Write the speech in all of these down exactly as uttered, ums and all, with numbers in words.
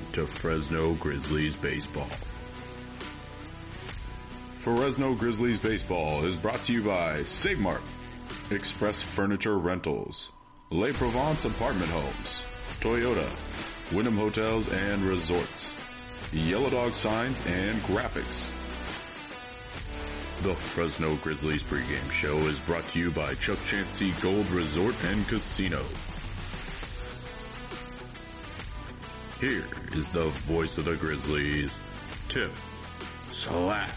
to Fresno Grizzlies Baseball. Fresno Grizzlies Baseball is brought to you by Save Mart, Express Furniture Rentals, Le Provence Apartment Homes, Toyota, Wyndham Hotels and Resorts, Yellow Dog Signs and Graphics. The Fresno Grizzlies pregame show is brought to you by Chuck Chansey Gold Resort and Casino. Here is the voice of the Grizzlies, Tim Slack.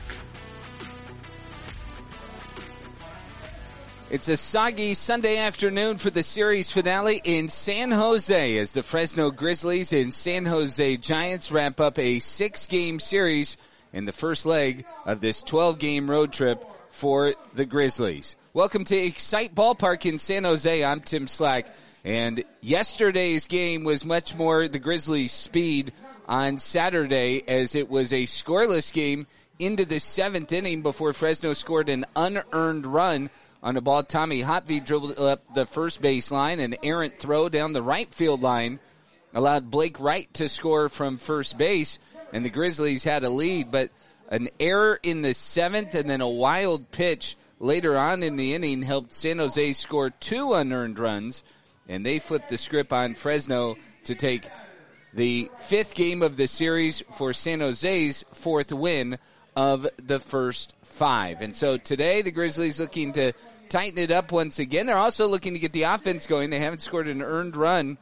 It's a soggy Sunday afternoon for the series finale in San Jose as the Fresno Grizzlies and San Jose Giants wrap up a six-game series in the first leg of this twelve-game road trip for the Grizzlies. Welcome to Excite Ballpark in San Jose. I'm Tim Slack. And yesterday's game was much more the Grizzlies' speed on Saturday as it was a scoreless game into the seventh inning before Fresno scored an unearned run on a ball. Tommy Hotvey dribbled up the first baseline. An errant throw down the right field line allowed Blake Wright to score from first base, and the Grizzlies had a lead. But an error in the seventh and then a wild pitch later on in the inning helped San Jose score two unearned runs, and they flipped the script on Fresno to take the fifth game of the series for San Jose's fourth win of the first five. And so today the Grizzlies looking to tighten it up once again. They're also looking to get the offense going. They haven't scored an earned run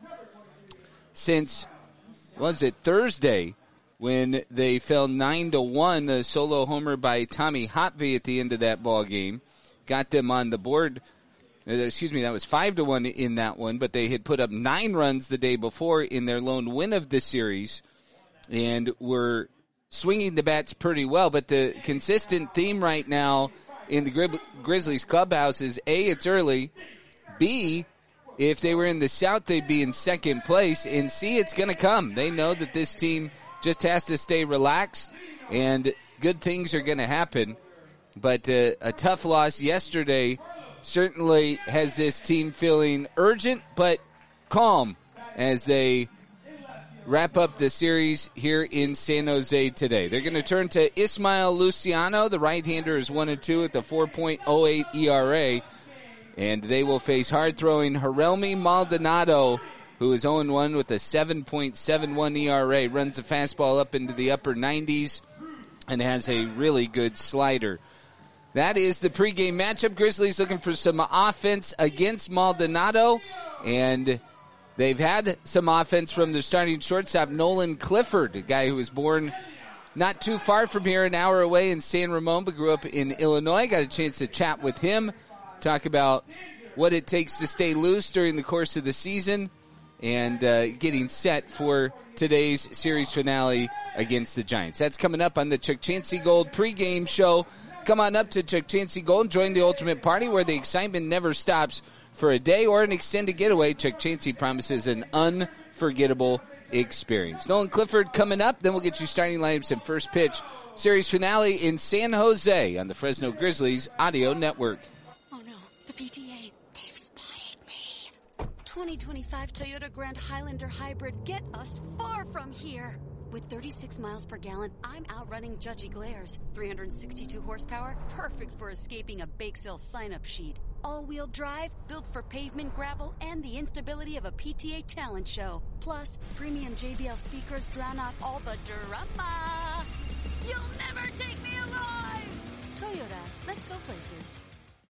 since, was it Thursday, when they fell nine to one. A solo homer by Tommy Hotvey at the end of that ball game got them on the board. Excuse me, that was five to one in that one, but they had put up nine runs the day before in their lone win of the series and were swinging the bats pretty well. But the consistent theme right now in the Gri- Grizzlies clubhouse is A, it's early, B, if they were in the South, they'd be in second place, and C, it's going to come. They know that this team just has to stay relaxed, and good things are going to happen. But uh, a tough loss yesterday certainly has this team feeling urgent but calm as they wrap up the series here in San Jose today. They're going to turn to Ismael Luciano. The right-hander is one and two at the four point oh eight E R A. And they will face hard-throwing Jeremy Maldonado, who is oh and one with a seven point seven one E R A. Runs the fastball up into the upper nineties and has a really good slider. That is the pregame matchup. Grizzlies looking for some offense against Maldonado, and they've had some offense from their starting shortstop, Nolan Clifford, a guy who was born not too far from here, an hour away in San Ramon, but grew up in Illinois. Got a chance to chat with him, talk about what it takes to stay loose during the course of the season, and uh, getting set for today's series finale against the Giants. That's coming up on the Chuck Chansey Gold pregame show. Come on up to Chuck Chansey Gold and join the ultimate party where the excitement never stops. For a day or an extended getaway, Chuck Chansey promises an unforgettable experience. Nolan Clifford coming up, then we'll get you starting lineups and first pitch. Series finale in San Jose on the Fresno Grizzlies Audio Network. Oh no, the P T A. They've spotted me. twenty twenty-five Toyota Grand Highlander Hybrid. Get us far from here. With thirty-six miles per gallon, I'm outrunning judgy glares. three hundred sixty-two horsepower, perfect for escaping a bake sale sign-up sheet. All-wheel drive, built for pavement, gravel, and the instability of a P T A talent show. Plus, premium J B L speakers drown out all the drama. You'll never take me alive! Toyota, let's go places.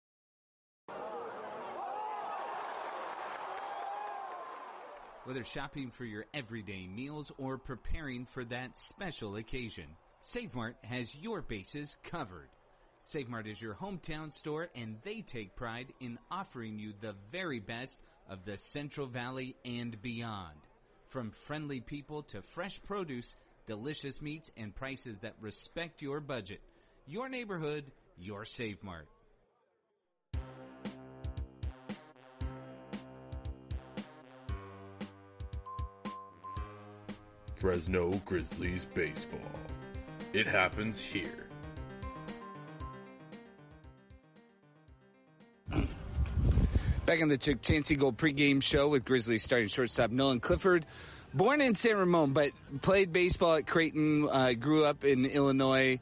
Whether shopping for your everyday meals or preparing for that special occasion, Save Mart has your bases covered. Save Mart is your hometown store, and they take pride in offering you the very best of the Central Valley and beyond. From friendly people to fresh produce, delicious meats, and prices that respect your budget. Your neighborhood, your Save Mart. Fresno Grizzlies Baseball. It happens here. Back on the Chuck Chansey Gold pregame show with Grizzlies starting shortstop Nolan Clifford, Born in San Ramon, but played baseball at Creighton, uh, grew up in Illinois.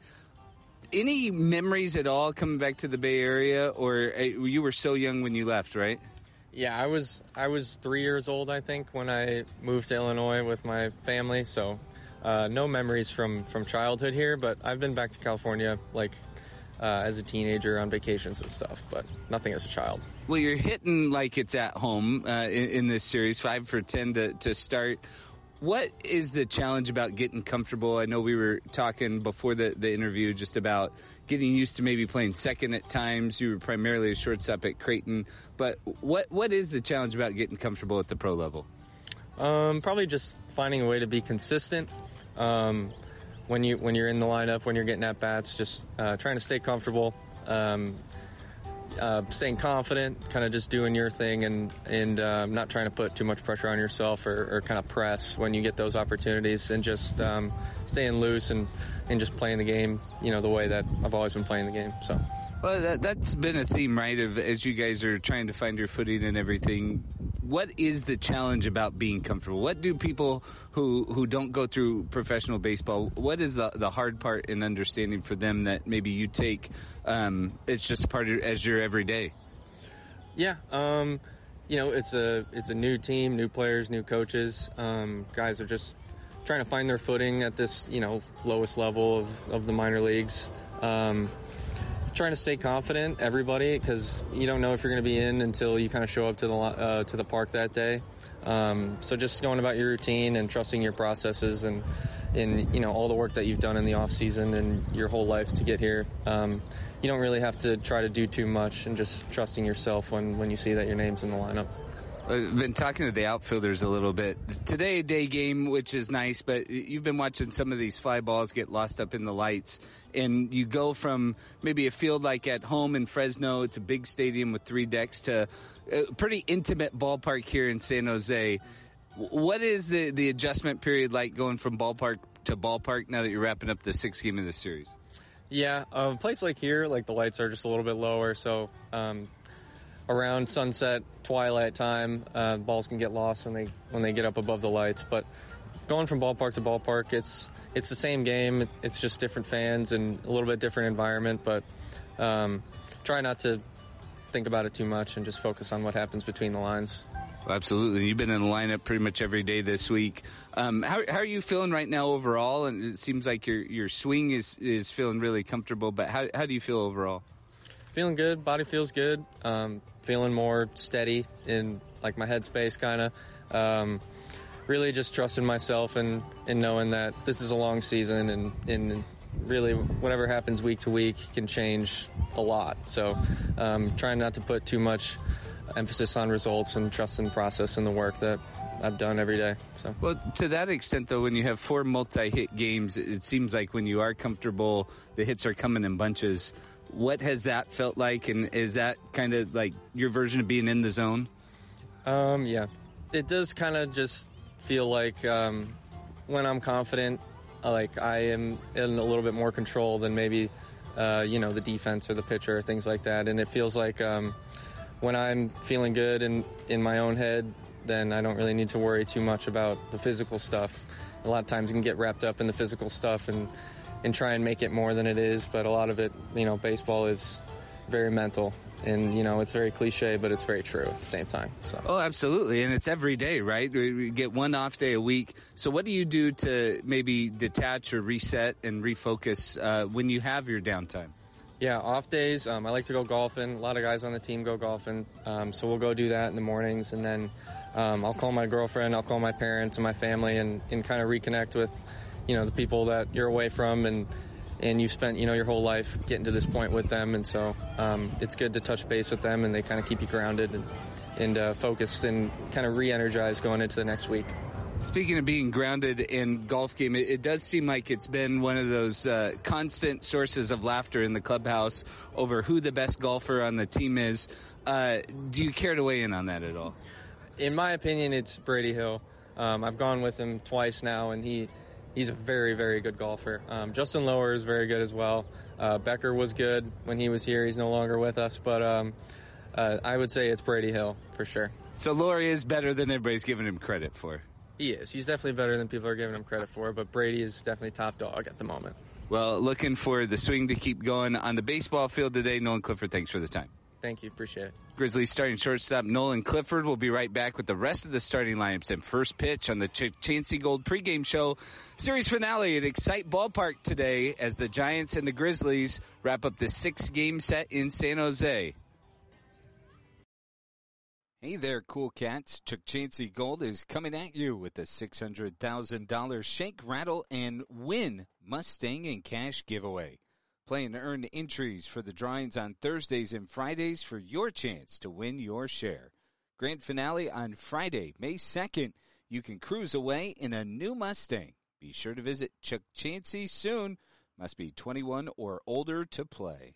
Any memories at all coming back to the Bay Area, or uh, you were so young when you left, right? Yeah, I was I was three years old, I think, when I moved to Illinois with my family, so uh, no memories from, from childhood here, but I've been back to California, like, uh, as a teenager on vacations and stuff, but nothing as a child. Well, you're hitting like it's at home uh, in, in this series, five for ten to, to start. What is the challenge about getting comfortable? I know we were talking before the, the interview just about getting used to maybe playing second at times. You were primarily a shortstop at Creighton. But what what is the challenge about getting comfortable at the pro level? Um, probably just finding a way to be consistent. Um, when, you, when you're in the lineup, when you're getting at bats, just uh, trying to stay comfortable. Um, Uh, staying confident, kind of just doing your thing, and and uh, not trying to put too much pressure on yourself or, or kind of press when you get those opportunities, and just um, staying loose and, and just playing the game, you know, the way that I've always been playing the game. So, well, that, that's been a theme, right? Of as you guys are trying to find your footing and everything. What is the challenge about being comfortable? What do people who, who don't go through professional baseball, what is the, the hard part in understanding for them that maybe you take, um, it's just part of as your everyday? Yeah, um, you know, it's a it's a new team, new players, new coaches. Um, guys are just trying to find their footing at this, you know, lowest level of, of the minor leagues. Um, trying to stay confident, everybody, because you don't know if you're going to be in until you kind of show up to the uh, to the park that day. Um, so just going about your routine and trusting your processes and in you know all the work that you've done in the off season and your whole life to get here. Um, you don't really have to try to do too much, and just trusting yourself when when you see that your name's in the lineup. I've been talking to the outfielders a little bit. Today, a day game, which is nice, but you've been watching some of these fly balls get lost up in the lights. And you go from maybe a field like at home in Fresno, it's a big stadium with three decks, to a pretty intimate ballpark here in San Jose. What is the, the adjustment period like going from ballpark to ballpark now that you're wrapping up the sixth game of the series? Yeah, a place like here, like the lights are just a little bit lower, so um, around sunset, twilight time, uh, balls can get lost when they when they get up above the lights. But going from ballpark to ballpark, it's it's the same game. It's just different fans and a little bit different environment. But um, try not to think about it too much and just focus on what happens between the lines. Absolutely. You've been in the lineup pretty much every day this week. Um, how, how are you feeling right now overall? And it seems like your your swing is, is feeling really comfortable. But how how do you feel overall? Feeling good. Body feels good. Um, feeling more steady in like my headspace, kind of. Um, really just trusting myself and, and knowing that this is a long season, and, and really whatever happens week to week can change a lot. So um, trying not to put too much emphasis on results and trusting the process and the work that I've done every day. So. Well, to that extent, though, when you have four multi-hit games, it seems like when you are comfortable, the hits are coming in bunches. What has that felt like, and is that kind of like your version of being in the zone? Um, yeah. It does kind of just feel like um, when I'm confident, like I am in a little bit more control than maybe, uh, you know, the defense or the pitcher or things like that. And it feels like um, when I'm feeling good and in my own head, then I don't really need to worry too much about the physical stuff. A lot of times you can get wrapped up in the physical stuff and and try and make it more than it is, but a lot of it, you know, baseball is very mental, and, you know, it's very cliche, but it's very true at the same time. So. Oh, absolutely, and it's every day, right? We get one off day a week. So what do you do to maybe detach or reset and refocus uh, when you have your downtime? Yeah, off days, um, I like to go golfing. A lot of guys on the team go golfing, um, so we'll go do that in the mornings, and then um, I'll call my girlfriend, I'll call my parents and my family, and, and kind of reconnect with, you know, the people that you're away from, and and you've spent, you know, your whole life getting to this point with them. And so um, it's good to touch base with them, and they kind of keep you grounded and, and uh, focused and kind of re-energized going into the next week. Speaking of being grounded in golf game, it, it does seem like it's been one of those uh, constant sources of laughter in the clubhouse over who the best golfer on the team is. Uh, do you care to weigh in on that at all? In my opinion, it's Brady Hill. Um, I've gone with him twice now, and he... He's a very, very good golfer. Um, Justin Lower is very good as well. Uh, Becker was good when he was here. He's no longer with us, but um, uh, I would say it's Brady Hill for sure. So Lower is better than everybody's giving him credit for. He is. He's definitely better than people are giving him credit for, but Brady is definitely top dog at the moment. Well, looking for the swing to keep going on the baseball field today. Nolan Clifford, thanks for the time. Thank you. Appreciate it. Grizzlies starting shortstop Nolan Clifford will be right back with the rest of the starting lineups and first pitch on the Ch- Chansey Gold pregame show. Series finale at Excite Ballpark today as the Giants and the Grizzlies wrap up the six-game set in San Jose. Hey there, cool cats. Chuck Chansey Gold is coming at you with the six hundred thousand dollars Shake, Rattle, and Win Mustang and Cash giveaway. Play and earn entries for the drawings on Thursdays and Fridays for your chance to win your share. Grand finale on Friday, May second. You can cruise away in a new Mustang. Be sure to visit Chuck Chansey soon. Must be twenty-one or older to play.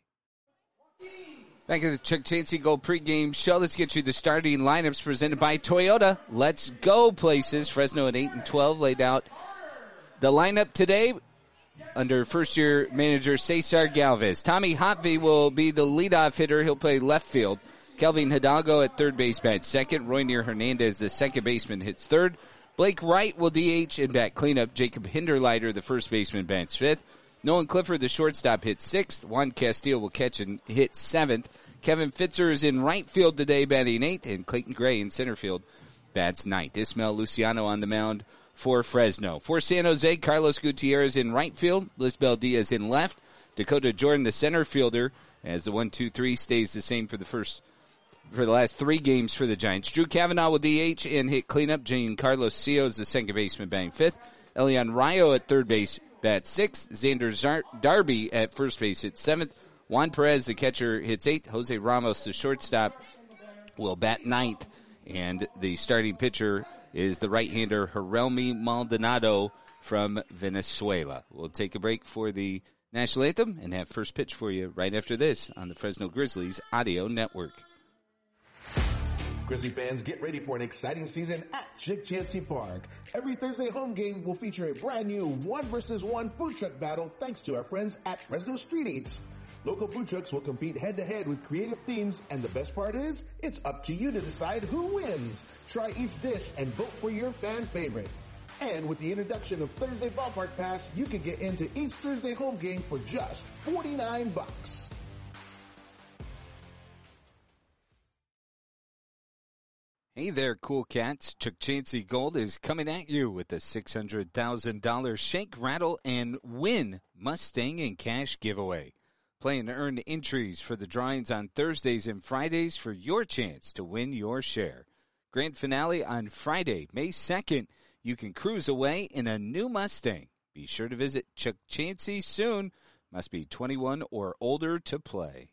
Back at the Chuck Chansey Gold pregame show, let's get you the starting lineups presented by Toyota. Let's go places. Fresno at eight and twelve laid out the lineup today under first-year manager Cesar Galvez. Tommy Hotvey will be the leadoff hitter. He'll play left field. Kelvin Hidalgo at third base bats second. Roynier Hernandez, the second baseman, hits third. Blake Wright will D H and bat cleanup. Jacob Hinderleiter, the first baseman, bats fifth. Nolan Clifford, the shortstop, hits sixth. Juan Castillo will catch and hit seventh. Kevin Fitzer is in right field today, batting eighth. And Clayton Gray in center field bats ninth. Ismael Luciano on the mound for Fresno. For San Jose, Carlos Gutierrez in right field. Lisbel Diaz in left. Dakota Jordan, the center fielder, as the one two three stays the same for the first for the last three games for the Giants. Drew Kavanaugh will D H and hit cleanup. Giancarlo Seos, the second baseman, batting fifth. Elian Rayo at third base, bat sixth. Xander Zar- Darby at first base hits seventh. Juan Perez, the catcher, hits eighth. Jose Ramos, the shortstop, will bat ninth. And the starting pitcher is the right-hander Jeremy Maldonado from Venezuela. We'll take a break for the national anthem and have first pitch for you right after this on the Fresno Grizzlies Audio Network. Grizzly fans, get ready for an exciting season at Chick Chansey Park. Every Thursday home game will feature a brand new one versus one food truck battle thanks to our friends at Fresno Street Eats. Local food trucks will compete head-to-head with creative themes, and the best part is, it's up to you to decide who wins. Try each dish and vote for your fan favorite. And with the introduction of Thursday Ballpark Pass, you can get into each Thursday home game for just forty-nine bucks. Hey there, cool cats. Chuck Chansey Gold is coming at you with the six hundred thousand dollars Shake, Rattle, and Win Mustang and Cash giveaway. Play and earn entries for the drawings on Thursdays and Fridays for your chance to win your share. Grand finale on Friday, May second. You can cruise away in a new Mustang. Be sure to visit Chuck Chansey soon. Must be twenty-one or older to play.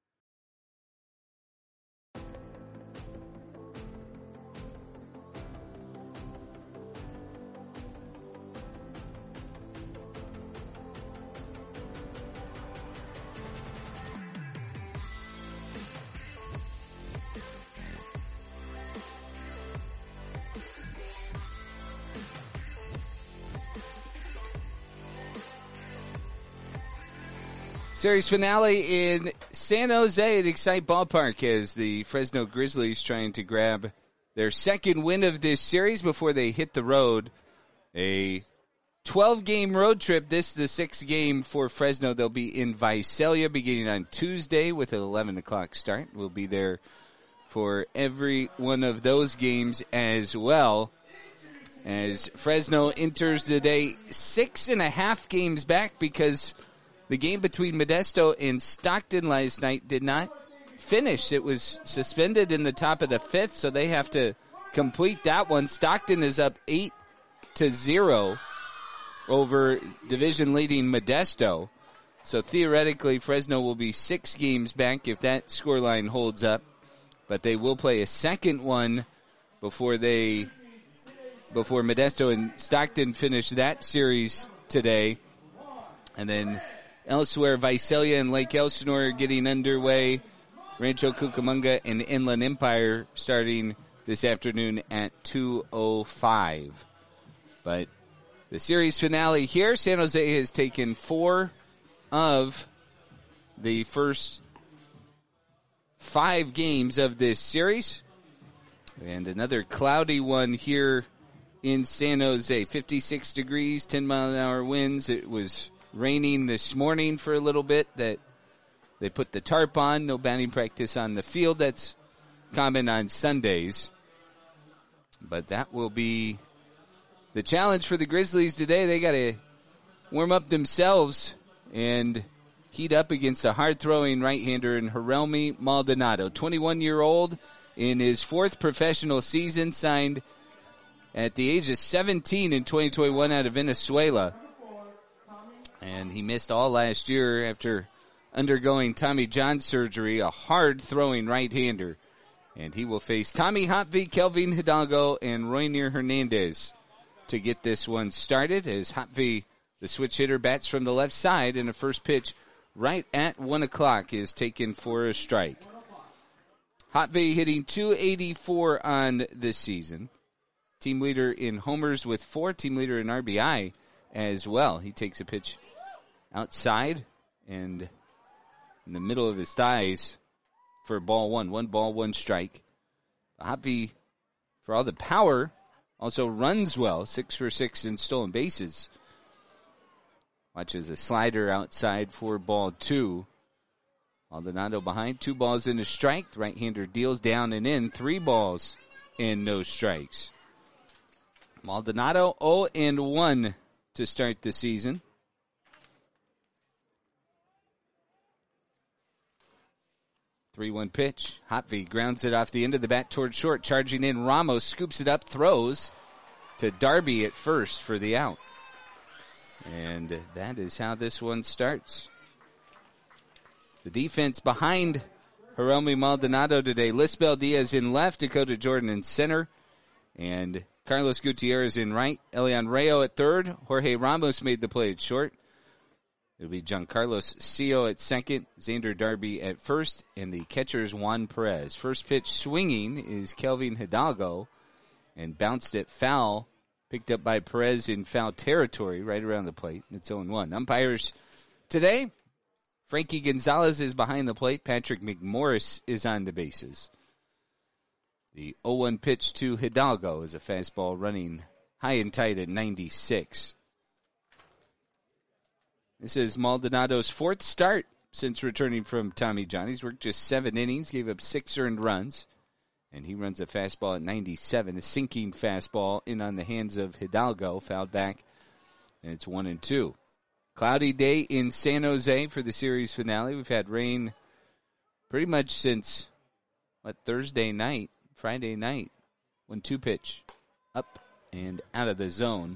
Series finale in San Jose at Excite Ballpark as the Fresno Grizzlies trying to grab their second win of this series before they hit the road. A twelve-game road trip. This is the sixth game for Fresno. They'll be in Visalia beginning on Tuesday with an eleven o'clock start. We'll be there for every one of those games as well. As Fresno enters the day six and a half games back because the game between Modesto and Stockton last night did not finish. It was suspended in the top of the fifth, so they have to complete that one. Stockton is up eight to zero over division-leading Modesto. So theoretically, Fresno will be six games back if that scoreline holds up. But they will play a second one before they, before Modesto and Stockton finish that series today. And then elsewhere, Visalia and Lake Elsinore getting underway. Rancho Cucamonga and Inland Empire starting this afternoon at two oh five. But the series finale here, San Jose has taken four of the first five games of this series. And another cloudy one here in San Jose. fifty-six degrees, ten mile an hour winds. It was raining this morning for a little bit. That they put the tarp on. No batting practice on the field. That's common on Sundays. But that will be the challenge for the Grizzlies today. They got to warm up themselves and heat up against a hard-throwing right-hander in Jeremy Maldonado. twenty-one-year-old in his fourth professional season, signed at the age of seventeen in twenty twenty-one out of Venezuela. And he missed all last year after undergoing Tommy John surgery, a hard-throwing right-hander. And he will face Tommy Hotve, Kelvin Hidalgo, and Roynier Hernandez to get this one started, as Hotve, the switch hitter, bats from the left side, and a first pitch right at one o'clock is taken for a strike. Hotve hitting two eighty-four on this season. Team leader in homers with four, team leader in R B I as well. He takes a pitch outside and in the middle of his thighs for ball one. One ball, one strike. Hotve, for all the power, also runs well. Six for six in stolen bases. Watches a slider outside for ball two. Maldonado behind. Two balls and a strike. The right-hander deals down and in. Three balls and no strikes. Maldonado oh and one to start the season. three one pitch. Hotve grounds it off the end of the bat toward short. Charging in, Ramos scoops it up, throws to Darby at first for the out. And that is how this one starts. The defense behind Jeremy Maldonado today. Lisbel Diaz in left, Dakota Jordan in center, and Carlos Gutierrez in right. Elian Rayo at third. Jorge Ramos made the play at short. It'll be Giancarlos Sio at second, Xander Darby at first, and the catcher's Juan Perez. First pitch swinging is Kelvin Hidalgo, and bounced it foul, picked up by Perez in foul territory right around the plate. It's oh and one. Umpires today, Frankie Gonzalez is behind the plate. Patrick McMorris is on the bases. The oh one pitch to Hidalgo is a fastball running high and tight at ninety-six. This is Maldonado's fourth start since returning from Tommy John. He's worked just seven innings, gave up six earned runs, and he runs a fastball at ninety-seven, a sinking fastball in on the hands of Hidalgo, fouled back, and it's one and two. Cloudy day in San Jose for the series finale. We've had rain pretty much since, what, Thursday night, Friday night, one two pitch, up and out of the zone.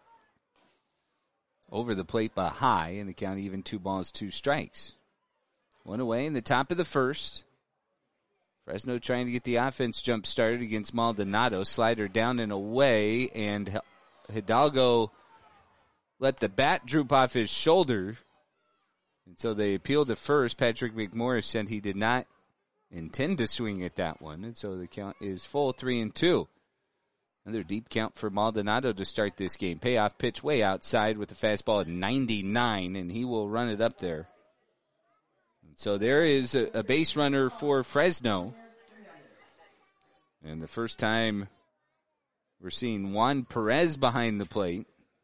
Over the plate by high, and the count even two balls, two strikes. One away in the top of the first. Fresno trying to get the offense jump started against Maldonado. Slider down and away, and Hidalgo let the bat droop off his shoulder. And so they appealed to first. Patrick McMorris said he did not intend to swing at that one, and so the count is full, three and two. Another deep count for Maldonado to start this game. Payoff pitch way outside with the fastball at ninety-nine, and he will run it up there. And so there is a, a base runner for Fresno. And the first time we're seeing Juan Perez behind the plate.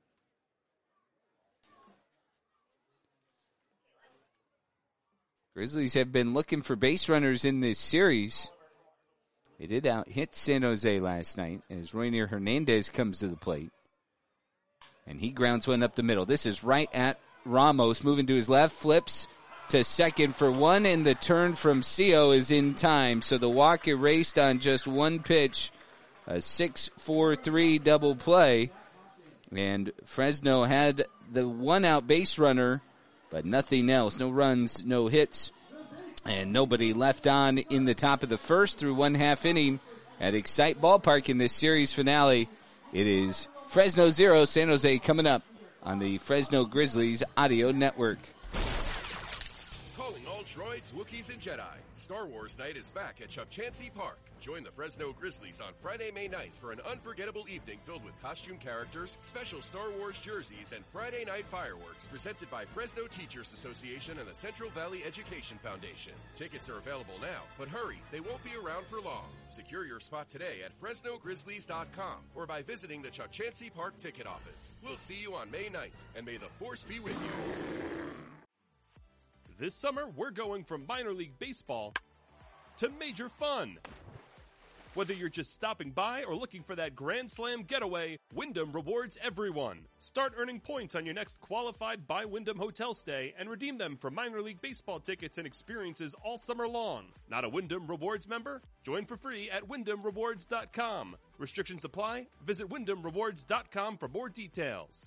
Grizzlies have been looking for base runners in this series. They did out hit San Jose last night as Roynier Hernandez comes to the plate. And he grounds one up the middle. This is right at Ramos, moving to his left, flips to second for one, and the turn from Sio is in time. So the walk erased on just one pitch, a six four three double play. And Fresno had the one out base runner, but nothing else. No runs, no hits. And nobody left on in the top of the first through one half inning at Excite Ballpark in this series finale. It is Fresno zero, San Jose coming up on the Fresno Grizzlies Audio Network. Calling all droids, Wookiees, and Jedi. Star Wars Night is back at Chukchansi Park. Join the Fresno Grizzlies on Friday, May ninth for an unforgettable evening filled with costume characters, special Star Wars jerseys, and Friday night fireworks presented by Fresno Teachers Association and the Central Valley Education Foundation. Tickets are available now, but hurry, they won't be around for long. Secure your spot today at Fresno Grizzlies dot com or by visiting the Chukchansi Park ticket office. We'll see you on May ninth, and may the Force be with you. This summer, we're going from minor league baseball to major fun. Whether you're just stopping by or looking for that Grand Slam getaway, Wyndham rewards everyone. Start earning points on your next qualified by Wyndham hotel stay and redeem them for minor league baseball tickets and experiences all summer long. Not a Wyndham Rewards member? Join for free at Wyndham Rewards dot com. Restrictions apply. Visit Wyndham Rewards dot com for more details.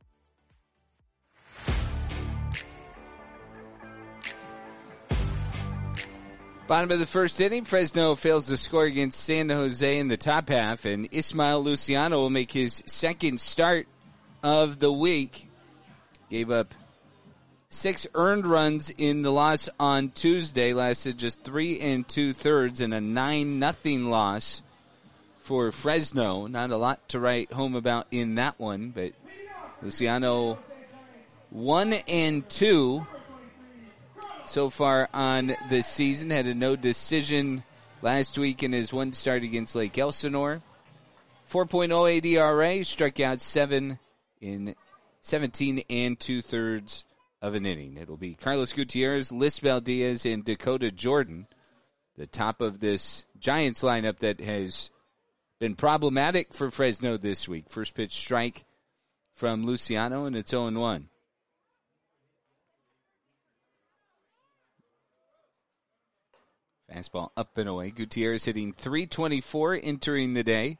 Bottom of the first inning, Fresno fails to score against San Jose in the top half, and Ismael Luciano will make his second start of the week. Gave up six earned runs in the loss on Tuesday, lasted just three and two-thirds, and a nine nothing loss for Fresno. Not a lot to write home about in that one, but Luciano one and two so far on this season. Had a no decision last week in his one start against Lake Elsinore. four point oh eight E R A, struck out seven in seventeen and two-thirds of an inning. It'll be Carlos Gutierrez, Lisbel Diaz, and Dakota Jordan, the top of this Giants lineup that has been problematic for Fresno this week. First pitch strike from Luciano, and it's oh and one. Fastball up and away. Gutierrez hitting three twenty-four entering the day.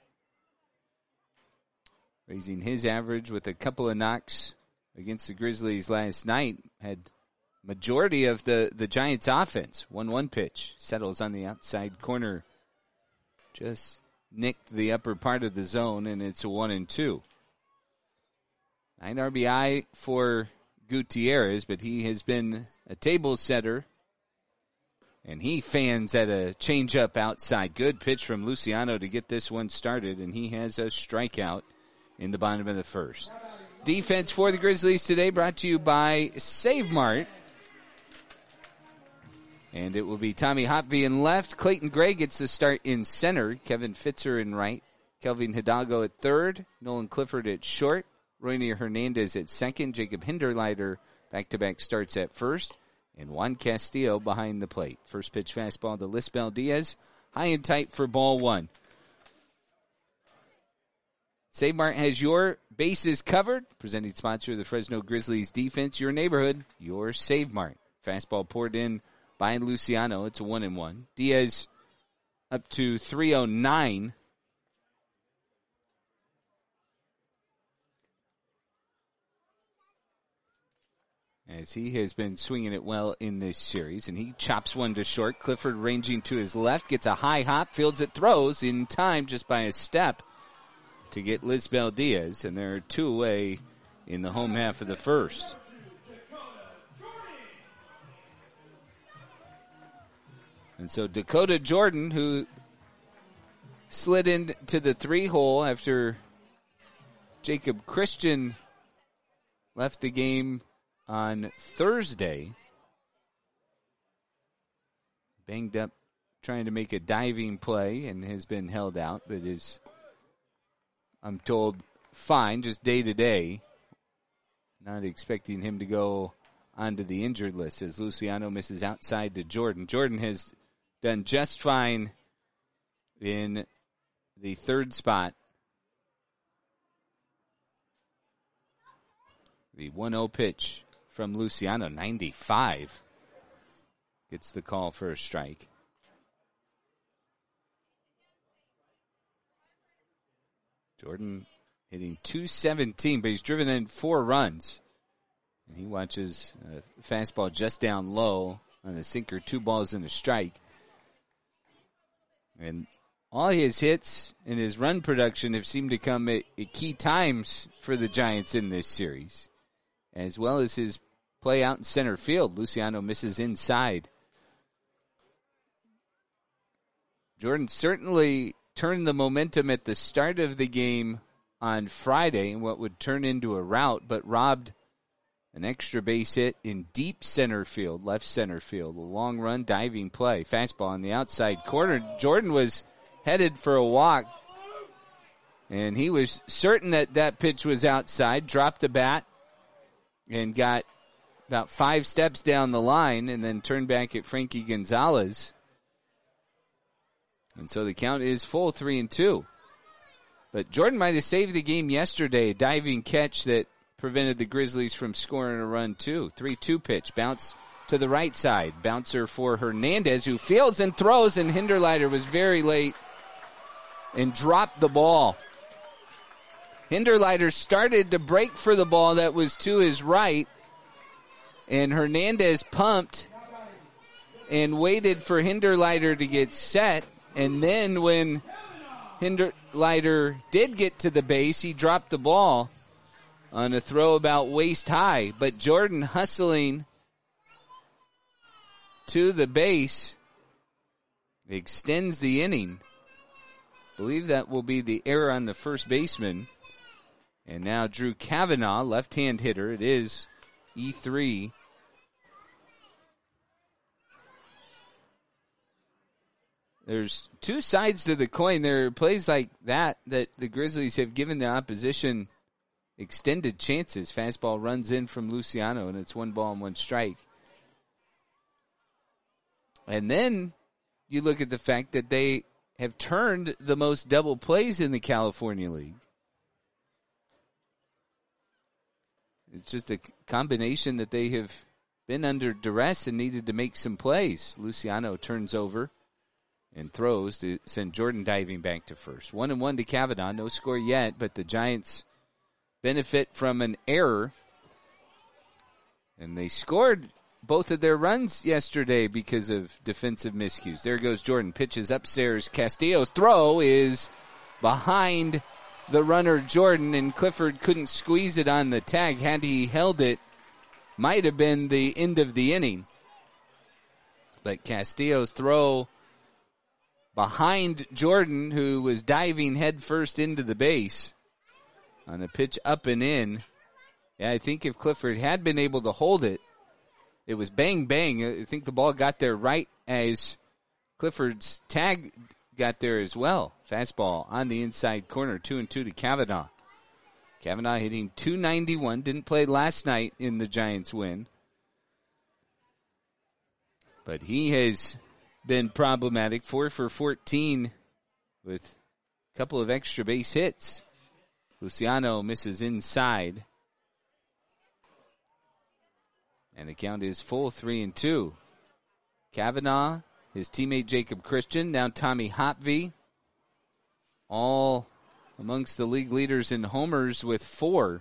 Raising his average with a couple of knocks against the Grizzlies last night. Had majority of the, the Giants offense. one one pitch. Settles on the outside corner. Just nicked the upper part of the zone, and it's a one and two. Nine R B I for Gutierrez, but he has been a table setter. And he fans at a changeup outside. Good pitch from Luciano to get this one started, and he has a strikeout in the bottom of the first. Defense for the Grizzlies today brought to you by Save Mart. And it will be Tommy Hotvey in left. Clayton Gray gets the start in center. Kevin Fitzer in right. Kelvin Hidalgo at third. Nolan Clifford at short. Roynier Hernandez at second. Jacob Hinderleiter back-to-back starts at first. And Juan Castillo behind the plate. First pitch fastball to Lisbel Diaz. High and tight for ball one. Save Mart has your bases covered. Presenting sponsor of the Fresno Grizzlies defense. Your neighborhood, your Save Mart. Fastball poured in by Luciano. It's a one and one. Diaz up to three oh nine. As he has been swinging it well in this series, and he chops one to short. Clifford ranging to his left, gets a high hop, fields it, throws in time just by a step to get Lisbel Diaz, and they're two away in the home half of the first. And so Dakota Jordan, who slid into the three hole after Jacob Christian left the game on Thursday, banged up trying to make a diving play and has been held out, but is, I'm told, fine, just day to day. Not expecting him to go onto the injured list as Luciano misses outside to Jordan. Jordan has done just fine in the third spot. The one oh pitch from Luciano, ninety-five, gets the call for a strike. Jordan hitting two seventeen, but he's driven in four runs. And he watches a fastball just down low on the sinker, two balls and a strike. And all his hits and his run production have seemed to come at, at key times for the Giants in this series, as well as his play out in center field. Luciano misses inside. Jordan certainly turned the momentum at the start of the game on Friday in what would turn into a rout, but robbed an extra base hit in deep center field, left center field. A long run, diving play. Fastball on the outside corner. Jordan was headed for a walk, and he was certain that that pitch was outside, dropped the bat, and got about five steps down the line, and then turned back at Frankie Gonzalez. And so the count is full, three and two. But Jordan might have saved the game yesterday. A diving catch that prevented the Grizzlies from scoring a run, too. three two pitch. Bounce to the right side. Bouncer for Hernandez, who fields and throws, and Hinderleiter was very late and dropped the ball. Hinderleiter started to break for the ball that was to his right, and Hernandez pumped and waited for Hinderleiter to get set. And then when Hinderleiter did get to the base, he dropped the ball on a throw about waist high. But Jordan hustling to the base extends the inning. I believe that will be the error on the first baseman. And now Drew Kavanaugh, left-hand hitter. It is E three. There's two sides to the coin. There are plays like that that the Grizzlies have given the opposition extended chances. Fastball runs in from Luciano, and it's one ball and one strike. And then you look at the fact that they have turned the most double plays in the California League. It's just a combination that they have been under duress and needed to make some plays. Luciano turns over and throws to send Jordan diving back to first. One and one to Kavanaugh. No score yet, but the Giants benefit from an error. And they scored both of their runs yesterday because of defensive miscues. There goes Jordan. Pitches upstairs. Castillo's throw is behind the runner Jordan, and Clifford couldn't squeeze it on the tag. Had he held it, might have been the end of the inning. But Castillo's throw behind Jordan, who was diving headfirst into the base on a pitch up and in. Yeah, I think if Clifford had been able to hold it, it was bang, bang. I think the ball got there right as Clifford's tag got there as well. Fastball on the inside corner, two and two to Kavanaugh. Kavanaugh hitting two ninety-one. Didn't play last night in the Giants win. But he has been problematic. Four for fourteen with a couple of extra base hits. Luciano misses inside. And the count is full, three and two. Kavanaugh, his teammate Jacob Christian, now Tommy Hopvey, all amongst the league leaders in homers with four.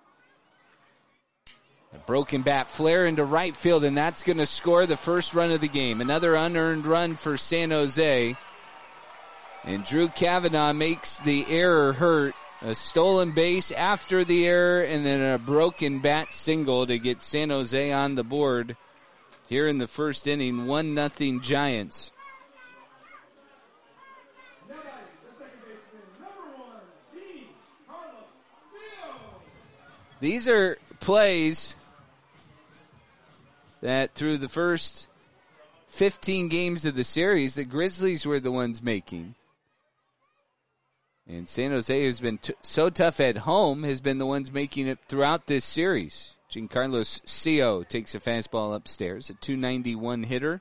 A broken bat flare into right field, and that's going to score the first run of the game. Another unearned run for San Jose. And Drew Kavanaugh makes the error hurt. A stolen base after the error, and then a broken bat single to get San Jose on the board here in the first inning. One nothing Giants. These are plays that through the first fifteen games of the series, the Grizzlies were the ones making. And San Jose has been t- so tough at home, has been the ones making it throughout this series. Giancarlo Sio takes a fastball upstairs. A two ninety-one hitter.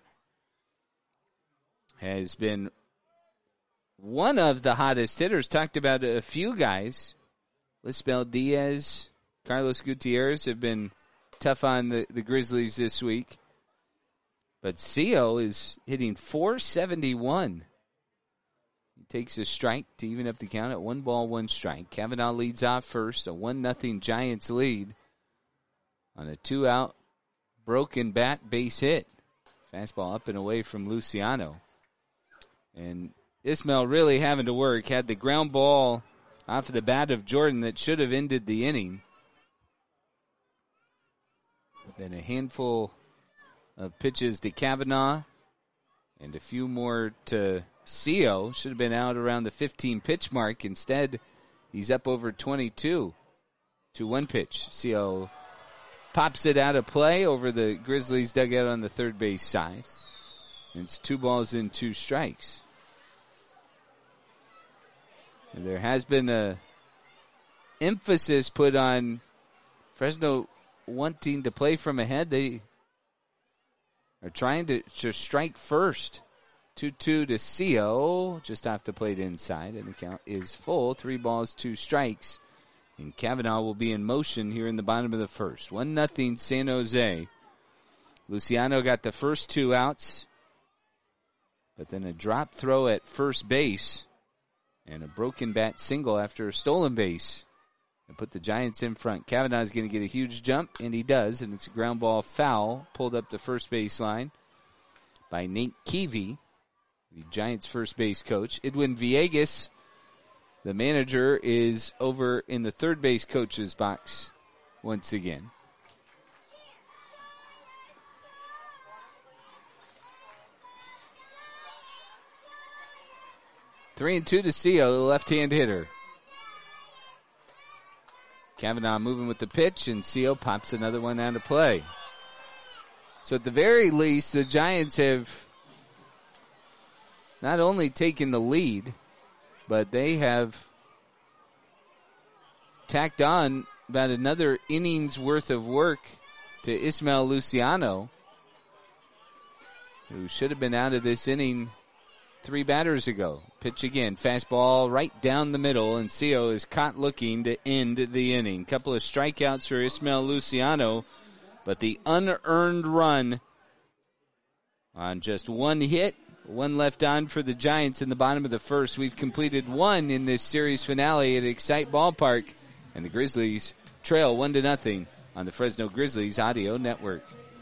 Has been one of the hottest hitters. Talked about a few guys. Lisbel Diaz, Carlos Gutierrez have been tough on the, the Grizzlies this week. But Sio is hitting four seventy-one. Takes a strike to even up the count at one ball, one strike. Kavanaugh leads off first, a one nothing Giants lead on a two-out broken bat base hit. Fastball up and away from Luciano. And Ismael really having to work. Had the ground ball off of the bat of Jordan that should have ended the inning. Then a handful of pitches to Kavanaugh. And a few more to Seo. Should have been out around the fifteen pitch mark. Instead, he's up over twenty-two to one pitch. Seo pops it out of play over the Grizzlies dugout on the third base side. It's two balls and two strikes. And there has been a emphasis put on Fresno wanting to play from ahead. They are trying to, to strike first. two two to Seo, just off the plate inside, and the count is full. Three balls, two strikes. And Kavanaugh will be in motion here in the bottom of the first. one nothing San Jose. Luciano got the first two outs, but then a drop throw at first base and a broken bat single after a stolen base and put the Giants in front. Kavanaugh is going to get a huge jump, and he does, and it's a ground ball foul pulled up the first base line by Nate Keevy, the Giants' first base coach. Edwin Villegas, the manager, is over in the third base coach's box once again. Three and two to Seo, the left-hand hitter. Kavanaugh moving with the pitch, and Seo pops another one out of play. So at the very least, the Giants have not only taken the lead, but they have tacked on about another inning's worth of work to Ismael Luciano, who should have been out of this inning three batters ago. Pitch again, fastball right down the middle, and Seo is caught looking to end the inning. Couple of strikeouts for Ismael Luciano, but the unearned run on just one hit, one left on for the Giants in the bottom of the first. We've completed one in this series finale at Excite Ballpark, and the Grizzlies trail one to nothing on the Fresno Grizzlies Audio Network.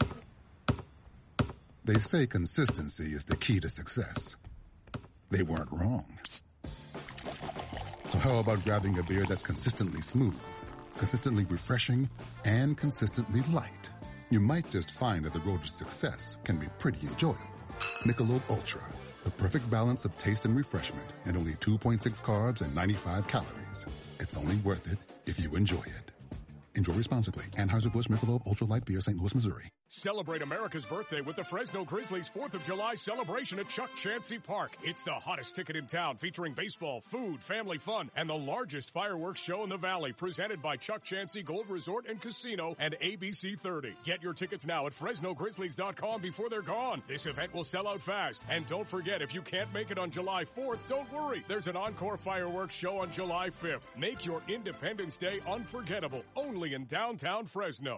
They say consistency is the key to success. They weren't wrong. So how about grabbing a beer that's consistently smooth, consistently refreshing, and consistently light? You might just find that the road to success can be pretty enjoyable. Michelob Ultra, the perfect balance of taste and refreshment, and only two point six carbs and ninety-five calories. It's only worth it if you enjoy it. Enjoy responsibly. Anheuser-Busch Michelob Ultra Light Beer, Saint Louis, Missouri. Celebrate America's birthday with the Fresno Grizzlies fourth of July celebration at Chuck Chansey Park. It's the hottest ticket in town, featuring baseball, food, family fun, and the largest fireworks show in the Valley, presented by Chuck Chansey Gold Resort and Casino and A B C thirty. Get your tickets now at Fresno Grizzlies dot com before they're gone. This event will sell out fast. And don't forget, if you can't make it on July fourth, don't worry. There's an encore fireworks show on July fifth. Make your Independence Day unforgettable, only in downtown Fresno.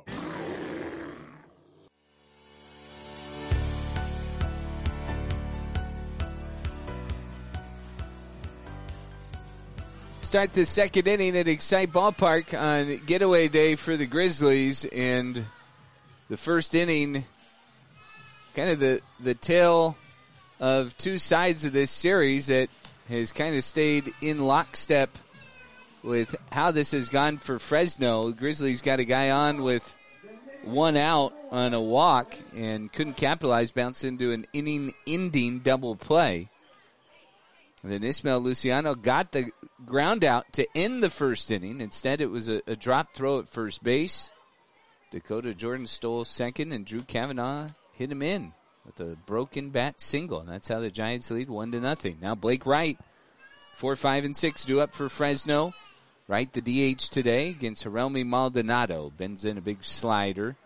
Start the second inning at Excite Ballpark on getaway day for the Grizzlies, and the first inning, kind of the, the tale of two sides of this series that has kind of stayed in lockstep with how this has gone for Fresno. The Grizzlies got a guy on with one out on a walk and couldn't capitalize, bounced into an inning-ending double play. And then Ismael Luciano got the ground out to end the first inning. Instead, it was a, a drop throw at first base. Dakota Jordan stole second, and Drew Kavanaugh hit him in with a broken bat single. And that's how the Giants lead one to nothing. Now Blake Wright, four, five, and six due up for Fresno. Wright, the D H today against Jeremy Maldonado. Bends in a big slider.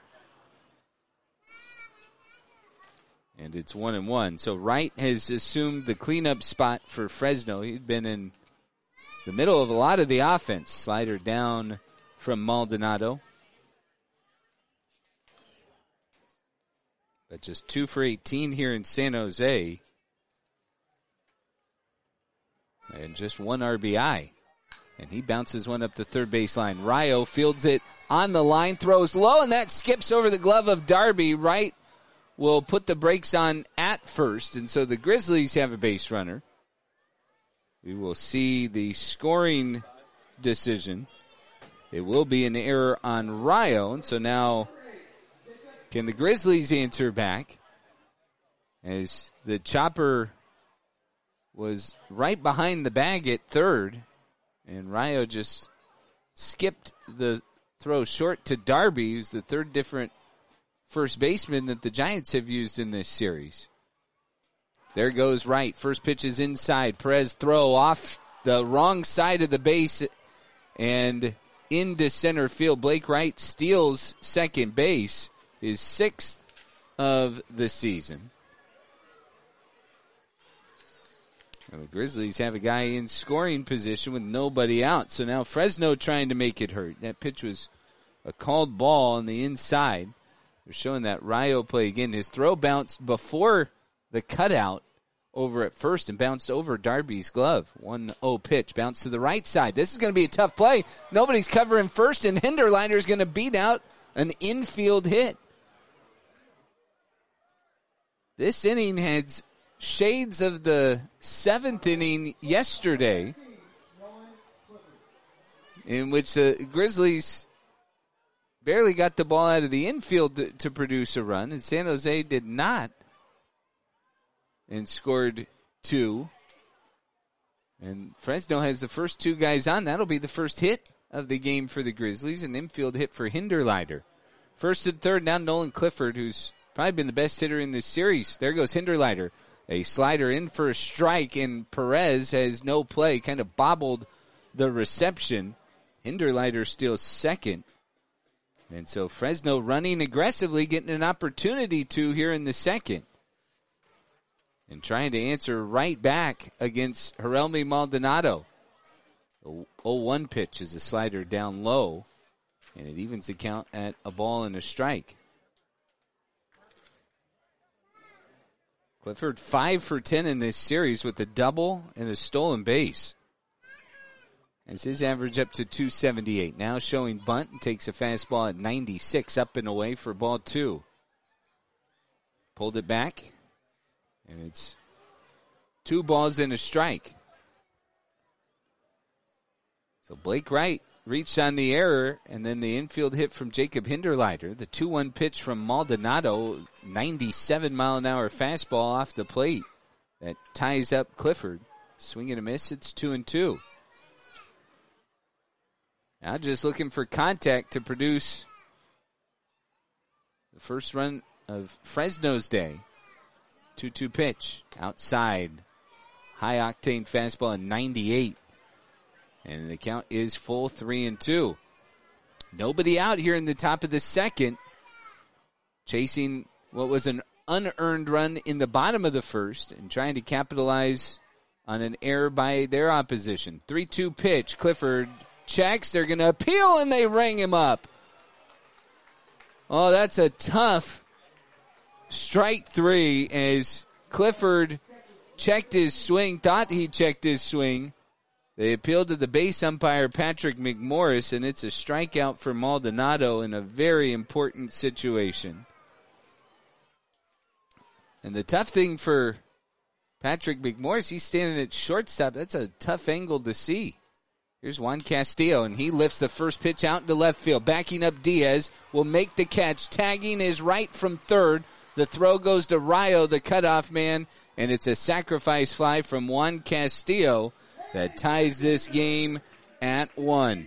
And it's one and one. So Wright has assumed the cleanup spot for Fresno. He'd been in the middle of a lot of the offense. Slider down from Maldonado. But just two for eighteen here in San Jose. And just one R B I. And he bounces one up the third baseline. Rayo fields it on the line, throws low, and that skips over the glove of Darby. Wright will put the brakes on at first, and so the Grizzlies have a base runner. We will see the scoring decision. It will be an error on Rayo, and so now Can the Grizzlies answer back? As the chopper was right behind the bag at third, and Rayo just skipped the throw short to Darby, who's the third different first baseman that the Giants have used in this series. There goes right. First pitch is inside. Perez throw off the wrong side of the base and into center field. Blake Wright steals second base, his sixth of the season. And the Grizzlies have a guy in scoring position with nobody out. So now Fresno trying to make it hurt. That pitch was a called ball on the inside. They're showing that Rayo play again. His throw bounced before the cutout over at first and bounced over Darby's glove. one oh pitch, bounce to the right side. This is going to be a tough play. Nobody's covering first, and Hinderliner is going to beat out an infield hit. This inning had shades of the seventh inning yesterday, in which the Grizzlies barely got the ball out of the infield to, to produce a run, and San Jose did not, and scored two. And Fresno has the first two guys on. That'll be the first hit of the game for the Grizzlies, an infield hit for Hinderliner. First and third, now Nolan Clifford, who's probably been the best hitter in this series. There goes Hinderliner. A slider in for a strike, and Perez has no play, kind of bobbled the reception. Hinderliner steals second. And so Fresno running aggressively, getting an opportunity to here in the second. And trying to answer right back against Jerelmy Maldonado. The oh one pitch is a slider down low, and it evens the count at a ball and a strike. Clifford five for ten in this series with a double and a stolen base. As his average up to two seventy-eight. Now showing bunt and takes a fastball at ninety-six up and away for ball two. Pulled it back. And it's two balls and a strike. So Blake Wright reached on the error, and then the infield hit from Jacob Hinderliner. The two one pitch from Maldonado, ninety-seven mile an hour fastball off the plate that ties up Clifford. Swing and a miss, it's two and two. Now just looking for contact to produce the first run of Fresno's day. two two pitch, outside, high-octane fastball at ninety-eight. And the count is full three and two. Nobody out here in the top of the second, chasing what was an unearned run in the bottom of the first and trying to capitalize on an error by their opposition. three two pitch, Clifford checks, they're going to appeal, and they rang him up. Oh, that's a tough strike three as Clifford checked his swing, thought he checked his swing. They appealed to the base umpire, Patrick McMorris, and it's a strikeout for Maldonado in a very important situation. And the tough thing for Patrick McMorris, he's standing at shortstop. That's a tough angle to see. Here's Juan Castillo, and he lifts the first pitch out into left field. Backing up Diaz will make the catch. Tagging is right from third. The throw goes to Rayo, the cutoff man, and it's a sacrifice fly from Juan Castillo that ties this game at one.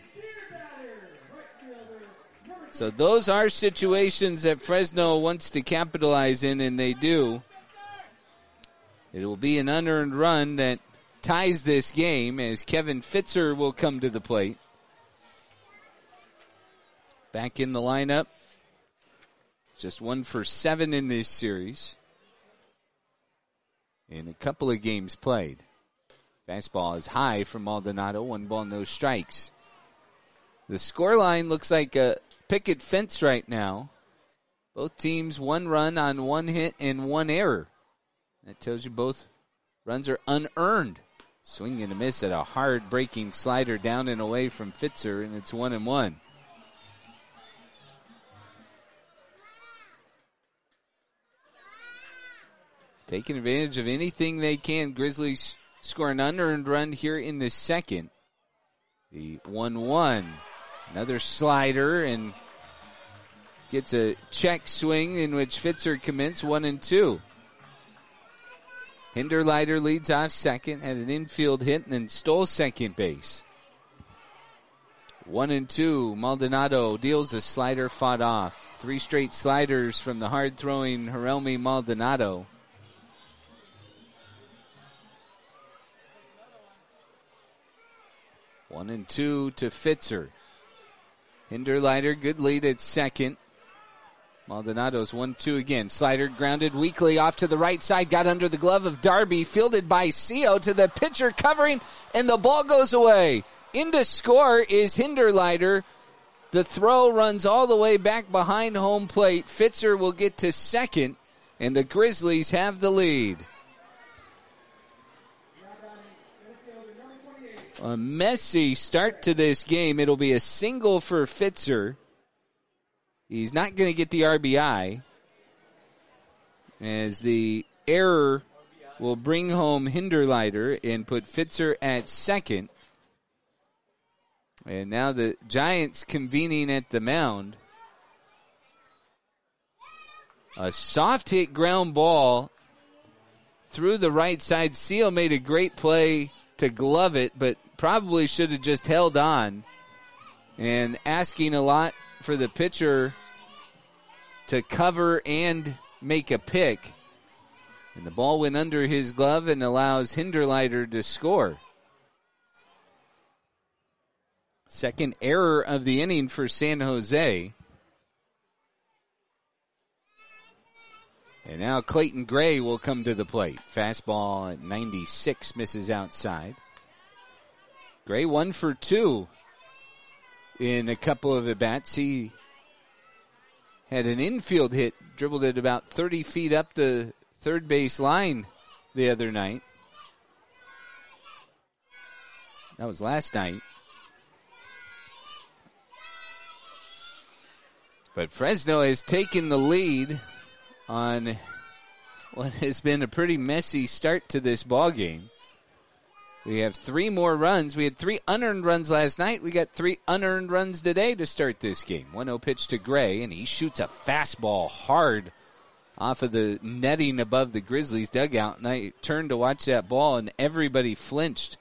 So those are situations that Fresno wants to capitalize in, and they do. It will be an unearned run that ties this game as Kevin Fitzer will come to the plate. Back in the lineup. Just one for seven in this series. In a couple of games played. Fastball is high from Maldonado. One ball, no strikes. The scoreline looks like a picket fence right now. Both teams one run on one hit and one error. That tells you both runs are unearned. Swing and a miss at a hard breaking slider down and away from Fitzer, and it's one and one. Taking advantage of anything they can. Grizzlies score an unearned run here in the second. The one one. Another slider, and gets a check swing in which Fitzer commits one and two. Hinderleiter leads off second, had an infield hit, and then stole second base. One and two, Maldonado deals a slider, fought off. Three straight sliders from the hard-throwing Jerelmy Maldonado. One and two to Fitzer. Hinderleiter, good lead at second. Maldonado's one two again. Slider grounded weakly off to the right side. Got under the glove of Darby. Fielded by Seo to the pitcher covering. And the ball goes away. In to score is Hinderleiter. The throw runs all the way back behind home plate. Fitzer will get to second. And the Grizzlies have the lead. A messy start to this game. It'll be a single for Fitzer. He's not going to get the R B I, as the error will bring home Hinderleiter and put Fitzer at second. And now the Giants convening at the mound. A soft hit ground ball through the right side. Seal made a great play to glove it, but probably should have just held on. And asking a lot for the pitcher to cover and make a pick. And the ball went under his glove and allows Hinderleiter to score. Second error of the inning for San Jose. And now Clayton Gray will come to the plate. Fastball at ninety-six, misses outside. Gray one for two in a couple of at-bats. He had an infield hit, dribbled it about thirty feet up the third base line the other night. That was last night. But Fresno has taken the lead on what has been a pretty messy start to this ball game. We have three more runs. We had three unearned runs last night. We got three unearned runs today to start this game. one oh pitch to Gray, and he shoots a fastball hard off of the netting above the Grizzlies dugout. And I turned to watch that ball, and everybody flinched.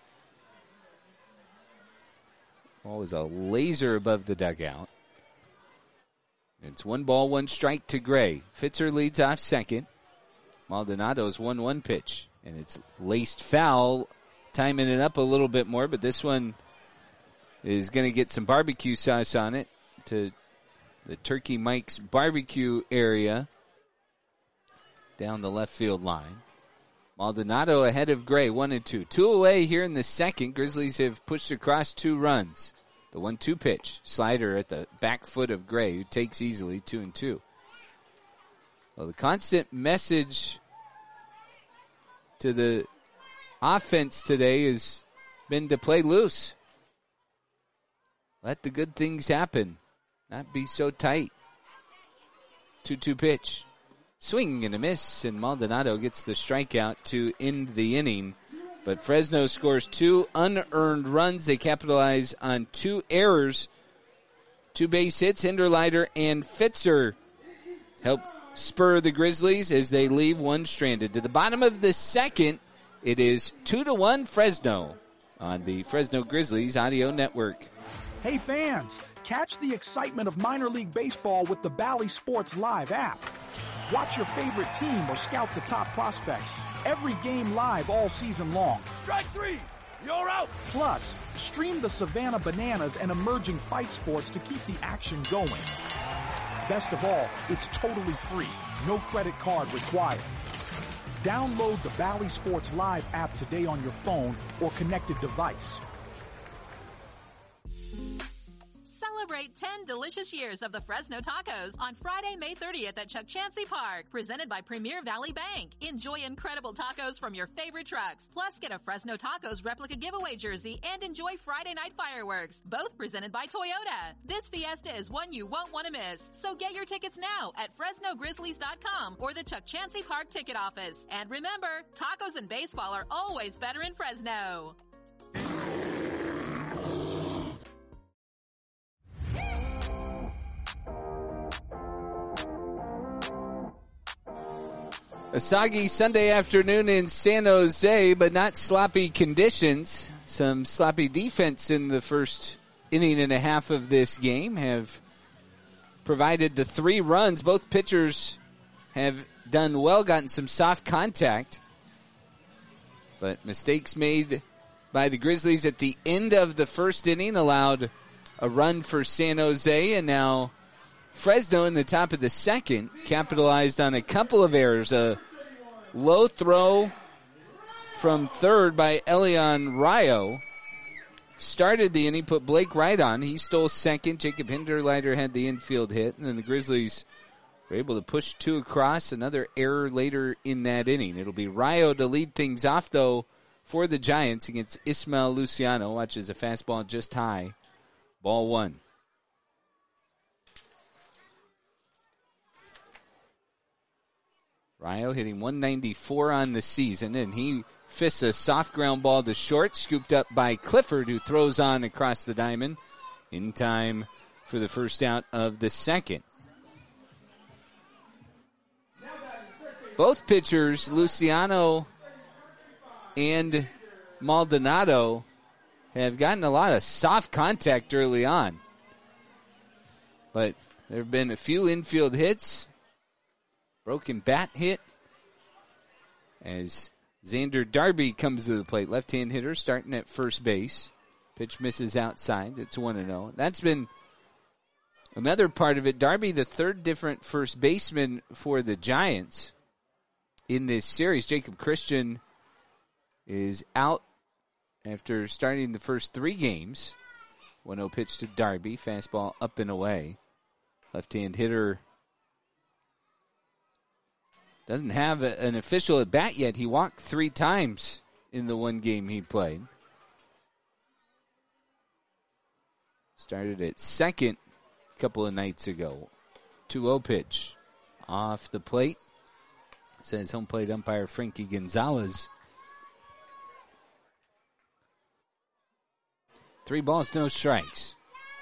Ball was a laser above the dugout. It's one ball, one strike to Gray. Fitzer leads off second. Maldonado's one one pitch, and it's laced foul, timing it up a little bit more, but this one is going to get some barbecue sauce on it to the Turkey Mike's barbecue area down the left field line. Maldonado ahead of Gray, one and two. Two away here in the second. Grizzlies have pushed across two runs. The one two pitch, slider at the back foot of Gray, who takes easily two and two. Well, the constant message to the offense today has been to play loose. Let the good things happen. Not be so tight. two two pitch. Swing and a miss, and Maldonado gets the strikeout to end the inning. But Fresno scores two unearned runs. They capitalize on two errors. Two base hits, Hinderleiter and Fitzer help spur the Grizzlies as they leave one stranded. To the bottom of the second, it is two to one Fresno on the Fresno Grizzlies Audio Network. Hey fans, catch the excitement of minor league baseball with the Bally Sports Live app. Watch your favorite team or scout the top prospects. Every game live all season long. Strike three! You're out! Plus, stream the Savannah Bananas and emerging fight sports to keep the action going. Best of all, it's totally free. No credit card required. Download the Bally Sports Live app today on your phone or connected device. Celebrate ten delicious years of the Fresno Tacos on Friday, May thirtieth at Chuck Chansey Park, presented by Premier Valley Bank. Enjoy incredible tacos from your favorite trucks. Plus, get a Fresno Tacos replica giveaway jersey and enjoy Friday night fireworks, both presented by Toyota. This fiesta is one you won't want to miss. So get your tickets now at Fresno Grizzlies dot com or the Chuck Chansey Park ticket office. And remember, tacos and baseball are always better in Fresno. A soggy Sunday afternoon in San Jose, but not sloppy conditions. Some sloppy defense in the first inning and a half of this game have provided the three runs. Both pitchers have done well, gotten some soft contact. But mistakes made by the Grizzlies at the end of the first inning allowed a run for San Jose, and now Fresno in the top of the second capitalized on a couple of errors. A low throw from third by Elian Rayo started the inning, put Blake Wright on. He stole second. Jacob Hinderleiter had the infield hit, and then the Grizzlies were able to push two across. Another error later in that inning. It'll be Rayo to lead things off, though, for the Giants against Ismael Luciano. Watches a fastball just high. Ball one. Rayo hitting one ninety-four on the season, and he fists a soft ground ball to short, scooped up by Clifford, who throws on across the diamond in time for the first out of the second. Both pitchers, Luciano and Maldonado, have gotten a lot of soft contact early on. But there have been a few infield hits. Broken bat hit as Xander Darby comes to the plate. Left-hand hitter starting at first base. Pitch misses outside. It's one and oh. That's been another part of it. Darby, the third different first baseman for the Giants in this series. Jacob Christian is out after starting the first three games. one oh pitch to Darby. Fastball up and away. Left-hand hitter doesn't have a, an official at bat yet. He walked three times in the one game he played. Started at second a couple of nights ago. two oh pitch off the plate. Says home plate umpire Frankie Gonzalez. Three balls, no strikes.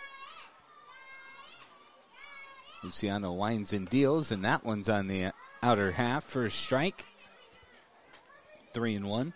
Luciano winds and deals, and that one's on the outer half for a strike. Three and one.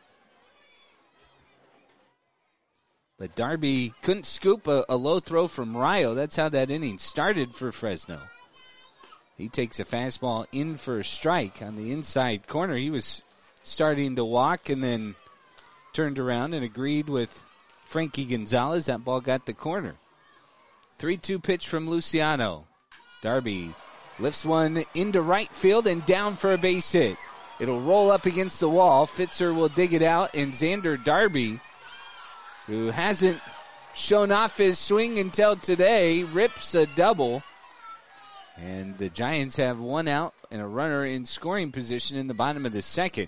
But Darby couldn't scoop a, a low throw from Rayo. That's how that inning started for Fresno. He takes a fastball in for a strike on the inside corner. He was starting to walk and then turned around and agreed with Frankie Gonzalez. That ball got the corner. three two pitch from Luciano. Darby lifts one into right field and down for a base hit. It'll roll up against the wall. Fitzer will dig it out, and Xander Darby, who hasn't shown off his swing until today, rips a double. And the Giants have one out and a runner in scoring position in the bottom of the second.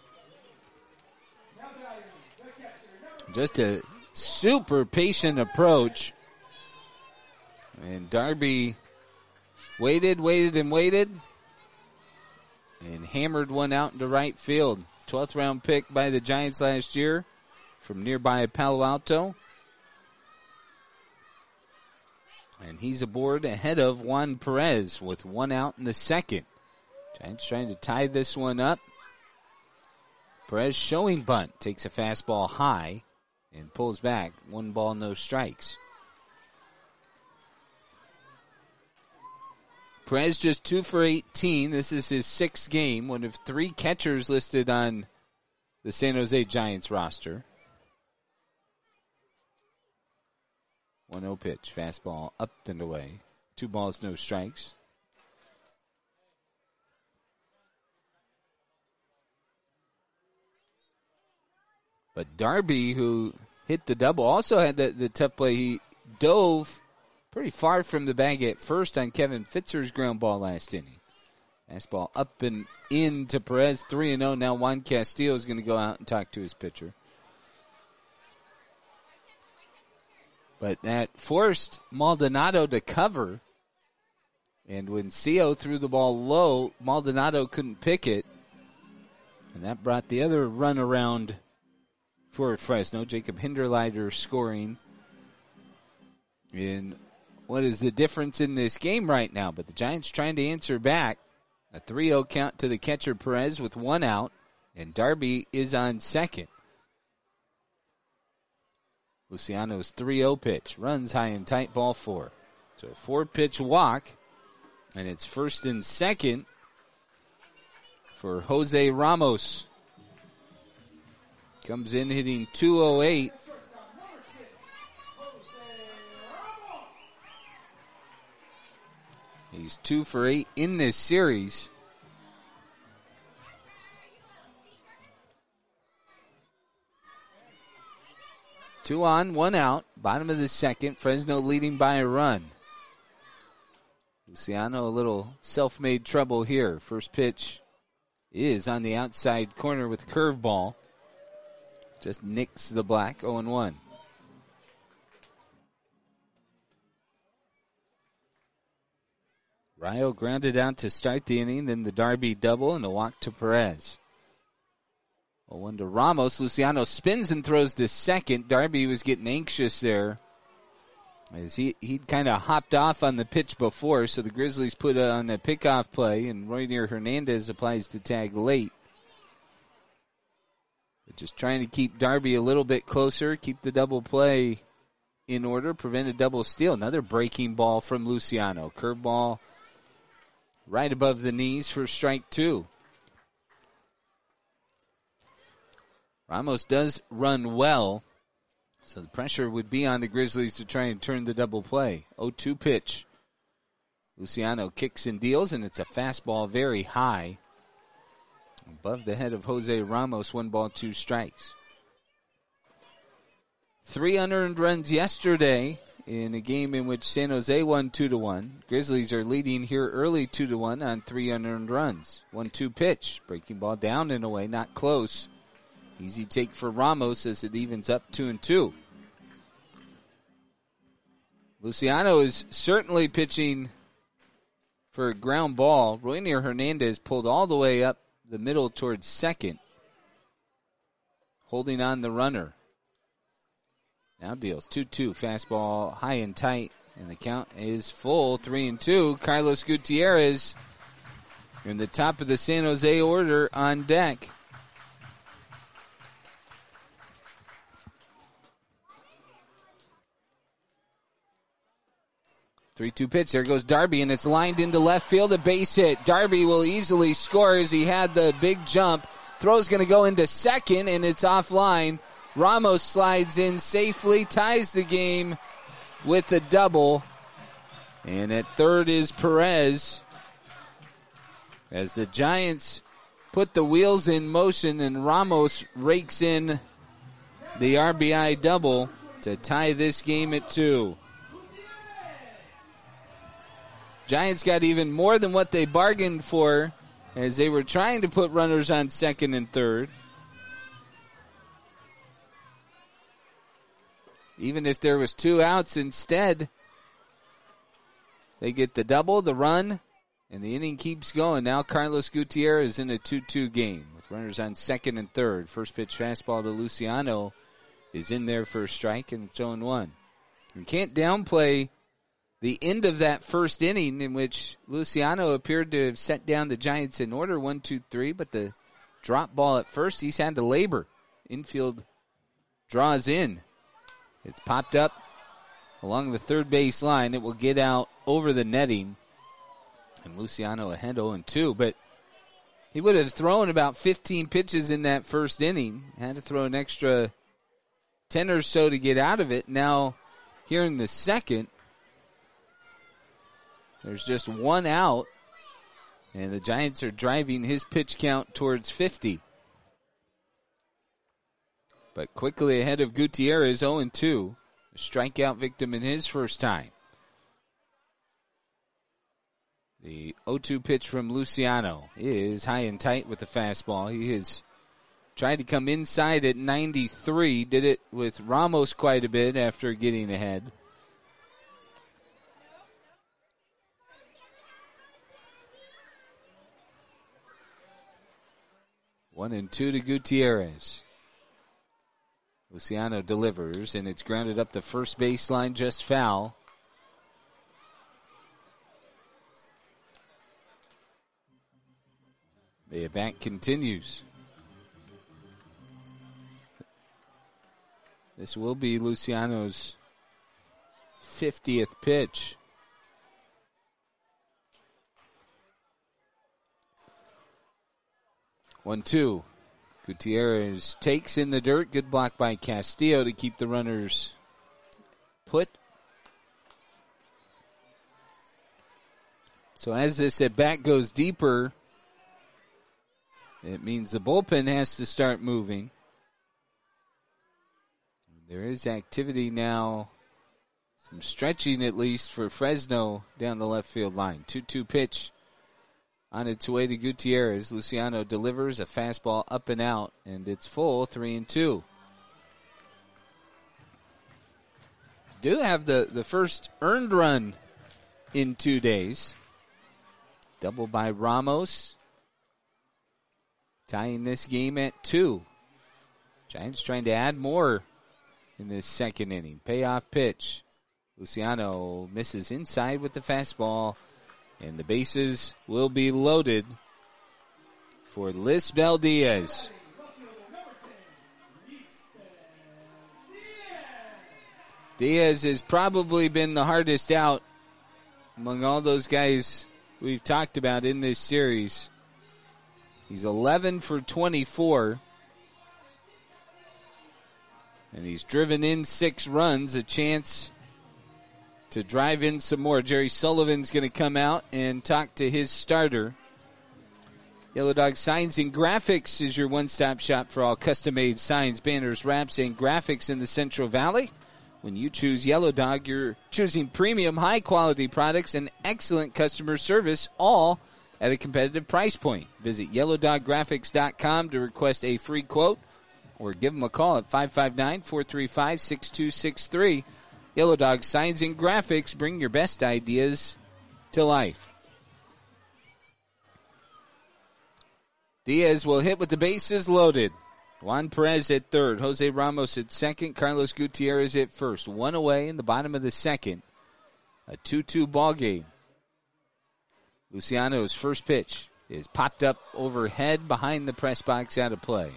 Just a super patient approach. And Darby waited, waited, and waited. And hammered one out into right field. twelfth round pick by the Giants last year from nearby Palo Alto. And he's aboard ahead of Juan Perez with one out in the second. Giants trying to tie this one up. Perez showing bunt. Takes a fastball high and pulls back. One ball, no strikes. Perez just two for eighteen. This is his sixth game. One of three catchers listed on the San Jose Giants roster. one oh pitch. Fastball up and away. Two balls, no strikes. But Darby, who hit the double, also had the, the tough play. He dove pretty far from the bag at first on Kevin Fitzer's ground ball last inning. Fastball up and in to Perez, three and oh. Now Juan Castillo is going to go out and talk to his pitcher. But that forced Maldonado to cover. And when Cio threw the ball low, Maldonado couldn't pick it. And that brought the other run around for Fresno. Jacob Hinderleiter scoring in what is the difference in this game right now. But the Giants trying to answer back A three oh count to the catcher Perez with one out, and Darby is on second. Luciano's three oh pitch. Runs high and tight, ball four. So a four-pitch walk, and it's first and second for Jose Ramos. Comes in hitting two oh eight. He's two for eight in this series. Two on, one out. Bottom of the second. Fresno leading by a run. Luciano, a little self-made trouble here. First pitch is on the outside corner with a curveball. Just nicks the black, oh and one. Rayo grounded out to start the inning, then the Darby double and a walk to Perez. oh one to Ramos. Luciano spins and throws to second. Darby was getting anxious there, as he, he'd kind of hopped off on the pitch before, so the Grizzlies put on a pickoff play, and Roynier Hernandez applies the tag late. But just trying to keep Darby a little bit closer, keep the double play in order, prevent a double steal. Another breaking ball from Luciano. Curveball right above the knees for strike two. Ramos does run well, so the pressure would be on the Grizzlies to try and turn the double play. oh two pitch. Luciano kicks and deals, and it's a fastball very high. Above the head of Jose Ramos, one ball, two strikes. Three unearned runs yesterday in a game in which San Jose won two to one. Grizzlies are leading here early two to one on three unearned runs. one two pitch. Breaking ball down and away, not close. Easy take for Ramos as it evens up two and two. Luciano is certainly pitching for a ground ball. Roynier Hernandez pulled all the way up the middle towards second, holding on the runner. Now deals two two, fastball high and tight, and the count is full, three and two. Carlos Gutierrez in the top of the San Jose order on deck. three two pitch. There goes Darby, and it's lined into left field. A base hit. Darby will easily score as he had the big jump. Throw's going to go into second, and it's offline. Ramos slides in safely, ties the game with a double. And at third is Perez, as the Giants put the wheels in motion, and Ramos rakes in the R B I double to tie this game at two. Giants got even more than what they bargained for, as they were trying to put runners on second and third. Even if there was two outs, instead, they get the double, the run, and the inning keeps going. Now Carlos Gutierrez is in a two two game with runners on second and third. First pitch fastball to Luciano is in there for a strike, and it's oh and one. You can't downplay the end of that first inning, in which Luciano appeared to have set down the Giants in order, one, two, three, but the drop ball at first, he's had to labor. Infield draws in. It's popped up along the third base line. It will get out over the netting, and Luciano ahead oh and two, but he would have thrown about fifteen pitches in that first inning. Had to throw an extra ten or so to get out of it. Now, here in the second, there's just one out, and the Giants are driving his pitch count towards fifty. But quickly ahead of Gutierrez, oh and two. A strikeout victim in his first time. The oh two pitch from Luciano is high and tight with the fastball. He has tried to come inside at ninety-three. Did it with Ramos quite a bit after getting ahead. One and two to Gutierrez. Luciano delivers, and it's grounded up the first baseline, just foul. The at-bat continues. This will be Luciano's fiftieth pitch. one two. Gutierrez takes in the dirt. Good block by Castillo to keep the runners put. So as this at-bat goes deeper, it means the bullpen has to start moving. There is activity now, some stretching at least for Fresno down the left field line. two two pitch on its way to Gutierrez. Luciano delivers a fastball up and out, and it's full, three and two. Do have the, the first earned run in two days. Double by Ramos, tying this game at two. Giants trying to add more in this second inning. Payoff pitch. Luciano misses inside with the fastball, and the bases will be loaded for Lisbel Diaz. Diaz has probably been the hardest out among all those guys we've talked about in this series. He's eleven for twenty-four. And he's driven in six runs, a chance to drive in some more. Jerry Sullivan's going to come out and talk to his starter. Yellow Dog Signs and Graphics is your one-stop shop for all custom-made signs, banners, wraps, and graphics in the Central Valley. When you choose Yellow Dog, you're choosing premium, high-quality products and excellent customer service, all at a competitive price point. Visit yellow dog graphics dot com to request a free quote, or give them a call at five five nine, four three five, six two six three. Yellow Dog Signs and Graphics, bring your best ideas to life. Diaz will hit with the bases loaded. Juan Perez at third, Jose Ramos at second, Carlos Gutierrez at first. One away in the bottom of the second. A two two ball game. Luciano's first pitch is popped up overhead behind the press box, out of play.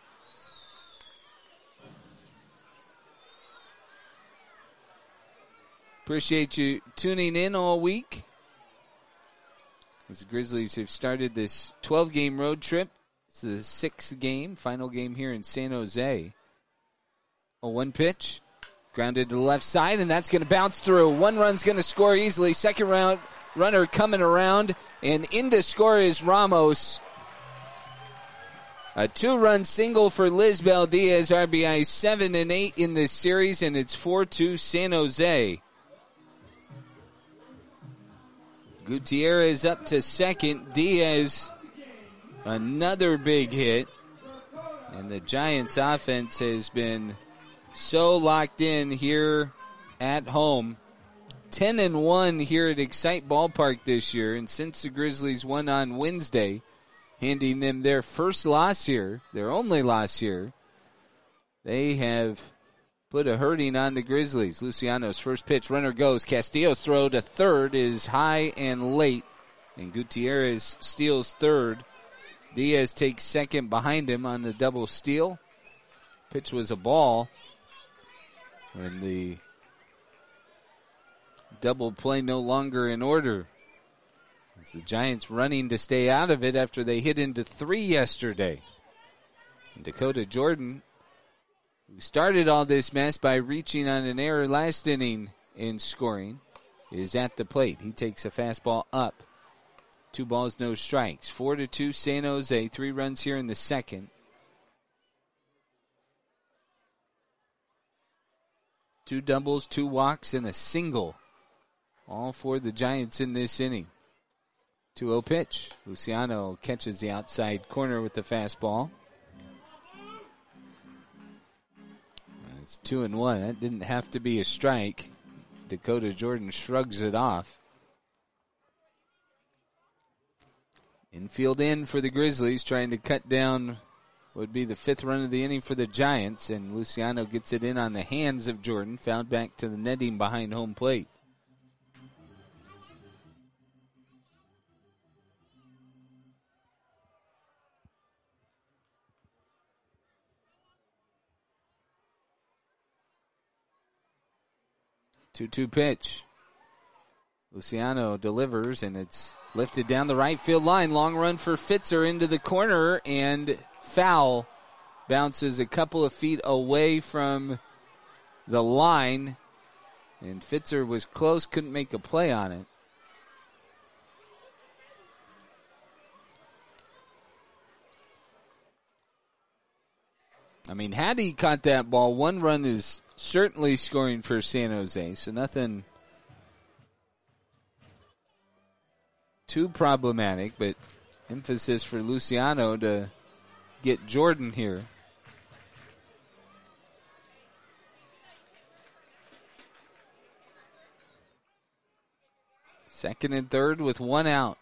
Appreciate you tuning in all week as the Grizzlies have started this twelve-game road trip. It's the sixth game, final game here in San Jose. A one pitch, grounded to the left side, and that's going to bounce through. One run's going to score easily. Second round runner coming around, and in to score is Ramos. A two-run single for Lisbel Diaz, R B I seven and eight in this series, and it's four two San Jose. Gutierrez up to second. Diaz, another big hit. And the Giants offense has been so locked in here at home. ten and one here at Excite Ballpark this year. And since the Grizzlies won on Wednesday, handing them their first loss here, their only loss here, they have put a hurting on the Grizzlies. Luciano's first pitch, runner goes. Castillo's throw to third is high and late, and Gutierrez steals third. Diaz takes second behind him on the double steal. Pitch was a ball, and the double play no longer in order. It's the Giants running to stay out of it after they hit into three yesterday. And Dakota Jordan, who started all this mess by reaching on an error last inning in scoring, is at the plate. He takes a fastball up. Two balls, no strikes. Four to two, San Jose. Three runs here in the second. Two doubles, two walks, and a single. All for the Giants in this inning. two oh pitch. Luciano catches the outside corner with the fastball. It's two and one. That didn't have to be a strike. Dakota Jordan shrugs it off. Infield in for the Grizzlies, trying to cut down what would be the fifth run of the inning for the Giants, and Luciano gets it in on the hands of Jordan, fouled back to the netting behind home plate. two two pitch. Luciano delivers, and it's lifted down the right field line. Long run for Fitzer into the corner, and foul. Bounces a couple of feet away from the line, and Fitzer was close, couldn't make a play on it. I mean, had he caught that ball, one run is certainly scoring for San Jose, so nothing too problematic, but emphasis for Luciano to get Jordan here. Second and third with one out.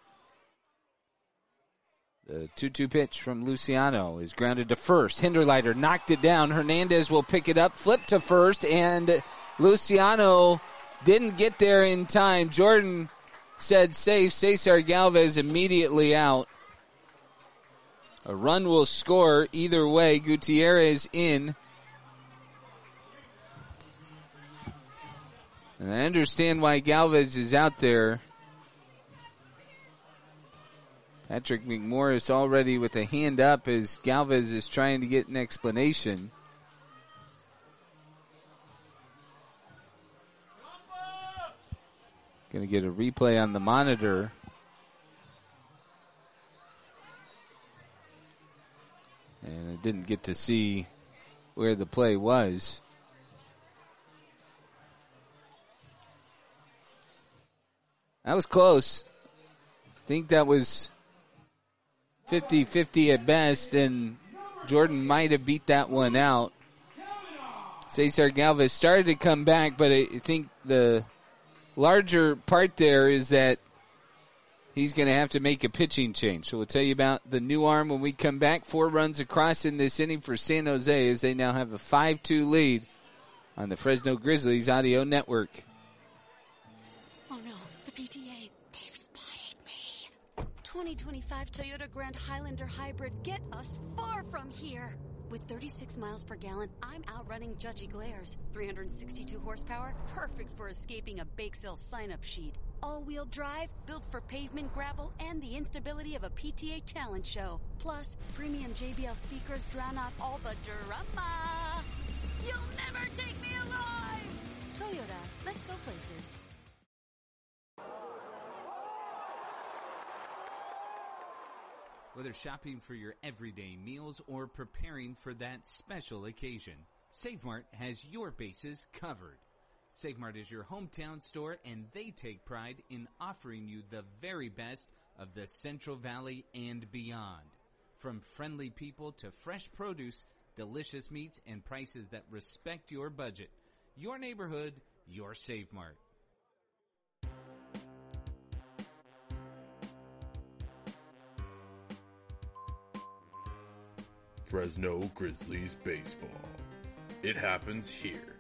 The two two pitch from Luciano is grounded to first. Hinderleiter knocked it down. Hernandez will pick it up, flip to first, and Luciano didn't get there in time. Jordan said safe. Cesar Galvez immediately out. A run will score either way. Gutierrez in. And I understand why Galvez is out there. Patrick McMorris already with a hand up as Galvez is trying to get an explanation. Going to get a replay on the monitor. And I didn't get to see where the play was. That was close. I think that was fifty-fifty at best, and Jordan might have beat that one out. Cesar Galvez started to come back, but I think the larger part there is that he's going to have to make a pitching change. So we'll tell you about the new arm when we come back. Four runs across in this inning for San Jose as they now have a five two lead on the Fresno Grizzlies Audio Network. twenty twenty-five Toyota Grand Highlander Hybrid, get us far from here. With thirty-six miles per gallon, I'm outrunning Judgy Glares. three hundred sixty-two horsepower, perfect for escaping a bake sale sign-up sheet. All-wheel drive, built for pavement, gravel, and the instability of a P T A talent show. Plus, premium J B L speakers drown out all the drama. You'll never take me alive! Toyota, let's go places. Whether shopping for your everyday meals or preparing for that special occasion, Save Mart has your bases covered. Save Mart is your hometown store, and they take pride in offering you the very best of the Central Valley and beyond. From friendly people to fresh produce, delicious meats, and prices that respect your budget. Your neighborhood, your Save Mart. Fresno Grizzlies baseball. It happens here.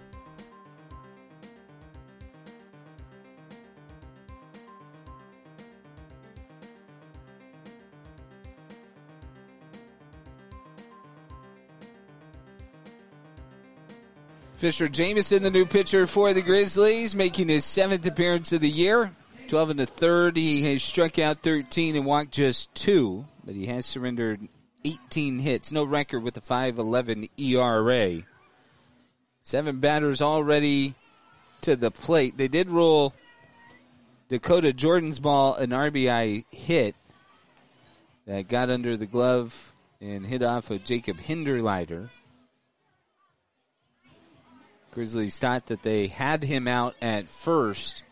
Fisher Jameson, the new pitcher for the Grizzlies, making his seventh appearance of the year. twelve and a third. He has struck out thirteen and walked just two, but he has surrendered eighteen hits. No record with a five eleven E R A. Seven batters already to the plate. They did rule Dakota Jordan's ball an R B I hit that got under the glove and hit off of Jacob Hinderleiter. Grizzlies thought that they had him out at first,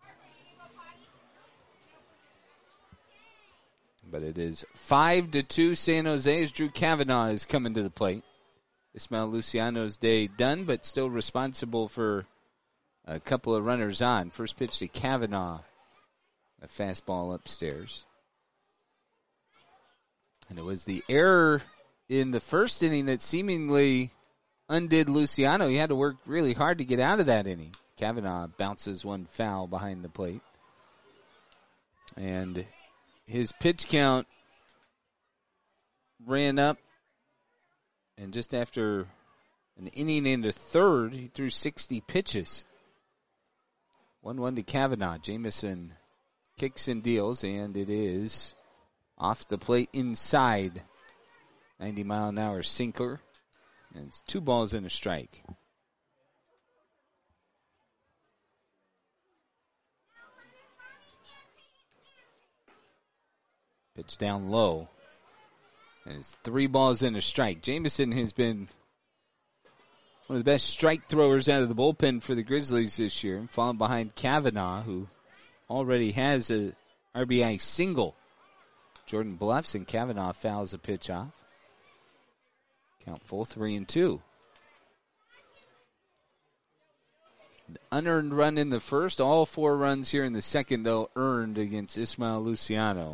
but it is five to two San Jose as Drew Kavanaugh is coming to the plate. Ismael Luciano's day done, but still responsible for a couple of runners on. First pitch to Kavanaugh, a fastball upstairs. And it was the error in the first inning that seemingly undid Luciano. He had to work really hard to get out of that inning. Kavanaugh bounces one foul behind the plate. And his pitch count ran up, and just after an inning into third, he threw sixty pitches. one one to Kavanaugh. Jamison kicks and deals, and it is off the plate inside. ninety mile an hour sinker. And it's two balls and a strike. Pitch down low. And it's three balls and a strike. Jamison has been one of the best strike throwers out of the bullpen for the Grizzlies this year, falling behind Kavanaugh, who already has a R B I single. Jordan bluffs and Kavanaugh fouls a pitch off. Count full, three and two. An unearned run in the first. All four runs here in the second, though, earned against Ismael Luciano.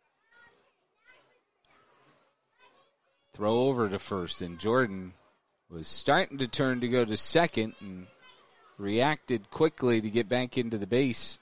Throw over to first, and Jordan was starting to turn to go to second and reacted quickly to get back into the base.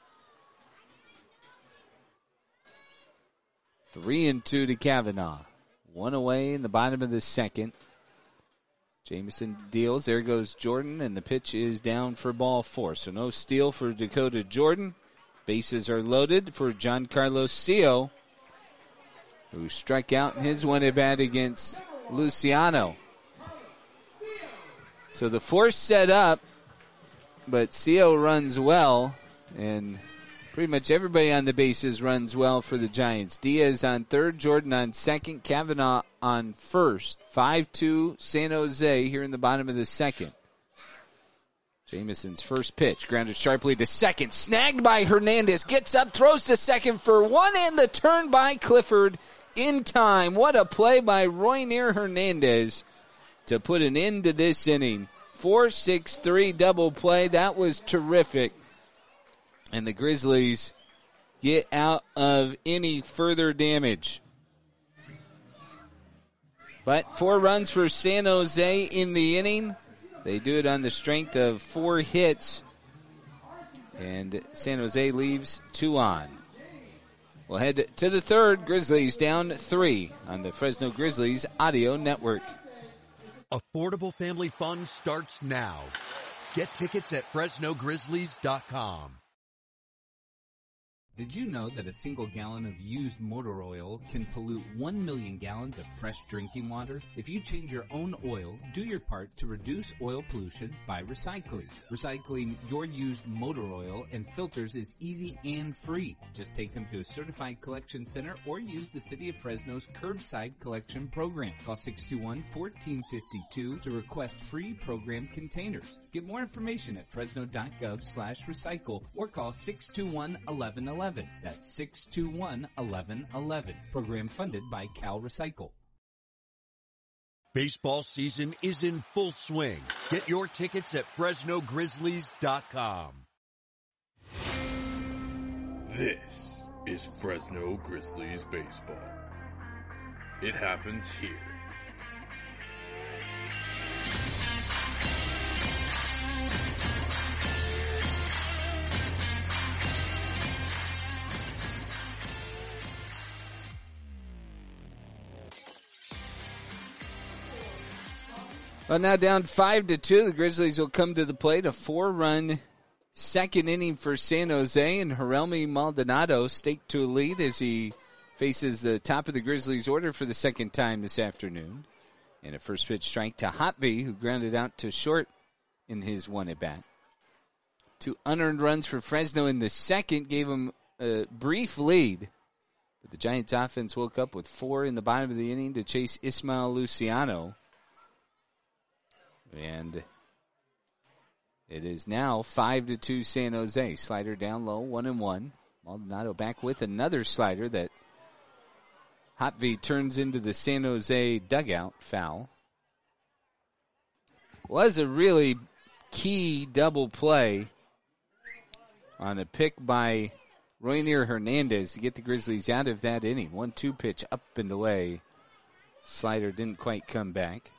Three and two to Kavanaugh. One away in the bottom of the second. Jamison deals. There goes Jordan, and the pitch is down for ball four. So no steal for Dakota Jordan. Bases are loaded for Giancarlo Sio, who struck out in his one at bat against Luciano. So the force set up, but Sio runs well, and pretty much everybody on the bases runs well for the Giants. Diaz on third, Jordan on second, Kavanaugh on first. five two San Jose here in the bottom of the second. Jamison's first pitch, grounded sharply to second, snagged by Hernandez, gets up, throws to second for one, and the turn by Clifford in time. What a play by Roynier Hernandez to put an end to this inning. four six three double play. That was terrific. And the Grizzlies get out of any further damage. But four runs for San Jose in the inning. They do it on the strength of four hits. And San Jose leaves two on. We'll head to the third. Grizzlies down three on the Fresno Grizzlies Audio Network. Affordable family fun starts now. Get tickets at Fresno Grizzlies dot com. Did you know that a single gallon of used motor oil can pollute one million gallons of fresh drinking water? If you change your own oil, do your part to reduce oil pollution by recycling. Recycling your used motor oil and filters is easy and free. Just take them to a certified collection center or use the City of Fresno's curbside collection program. Call six two one, one four five two to request free program containers. Get more information at fresno.gov slash recycle or call six two one, one one one one. That's six two one, one one one one. Program funded by Cal Recycle. Baseball season is in full swing. Get your tickets at Fresno Grizzlies dot com. This is Fresno Grizzlies baseball. It happens here. Well, now down five to two, the Grizzlies will come to the plate. A four-run second inning for San Jose, and Jeremy Maldonado staked to a lead as he faces the top of the Grizzlies order for the second time this afternoon. And a first pitch strike to Hotvey, who grounded out to short in his one at bat. Two unearned runs for Fresno in the second gave him a brief lead. But the Giants offense woke up with four in the bottom of the inning to chase Ismael Luciano. And it is now five to two San Jose. Slider down low, one and one. Maldonado back with another slider that Hotvey turns into the San Jose dugout foul. Was a really key double play on a pick by Roynier Hernandez to get the Grizzlies out of that inning. one two pitch up and away. Slider didn't quite come back.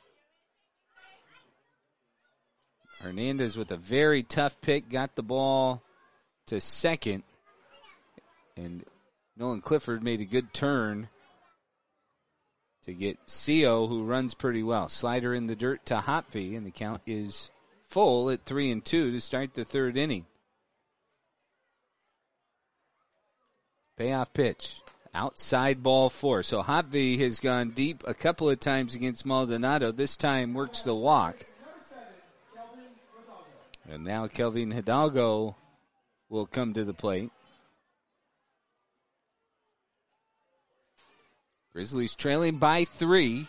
Hernandez with a very tough pick, got the ball to second. And Nolan Clifford made a good turn to get Sio, who runs pretty well. Slider in the dirt to Hotvey, and the count is full at three and two to start the third inning. Payoff pitch. Outside ball four. So Hopvee has gone deep a couple of times against Maldonado. This time works the walk. And now Kelvin Hidalgo will come to the plate. Grizzlies trailing by three.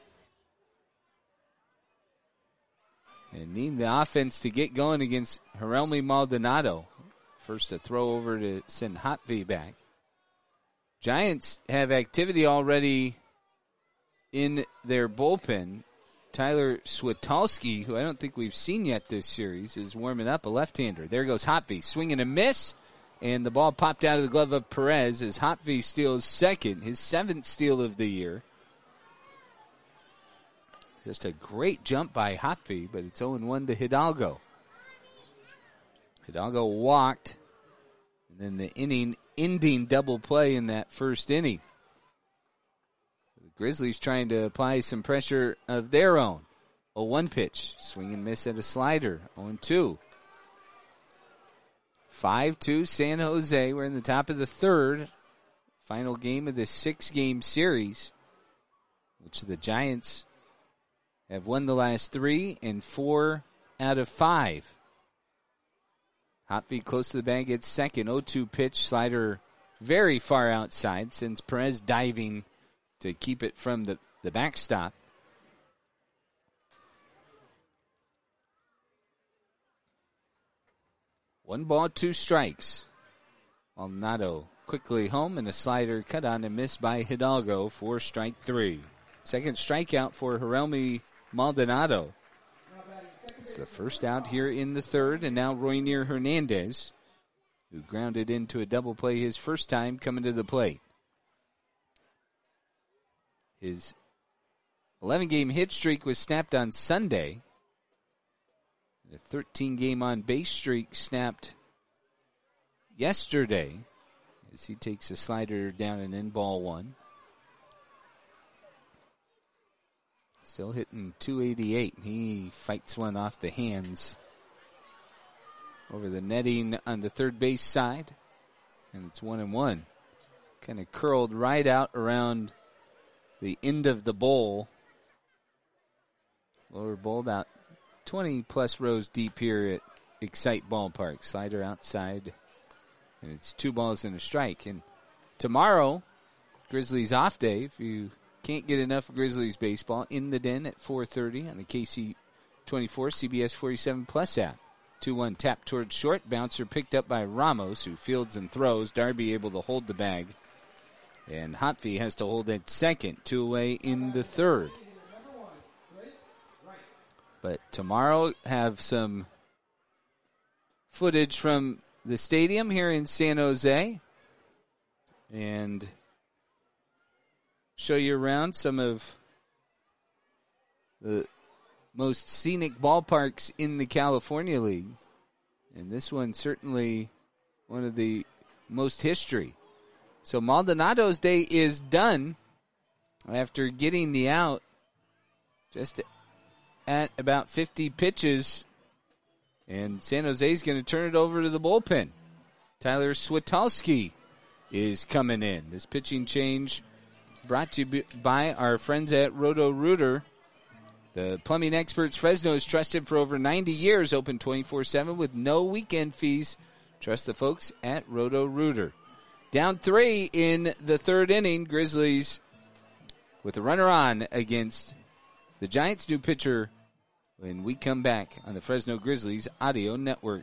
And need the offense to get going against Jerelmy Maldonado. First a throw over to send Hopvee back. Giants have activity already in their bullpen. Tyler Switalski, who I don't think we've seen yet this series, is warming up, a left-hander. There goes Hopvee, swing and a miss, and the ball popped out of the glove of Perez as Hopvee steals second, his seventh steal of the year. Just a great jump by Hopvee, but it's oh and one to Hidalgo. Hidalgo walked, and then the inning ending double play in that first inning. The Grizzlies trying to apply some pressure of their own. oh one pitch, swing and miss at a slider, oh and two. five two San Jose. We're in the top of the third. Final game of this six-game series, which the Giants have won the last three and four out of five. Hopvee close to the bag gets second. oh two pitch, slider very far outside, sends Perez diving to keep it from the, the backstop. One ball, two strikes. Maldonado quickly home, and a slider cut on and missed by Hidalgo for strike three. Second strikeout for Jerelmy Maldonado. It's the first out here in the third, and now Roynier Hernandez, who grounded into a double play his first time coming to the plate. His eleven-game hit streak was snapped on Sunday. The thirteen-game on-base streak snapped yesterday as he takes a slider down and in ball one. Still hitting two eighty-eight. He fights one off the hands over the netting on the third base side. And it's one and one. Kind of curled right out around the end of the bowl. Lower bowl about twenty plus rows deep here at Excite Ballpark. Slider outside. And it's two balls and a strike. And tomorrow, Grizzlies off day. If you can't get enough of Grizzlies baseball, In the Den at four thirty on the K C twenty-four C B S forty-seven Plus app. two one tap towards short. Bouncer picked up by Ramos, who fields and throws. Darby able to hold the bag. And Hopvee has to hold at second. Two away in the third. But tomorrow have some footage from the stadium here in San Jose. And show you around some of the most scenic ballparks in the California League. And this one certainly one of the most history. So Maldonado's day is done after getting the out just at about fifty pitches. And San Jose's going to turn it over to the bullpen. Tyler Switalski is coming in. This pitching change brought to you by our friends at Roto-Rooter. The plumbing experts Fresno has trusted for over ninety years, open twenty-four seven with no weekend fees. Trust the folks at Roto-Rooter. Down three in the third inning, Grizzlies with a runner on against the Giants' new pitcher when we come back on the Fresno Grizzlies Audio Network.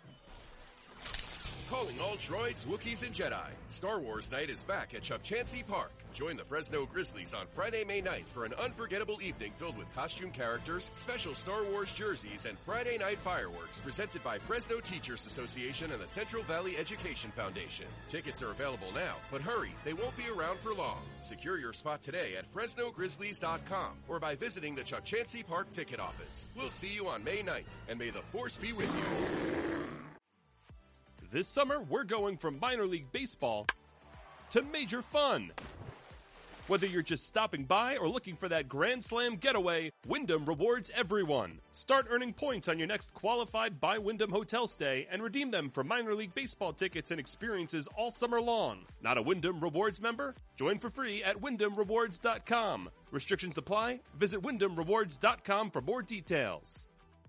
Calling all droids, Wookiees, and Jedi. Star Wars Night is back at Chukchansi Park. Join the Fresno Grizzlies on Friday, May ninth for an unforgettable evening filled with costume characters, special Star Wars jerseys, and Friday night fireworks presented by Fresno Teachers Association and the Central Valley Education Foundation. Tickets are available now, but hurry, they won't be around for long. Secure your spot today at Fresno Grizzlies dot com or by visiting the Chukchansi Park ticket office. We'll see you on May ninth, and may the Force be with you. This summer, we're going from minor league baseball to major fun. Whether you're just stopping by or looking for that Grand Slam getaway, Wyndham rewards everyone. Start earning points on your next qualified by Wyndham hotel stay and redeem them for minor league baseball tickets and experiences all summer long. Not a Wyndham Rewards member? Join for free at wyndham rewards dot com. Restrictions apply. Visit wyndham rewards dot com for more details.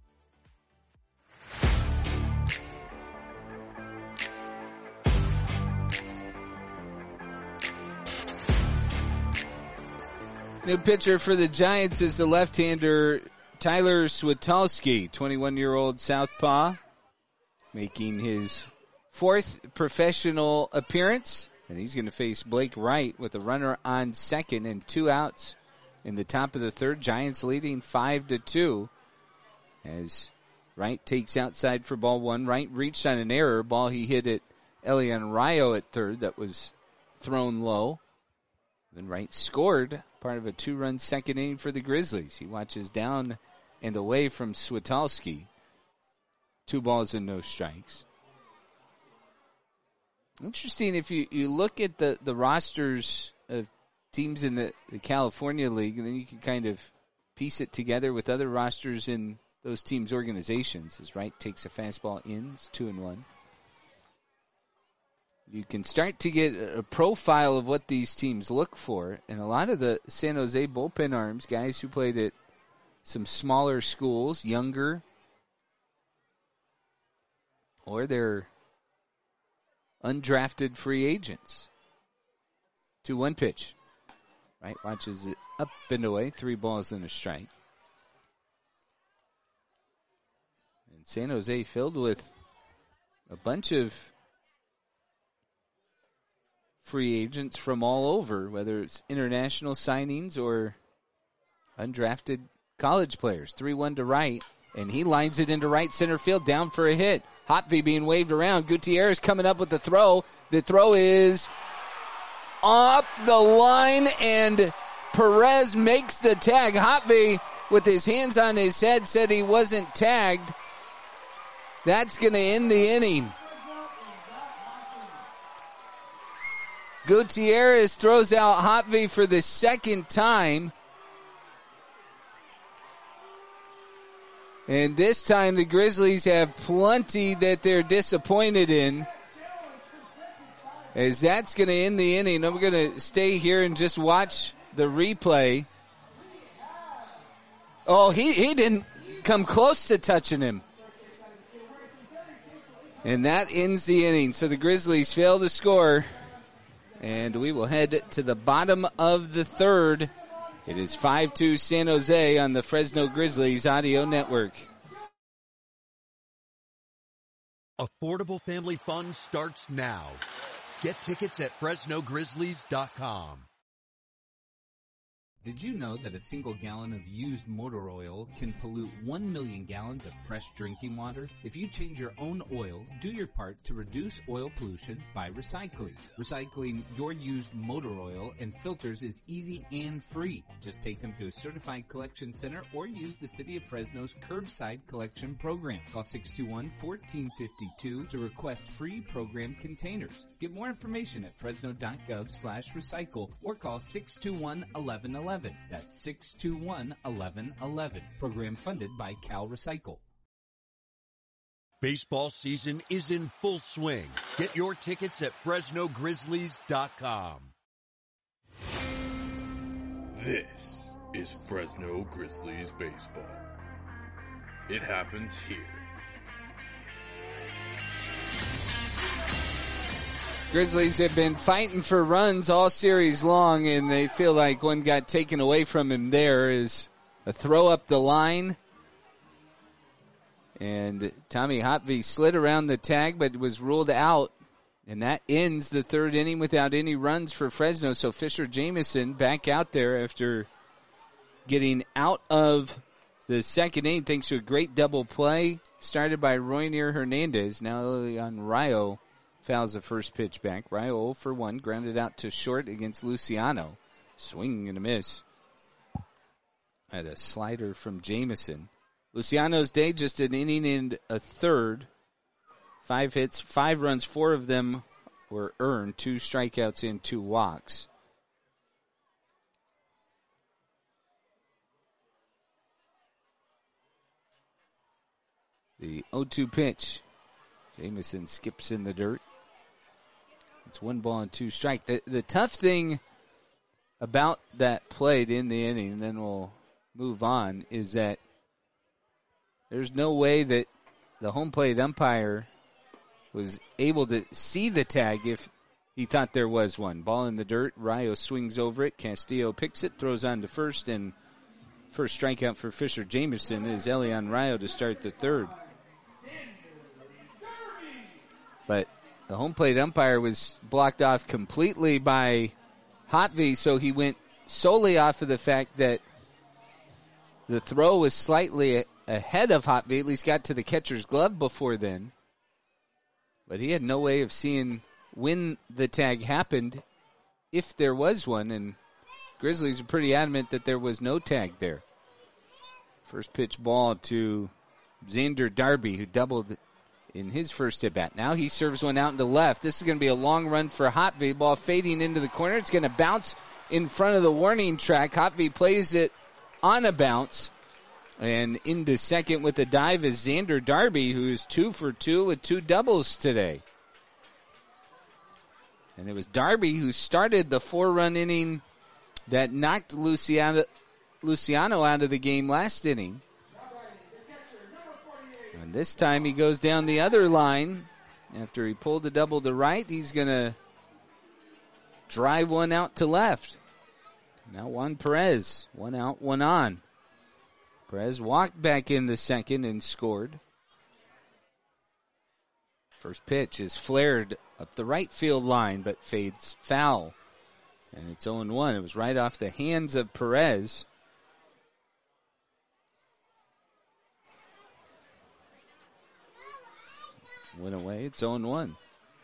New pitcher for the Giants is the left-hander Tyler Switolski, twenty-one-year-old southpaw, making his fourth professional appearance. And he's going to face Blake Wright with a runner on second and two outs in the top of the third. Giants leading five to two as Wright takes outside for ball one. Wright reached on an error. Ball he hit at Elian Rayo at third that was thrown low. Then Wright scored, part of a two-run second inning for the Grizzlies. He watches down and away from Switolski. Two balls and no strikes. Interesting, if you, you look at the, the rosters of teams in the, the California League, and then you can kind of piece it together with other rosters in those teams' organizations. As Wright takes a fastball in, it's two and one. You can start to get a profile of what these teams look for. And a lot of the San Jose bullpen arms, guys who played at some smaller schools, younger, or they're undrafted free agents. two one pitch. Right, watches it up and away. Three balls and a strike. And San Jose filled with a bunch of free agents from all over, whether it's international signings or undrafted college players. three one to Wright, and he lines it into right center field, down for a hit. Hotvey being waved around. Gutierrez coming up with the throw. The throw is up the line, and Perez makes the tag. Hotvey, with his hands on his head, said he wasn't tagged. That's going to end the inning. Gutierrez throws out Hotvey for the second time. And this time the Grizzlies have plenty that they're disappointed in. As that's going to end the inning. I'm going to stay here and just watch the replay. Oh, he, he didn't come close to touching him. And that ends the inning. So the Grizzlies fail to score. And we will head to the bottom of the third. It is five two San Jose on the Fresno Grizzlies Audio Network. Affordable family fun starts now. Get tickets at Fresno Grizzlies dot com. Did you know that a single gallon of used motor oil can pollute one million gallons of fresh drinking water? If you change your own oil, do your part to reduce oil pollution by recycling. Recycling your used motor oil and filters is easy and free. Just take them to a certified collection center or use the City of Fresno's curbside collection program. Call six two one, one four five two to request free program containers. Get more information at fresno dot gov slash recycle or call six two one, one one one one. That's six two one, one one one one. Program funded by Cal Recycle. Baseball season is in full swing. Get your tickets at Fresno Grizzlies dot com. This is Fresno Grizzlies baseball. It happens here. Grizzlies have been fighting for runs all series long, and they feel like one got taken away from him there is a throw up the line. And Tommy Hotvey slid around the tag, but was ruled out. And that ends the third inning without any runs for Fresno. So Fisher Jamison back out there after getting out of the second inning thanks to a great double play started by Roynier Hernandez. Now Elian Rayo fouls the first pitch back. Rayo zero for one, grounded out to short against Luciano. Swing and a miss. Had a slider from Jamison. Luciano's day, just an inning and a third. Five hits, five runs, four of them were earned. Two strikeouts and two walks. The oh two pitch. Jamison skips in the dirt. It's one ball and two strike. The, the tough thing about that play in the inning, and then we'll move on, is that there's no way that the home plate umpire was able to see the tag if he thought there was one. Ball in the dirt. Rayo swings over it. Castillo picks it, throws on to first, and first strikeout for Fisher Jameson is Elian Rayo to start the third. But the home plate umpire was blocked off completely by Hotvey, so he went solely off of the fact that the throw was slightly ahead of Hotvey, at least got to the catcher's glove before then. But he had no way of seeing when the tag happened, if there was one, and Grizzlies are pretty adamant that there was no tag there. First pitch ball to Xander Darby, who doubled in his first at-bat. Now he serves one out into left. This is going to be a long run for Hotvey. Ball fading into the corner. It's going to bounce in front of the warning track. Hotvey plays it on a bounce. And into second with a dive is Xander Darby, who's two for two with two doubles today. And it was Darby who started the four-run inning that knocked Luciano, Luciano out of the game last inning. And this time he goes down the other line. After he pulled the double to right, he's going to drive one out to left. Now Juan Perez, one out, one on. Perez walked back in the second and scored. First pitch is flared up the right field line, but fades foul. And it's oh and one. It was right off the hands of Perez. Went away. It's oh and one.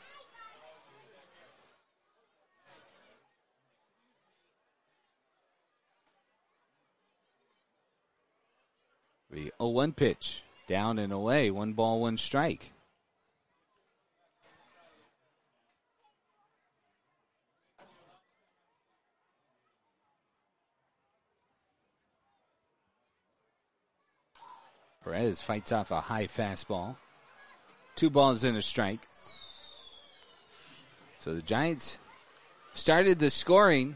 The oh one pitch. Down and away. One ball, one strike. Perez fights off a high fastball. Two balls and a strike. So the Giants started the scoring.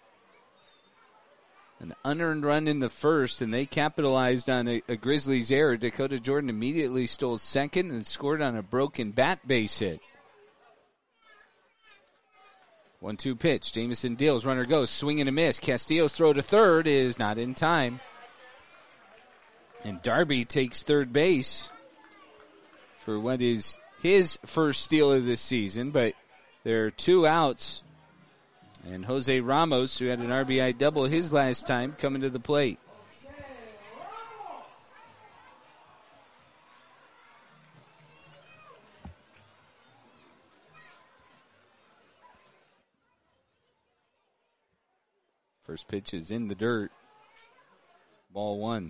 An unearned run in the first, and they capitalized on a, a Grizzlies error. Dakota Jordan immediately stole second and scored on a broken bat base hit. one two pitch. Jameson deals. Runner goes. Swing and a miss. Castillo's throw to third is not in time. And Darby takes third base for what is his first steal of the season, but there are two outs. And Jose Ramos, who had an R B I double his last time, coming to the plate. First pitch is in the dirt. Ball one.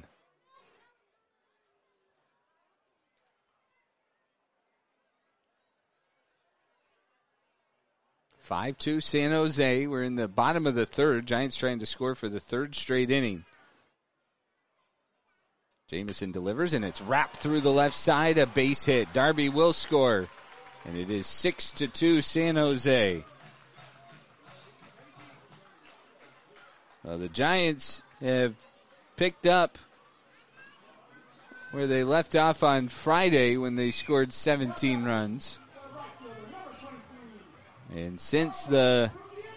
five two San Jose. We're in the bottom of the third. Giants trying to score for the third straight inning. Jameson delivers, and it's wrapped through the left side. A base hit. Darby will score. And it is six to two San Jose. Well, the Giants have picked up where they left off on Friday when they scored seventeen runs. And since the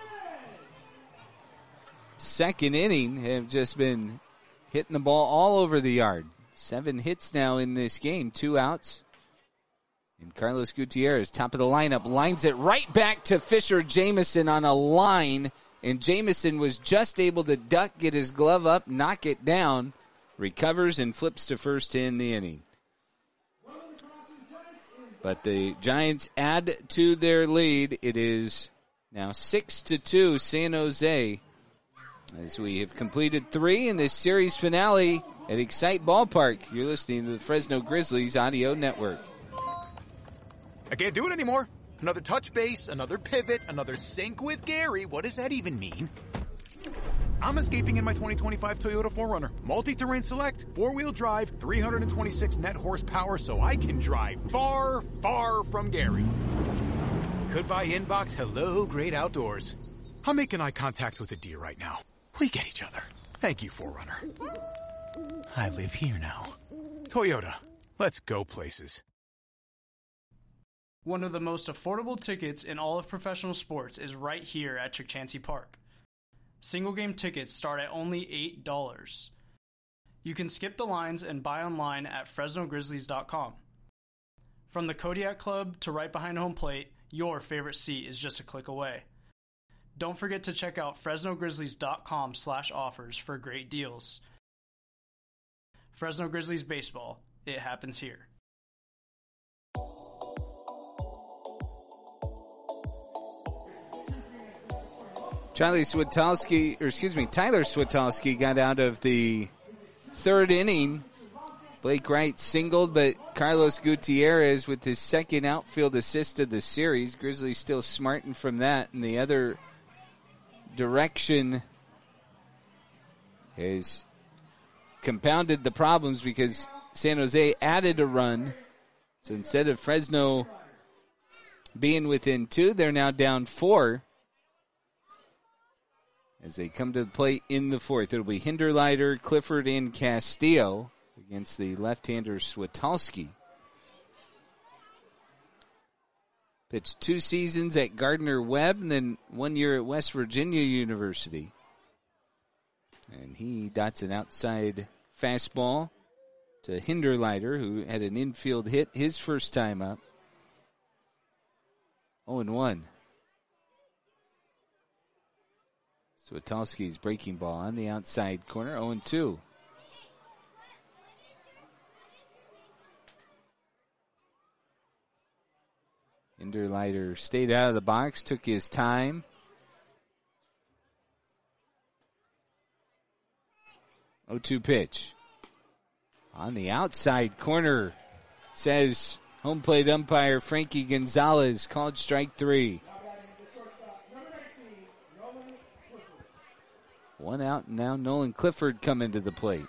second inning, have just been hitting the ball all over the yard. Seven hits now in this game, two outs. And Carlos Gutierrez, top of the lineup, lines it right back to Fisher Jameson on a line. And Jameson was just able to duck, get his glove up, knock it down, recovers, and flips to first to end the inning. But the Giants add to their lead. It is now six to two San Jose as we have completed three in this series finale at Excite Ballpark. You're listening to the Fresno Grizzlies Audio Network. I can't do it anymore. Another touch base, another pivot, another sync with Gary. What does that even mean? I'm escaping in my twenty twenty-five Toyota four runner. Multi-terrain select, four-wheel drive, three hundred twenty-six net horsepower, so I can drive far, far from Gary. Goodbye inbox, hello great outdoors. I'm making eye contact with a deer right now. We get each other. Thank you, four runner. I live here now. Toyota, let's go places. One of the most affordable tickets in all of professional sports is right here at Chukchansi Park. Single game tickets start at only eight dollars. You can skip the lines and buy online at Fresno Grizzlies dot com. From the Kodiak Club to right behind home plate, your favorite seat is just a click away. Don't forget to check out Fresno Grizzlies dot com slash offers for great deals. Fresno Grizzlies baseball, it happens here. Charlie Switowski, or excuse me, Tyler Switowski got out of the third inning. Blake Wright singled, but Carlos Gutierrez with his second outfield assist of the series. Grizzlies still smarting from that. In the other direction has compounded the problems because San Jose added a run. So instead of Fresno being within two, they're now down four. As they come to the plate in the fourth, it'll be Hinderleiter, Clifford, and Castillo against the left-hander Switowski. Pitched two seasons at Gardner-Webb and then one year at West Virginia University. And he dots an outside fastball to Hinderleiter, who had an infield hit his first time up. oh and one. Switowski's breaking ball on the outside corner, oh and two. Hinderleiter stayed out of the box, took his time. oh two pitch. On the outside corner, says home plate umpire Frankie Gonzalez, called strike three. One out, and now Nolan Clifford coming to the plate.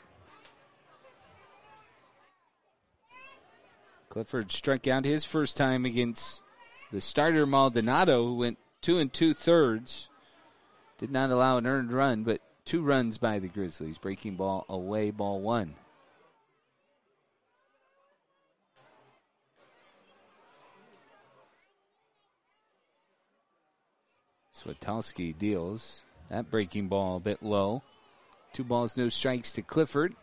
Clifford struck out his first time against the starter Maldonado, who went two and two thirds. Did not allow an earned run, but two runs by the Grizzlies. Breaking ball away, ball one. Switowski deals. That breaking ball a bit low. Two balls, no strikes to Clifford.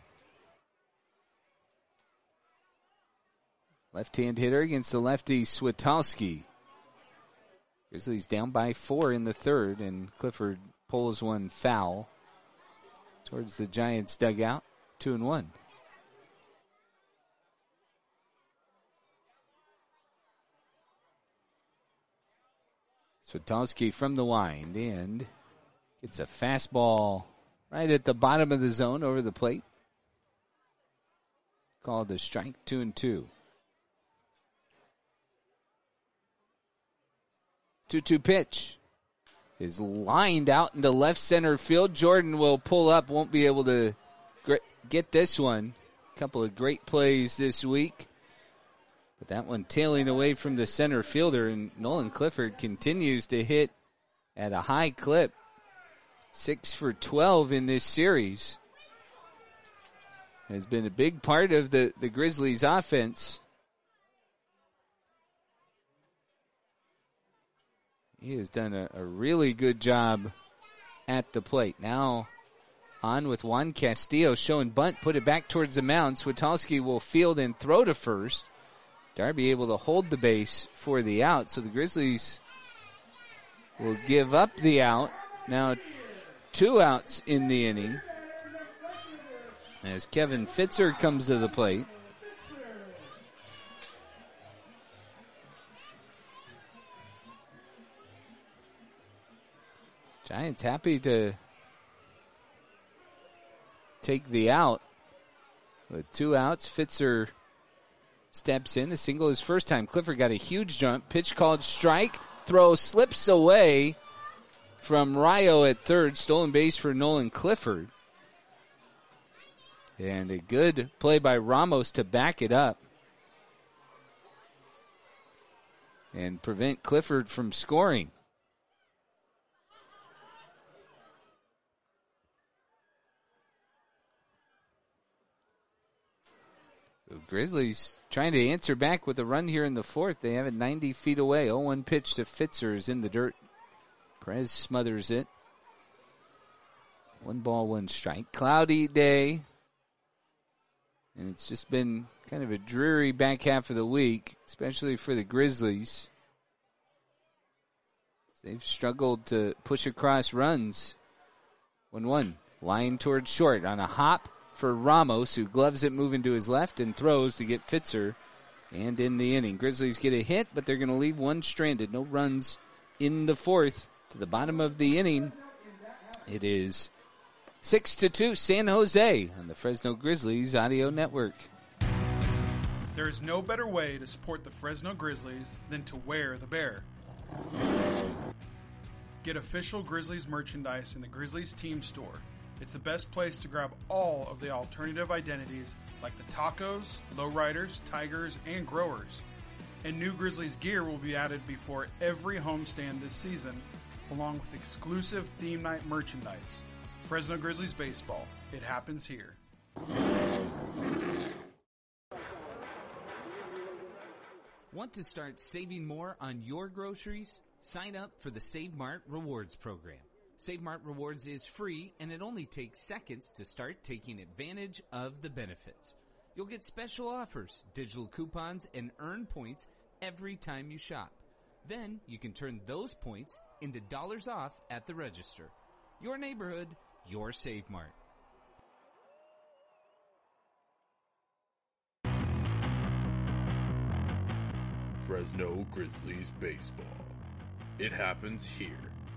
Left-hand hitter against the lefty Switowski. Grizzlies down by four in the third, and Clifford pulls one foul towards the Giants' dugout. Two and one. Switowski from the wind, and gets a fastball right at the bottom of the zone over the plate. Called the strike, two and two. two two pitch is lined out into left center field. Jordan will pull up, won't be able to get this one. A couple of great plays this week. But that one tailing away from the center fielder, and Nolan Clifford continues to hit at a high clip. Six for twelve in this series. Has been a big part of the, the Grizzlies' offense. He has done a, a really good job at the plate. Now on with Juan Castillo, showing bunt, put it back towards the mound. Switowski will field and throw to first. Darby able to hold the base for the out, so the Grizzlies will give up the out. Now two outs in the inning as Kevin Fitzer comes to the plate. Giants happy to take the out. With two outs, Fitzer steps in. A single his first time. Clifford got a huge jump. Pitch called strike. Throw slips away. from Rio at third. Stolen base for Nolan Clifford. And a good play by Ramos to back it up and prevent Clifford from scoring. The Grizzlies trying to answer back with a run here in the fourth. They have it ninety feet away. oh one pitch to Fitzer is in the dirt. Perez smothers it. One ball, one strike. Cloudy day. And it's just been kind of a dreary back half of the week, especially for the Grizzlies. They've struggled to push across runs. one one. Line towards short on a hop for Ramos, who gloves it moving to his left and throws to get Fitzer. And in the inning, Grizzlies get a hit, but they're going to leave one stranded. No runs in the fourth. To the bottom of the inning, it is six to two San Jose on the Fresno Grizzlies Audio Network. There is no better way to support the Fresno Grizzlies than to wear the bear. Get official Grizzlies merchandise in the Grizzlies team store. It's the best place to grab all of the alternative identities like the Tacos, Lowriders, Tigers, and Growers. And new Grizzlies gear will be added before every homestand this season, along with exclusive theme night merchandise. Fresno Grizzlies baseball. It happens here. Want to start saving more on your groceries? Sign up for the Save Mart Rewards program. Save Mart Rewards is free, and it only takes seconds to start taking advantage of the benefits. You'll get special offers, digital coupons, and earn points every time you shop. Then you can turn those points into dollars off at the register. Your neighborhood, your Save Mart. Fresno Grizzlies baseball. It happens here.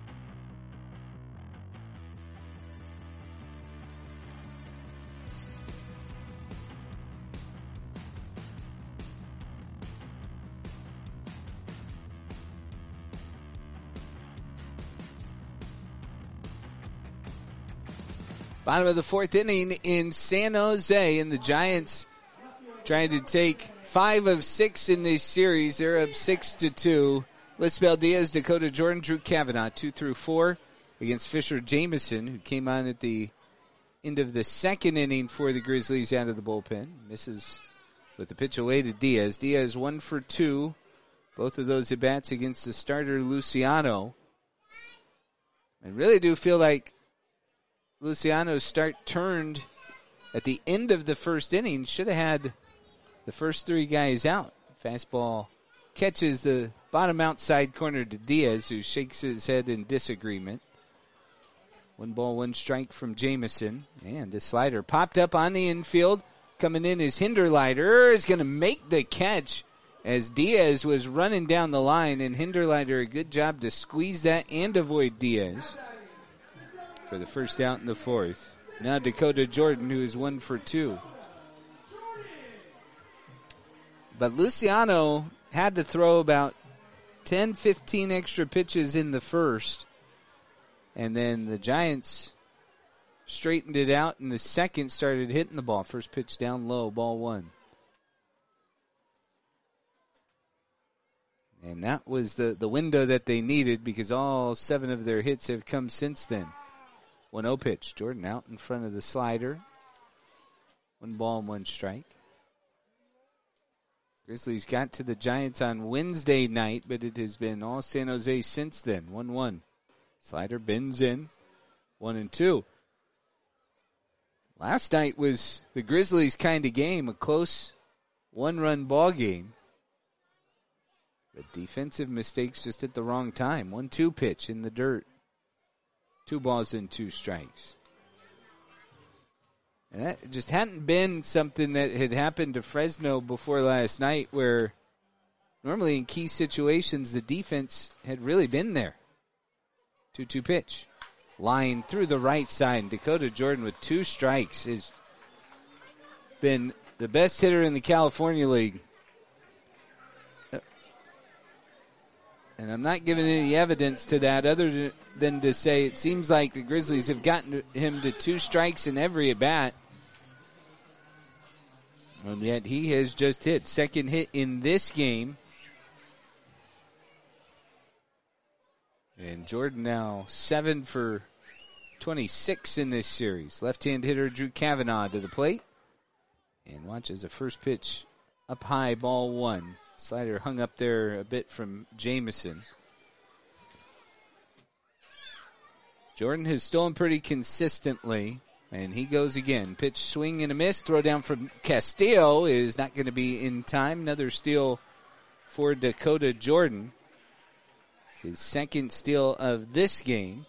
Bottom of the fourth inning in San Jose, and the Giants trying to take five of six in this series. They're up six to two. Lisbel Diaz, Dakota Jordan, Drew Kavanaugh, two through four against Fisher Jameson, who came on at the end of the second inning for the Grizzlies out of the bullpen. Misses with the pitch away to Diaz. Diaz one for two. Both of those at bats against the starter Luciano. I really do feel like Luciano's start turned at the end of the first inning. Should have had the first three guys out. Fastball catches the bottom outside corner to Diaz, who shakes his head in disagreement. One ball, one strike from Jameson. And the slider popped up on the infield. Coming in is Hinderleiter. Is going to make the catch as Diaz was running down the line. And Hinderleiter, a good job to squeeze that and avoid Diaz for the first out in the fourth. Now Dakota Jordan, who is one for two. But Luciano had to throw about ten, fifteen extra pitches in the first. And then the Giants straightened it out in the second, started hitting the ball. First pitch down low, ball one. And that was the, the window that they needed because all seven of their hits have come since then. one oh pitch. Jordan out in front of the slider. One ball and one strike. Grizzlies got to the Giants on Wednesday night, but it has been all San Jose since then. one one. Slider bends in. one and two. Last night was the Grizzlies kind of game, a close one-run ball game. But defensive mistakes just at the wrong time. one two pitch in the dirt. Two balls and two strikes. And that just hadn't been something that had happened to Fresno before last night, where normally in key situations the defense had really been there. two two pitch. Line through the right side. Dakota Jordan with two strikes has been the best hitter in the California League. And I'm not giving any evidence to that other than to say it seems like the Grizzlies have gotten him to two strikes in every at bat. And yet he has just hit. Second hit in this game. And Jordan now seven for twenty-six in this series. Left-hand hitter Drew Kavanaugh to the plate. And watches a first pitch up high, ball one. Slider hung up there a bit from Jamison. Jordan has stolen pretty consistently. And he goes again. Pitch, swing, and a miss. Throw down from Castillo is not going to be in time. Another steal for Dakota Jordan. His second steal of this game.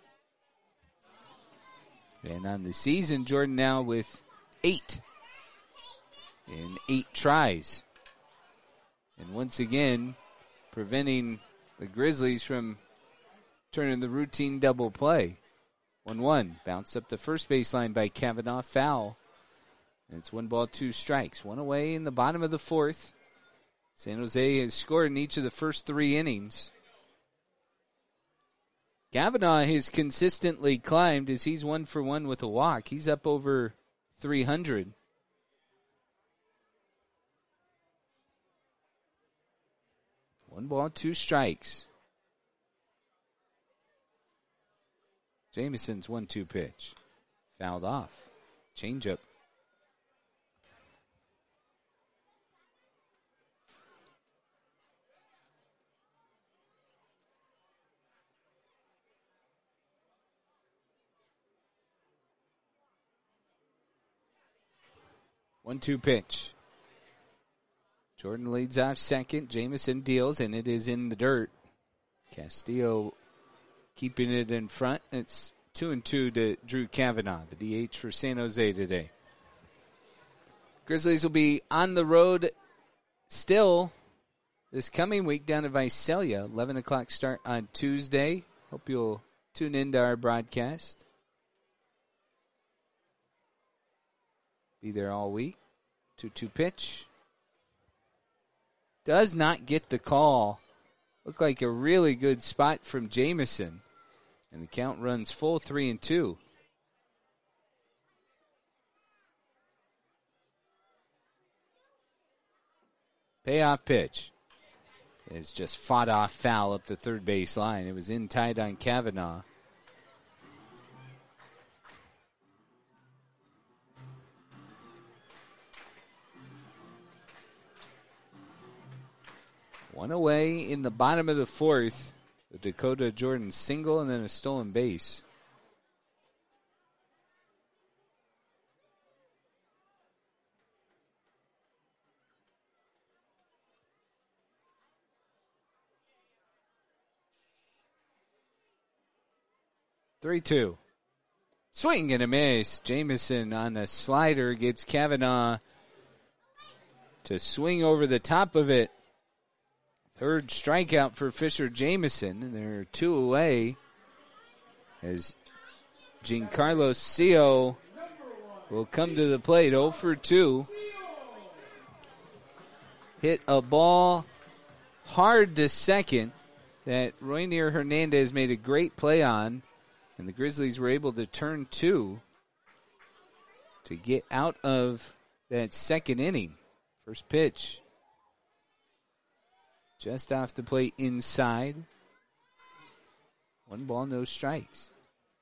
And on the season, Jordan now with eight. In eight tries. And once again, preventing the Grizzlies from turning the routine double play. one one. Bounced up the first baseline by Kavanaugh. Foul. And it's one ball, two strikes. One away in the bottom of the fourth. San Jose has scored in each of the first three innings. Kavanaugh has consistently climbed as he's one for one with a walk. He's up over three hundred. One ball, two strikes. Jamison's one two pitch. Fouled off. Changeup. one two pitch. Jordan leads off second. Jamison deals, and it is in the dirt. Castillo keeping it in front. It's two and two to Drew Kavanaugh, the D H for San Jose today. Grizzlies will be on the road still this coming week down to Visalia. eleven o'clock start on Tuesday. Hope you'll tune into our broadcast. Be there all week. two two pitch. Does not get the call. Looked like a really good spot from Jamison. And the count runs full three and two. Payoff pitch. It's just fought off foul up the third base line. It was in tight on Kavanaugh. One away in the bottom of the fourth. The Dakota Jordan single and then a stolen base. three two. Swing and a miss. Jamison on a slider gets Kavanaugh to swing over the top of it. Third strikeout for Fisher Jamison, and they're two away as Giancarlo Sio will come to the plate. oh for two. Hit a ball hard to second that Roynier Hernandez made a great play on, and the Grizzlies were able to turn two to get out of that second inning. First pitch. Just off the plate inside. One ball, no strikes.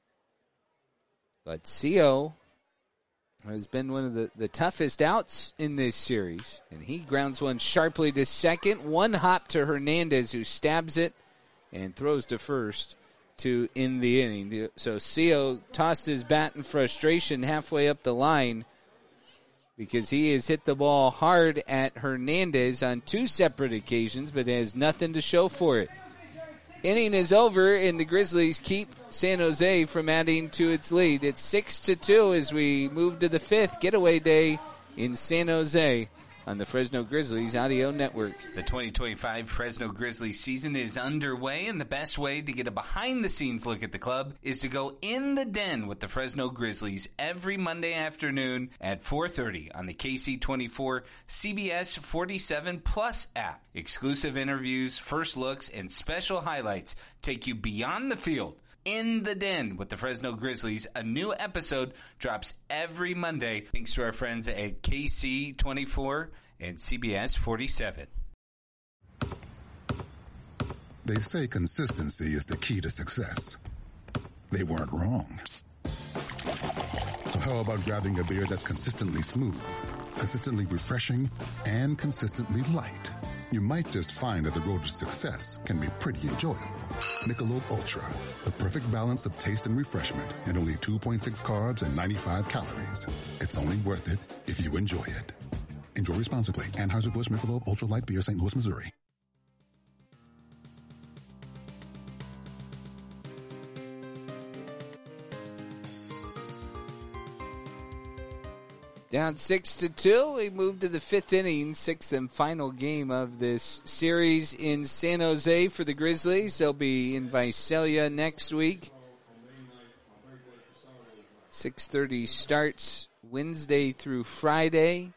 But Sio has been one of the, the toughest outs in this series. And he grounds one sharply to second. One hop to Hernandez, who stabs it and throws to first to end the inning. So Sio tossed his bat in frustration halfway up the line, because he has hit the ball hard at Hernandez on two separate occasions, but has nothing to show for it. Inning is over, and the Grizzlies keep San Jose from adding to its lead. It's six to two as we move to the fifth. Getaway day in San Jose on the Fresno Grizzlies Audio Network. The twenty twenty-five Fresno Grizzlies season is underway, and the best way to get a behind-the-scenes look at the club is to go in the den with the Fresno Grizzlies every Monday afternoon at four thirty on the K C twenty-four C B S forty-seven Plus app. Exclusive interviews, first looks, and special highlights take you beyond the field. In the Den with the Fresno Grizzlies. A new episode drops every Monday. Thanks to our friends at K C twenty-four and C B S forty-seven. They say consistency is the key to success. They weren't wrong. So how about grabbing a beer that's consistently smooth, consistently refreshing, and consistently light? You might just find that the road to success can be pretty enjoyable. Michelob Ultra, the perfect balance of taste and refreshment, and only two point six carbs and ninety-five calories. It's only worth it if you enjoy it. Enjoy responsibly. Anheuser-Busch Michelob Ultra Light Beer, Saint Louis, Missouri. Down six to two, we move to the fifth inning, sixth and final game of this series in San Jose for the Grizzlies. They'll be in Visalia next week. six thirty starts Wednesday through Friday.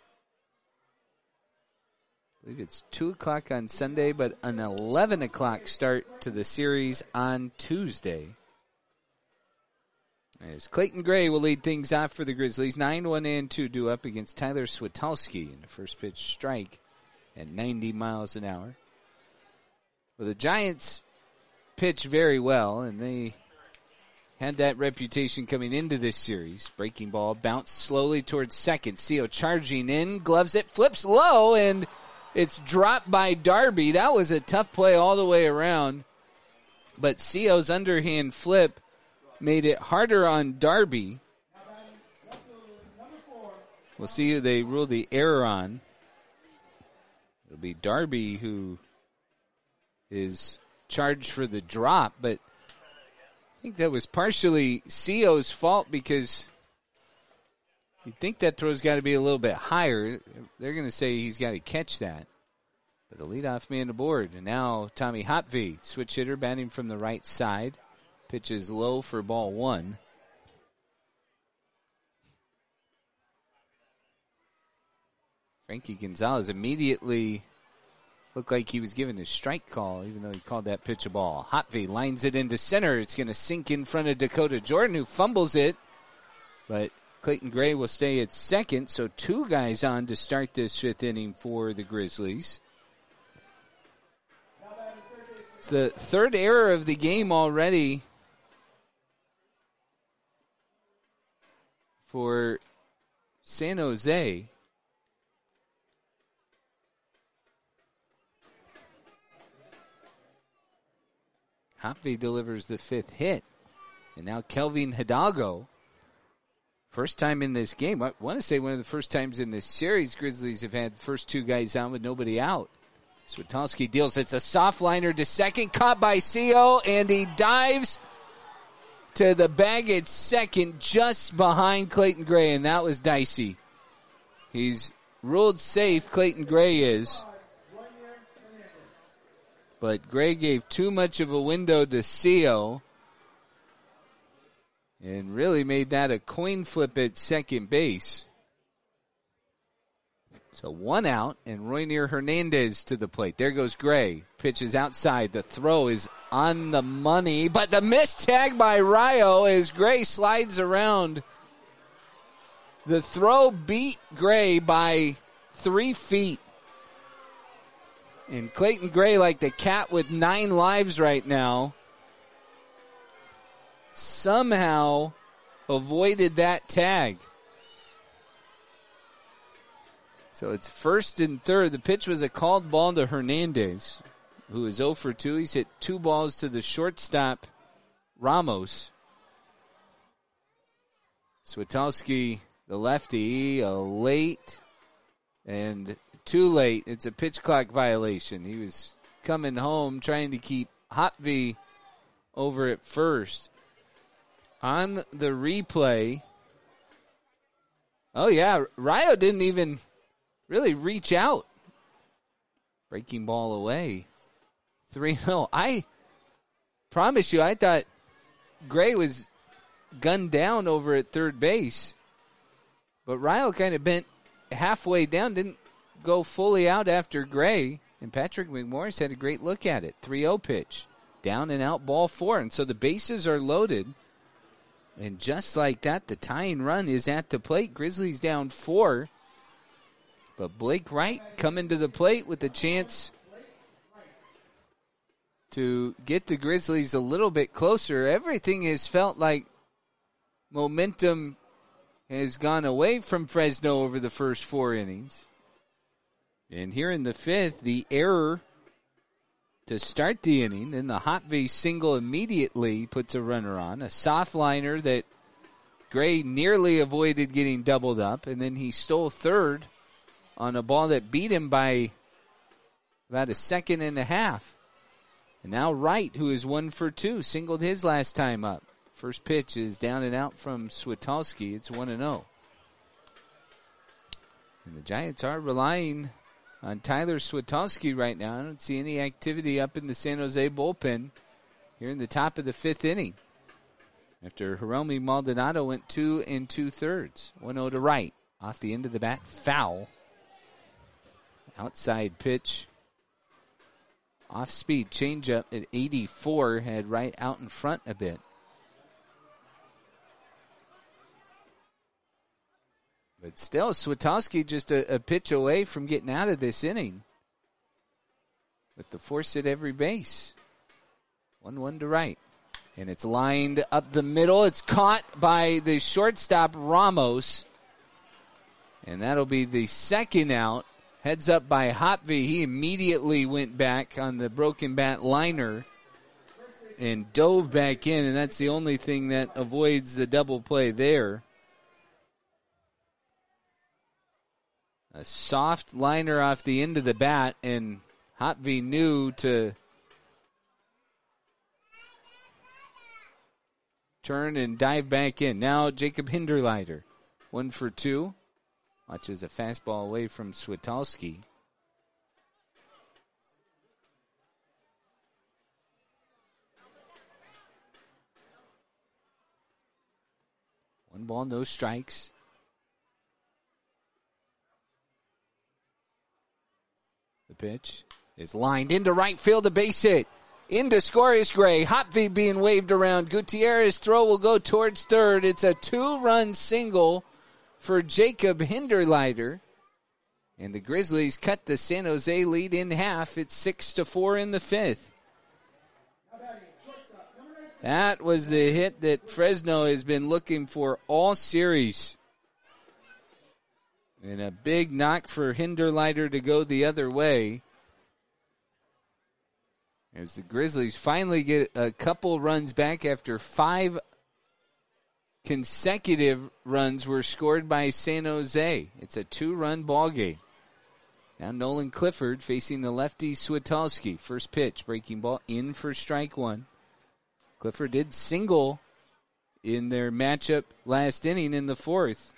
I believe it's two o'clock on Sunday, but an eleven o'clock start to the series on Tuesday. As Clayton Gray will lead things off for the Grizzlies. nine one and two due up against Tyler Switowski in the first pitch strike at ninety miles an hour. Well, the Giants pitch very well, and they had that reputation coming into this series. Breaking ball bounced slowly towards second. Seo charging in, gloves it, flips low, and it's dropped by Darby. That was a tough play all the way around. But Seo's underhand flip made it harder on Darby. We'll see who they rule the error on. It'll be Darby who is charged for the drop, but I think that was partially Seo's fault because you'd think that throw's got to be a little bit higher. They're going to say he's got to catch that. But the leadoff man aboard, and now Tommy Hopvee, switch hitter, batting from the right side. Pitch is low for ball one. Frankie Gonzalez immediately looked like he was given a strike call, even though he called that pitch a ball. Hopvee lines it into center. It's going to sink in front of Dakota Jordan, who fumbles it. But Clayton Gray will stay at second, so two guys on to start this fifth inning for the Grizzlies. It's the third error of the game already for San Jose. Hopvee delivers the fifth hit. And now Kelvin Hidalgo, first time in this game. I want to say one of the first times in this series Grizzlies have had the first two guys on with nobody out. Switowski deals. It's a soft liner to second, caught by Seo, and he dives to the bag at second, just behind Clayton Gray, and that was dicey. He's ruled safe, Clayton Gray is. But Gray gave too much of a window to Seo and really made that a coin flip at second base. So one out, and Roynier Hernandez to the plate. There goes Gray. Pitch is outside. The throw is on the money, but the missed tag by Rayo as Gray slides around. The throw beat Gray by three feet. And Clayton Gray, like the cat with nine lives right now, somehow avoided that tag. So it's first and third. The pitch was a called ball to Hernandez, who is oh for two. He's hit two balls to the shortstop, Ramos. Switowski, the lefty, a late and too late. It's a pitch clock violation. He was coming home trying to keep Hopvee over at first. On the replay, oh yeah, Rayo didn't even really reach out. Breaking ball away. three oh. I promise you, I thought Gray was gunned down over at third base. But Ryle kind of bent halfway down, didn't go fully out after Gray. And Patrick McMorris had a great look at it. three oh pitch. Down and out, ball four. And so the bases are loaded. And just like that, the tying run is at the plate. Grizzlies down four. But Blake Wright coming to the plate with a chance to get the Grizzlies a little bit closer. Everything has felt like momentum has gone away from Fresno over the first four innings. And here in the fifth, the error to start the inning. Then the Hotvey single immediately puts a runner on. A soft liner that Gray nearly avoided getting doubled up. And then he stole third on a ball that beat him by about a second and a half. And now Wright, who is one for two, singled his last time up. First pitch is down and out from Switalski. It's one and oh. And the Giants are relying on Tyler Switalski right now. I don't see any activity up in the San Jose bullpen here in the top of the fifth inning. After Hiromi Maldonado went two and two-thirds. one oh to Wright. Off the end of the bat, foul. Outside pitch. Off-speed changeup at eighty-four. Had Wright out in front a bit. But still, Switalski just a, a pitch away from getting out of this inning. With the force at every base. one one to Wright. And it's lined up the middle. It's caught by the shortstop, Ramos. And that'll be the second out. Heads up by Hotvey. He immediately went back on the broken bat liner and dove back in. And that's the only thing that avoids the double play there. A soft liner off the end of the bat, and Hotvey knew to turn and dive back in. Now Jacob Hinderleiter, one for two. Watches a fastball away from Switalski. One ball, no strikes. The pitch is lined into right field, a base hit. In to score is Gray. Hotvey being waved around. Gutierrez throw will go towards third. It's a two-run single for Jacob Hinderleiter. And the Grizzlies cut the San Jose lead in half. It's six to four in the fifth. That was the hit that Fresno has been looking for all series. And a big knock for Hinderleiter to go the other way. As the Grizzlies finally get a couple runs back after five consecutive runs were scored by San Jose. It's a two-run ball game. Now Nolan Clifford facing the lefty Switalski. First pitch, breaking ball in for strike one. Clifford did single in their matchup last inning in the fourth.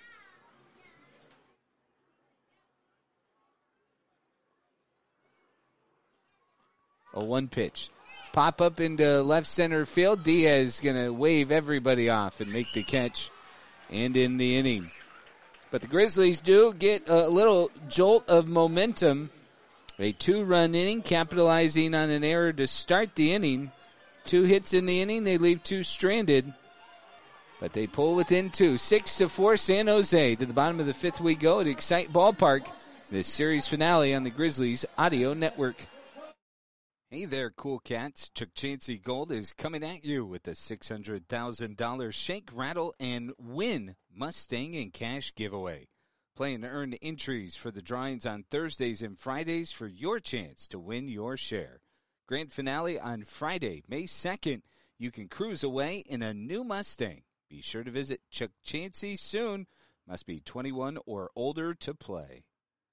A one pitch. Pop up into left center field. Diaz going to wave everybody off and make the catch and in the inning. But the Grizzlies do get a little jolt of momentum. A two-run inning, capitalizing on an error to start the inning. Two hits in the inning. They leave two stranded. But they pull within two. Six to four, San Jose. To the bottom of the fifth we go at Excite Ballpark. This series finale on the Grizzlies Audio Network. Hey there, cool cats. Chuck Chansey Gold is coming at you with a six hundred thousand dollars Shake, Rattle, and Win Mustang and Cash giveaway. Play and earn entries for the drawings on Thursdays and Fridays for your chance to win your share. Grand finale on Friday, May second. You can cruise away in a new Mustang. Be sure to visit Chuck Chansey soon. Must be twenty-one or older to play.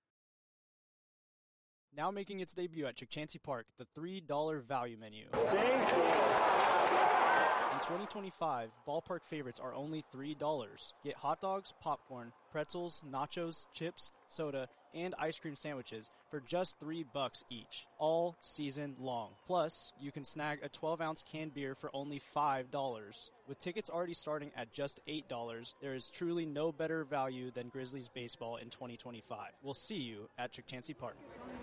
Now making its debut at Chuck Chansey Park, the three dollar value menu. twenty twenty-five, ballpark favorites are only three dollars. Get hot dogs, popcorn, pretzels, nachos, chips, soda, and ice cream sandwiches for just three bucks each, all season long. Plus, you can snag a twelve ounce canned beer for only five dollars. With tickets already starting at just eight dollars, there is truly no better value than Grizzlies baseball in twenty twenty-five. We'll see you at Chick-Chancey Park.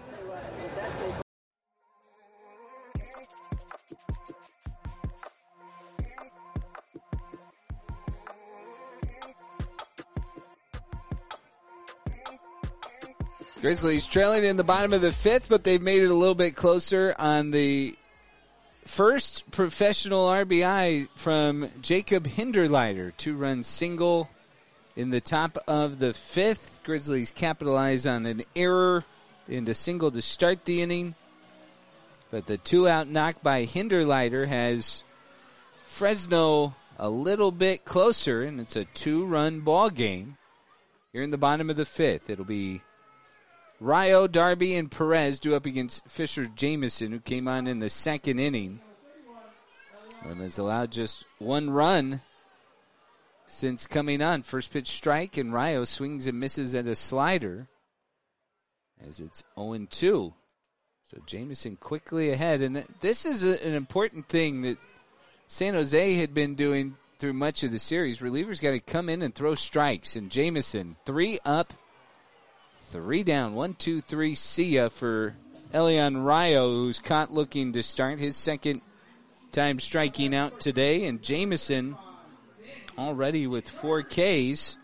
Grizzlies trailing in the bottom of the fifth, but they've made it a little bit closer on the first professional R B I from Jacob Hinderleiter. Two-run single in the top of the fifth. Grizzlies capitalize on an error into single to start the inning. But the two-out knock by Hinderleiter has Fresno a little bit closer, and it's a two-run ball game. Here in the bottom of the fifth, it'll be Rayo, Darby, and Perez due up against Fisher Jameson, who came on in the second inning and has allowed just one run since coming on. First pitch strike, and Rayo swings and misses at a slider as it's oh and two. So Jameson quickly ahead, and this is a, an important thing that San Jose had been doing through much of the series. Relievers got to come in and throw strikes, and Jameson, three up, three down, one, two, three, see ya for Elian Rayo, who's caught looking to start his second time striking out today. And Jameson already with four Ks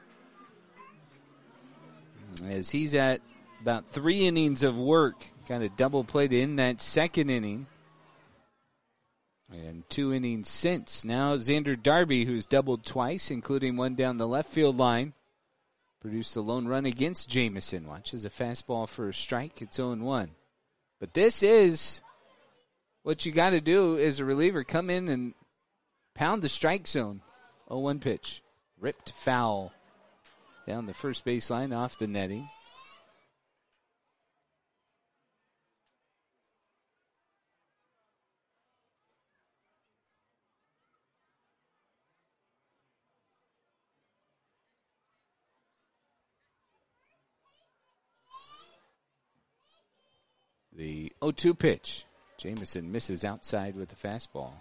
as he's at about three innings of work. Kind of double played in that second inning. And two innings since. Now Xander Darby, who's doubled twice, including one down the left field line, produced the lone run against Jameson. Watches a fastball for a strike. It's oh and one. But this is what you got to do as a reliever. Come in and pound the strike zone. oh one pitch. Ripped foul down the first baseline off the netting. The oh two pitch. Jameson misses outside with the fastball.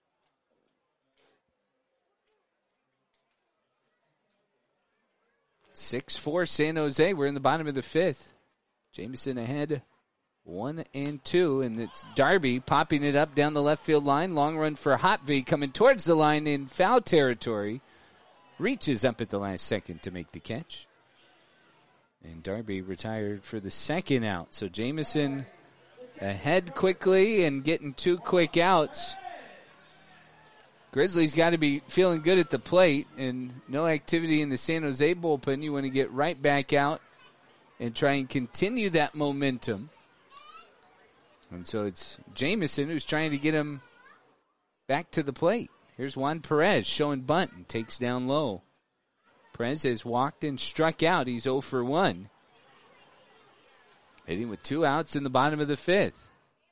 six four San Jose. We're in the bottom of the fifth. Jameson ahead one and two, and it's Darby popping it up down the left field line. Long run for Hotvey coming towards the line in foul territory. Reaches up at the last second to make the catch. And Darby retired for the second out. So Jameson ahead quickly and getting two quick outs. Grizzlies got to be feeling good at the plate, and no activity in the San Jose bullpen. You want to get right back out and try and continue that momentum. And so it's Jameson who's trying to get him back to the plate. Here's Juan Perez showing bunt and takes down low. Perez has walked and struck out. He's oh for one. Hitting with two outs in the bottom of the fifth.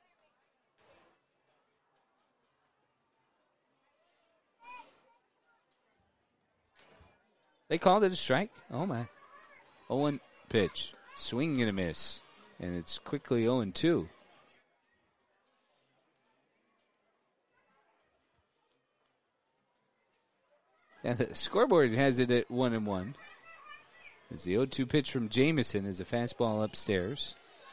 They called it a strike. Oh, my. oh one pitch. Swing and a miss. And it's quickly oh and two. Yeah, the scoreboard has it at one and one. As the oh two pitch from Jameson is a fastball upstairs.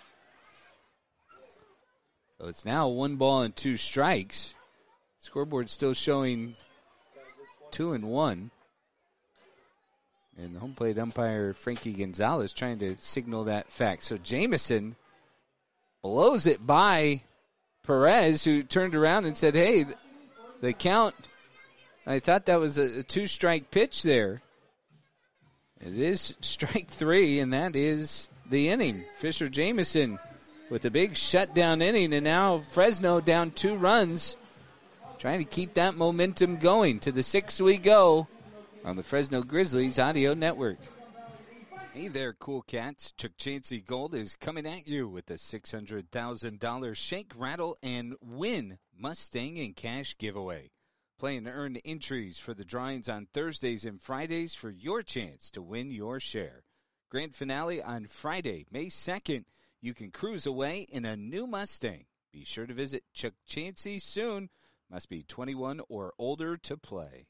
So it's now one ball and two strikes. Scoreboard still showing two and one. And the home plate umpire, Frankie Gonzalez, trying to signal that fact. So Jameson blows it by Perez, who turned around and said, hey, the count, I thought that was a, a two-strike pitch there. It is strike three, and that is the inning. Fisher Jameson with a big shutdown inning, and now Fresno down two runs, trying to keep that momentum going. To the sixth we go on the Fresno Grizzlies Audio Network. Hey there, cool cats. Chuck Chancey Gold is coming at you with a six hundred thousand dollars Shake, Rattle, and Win Mustang and Cash giveaway. Play and earn entries for the drawings on Thursdays and Fridays for your chance to win your share. Grand finale on Friday, May second. You can cruise away in a new Mustang. Be sure to visit Chuck Chansey soon. Must be twenty-one or older to play.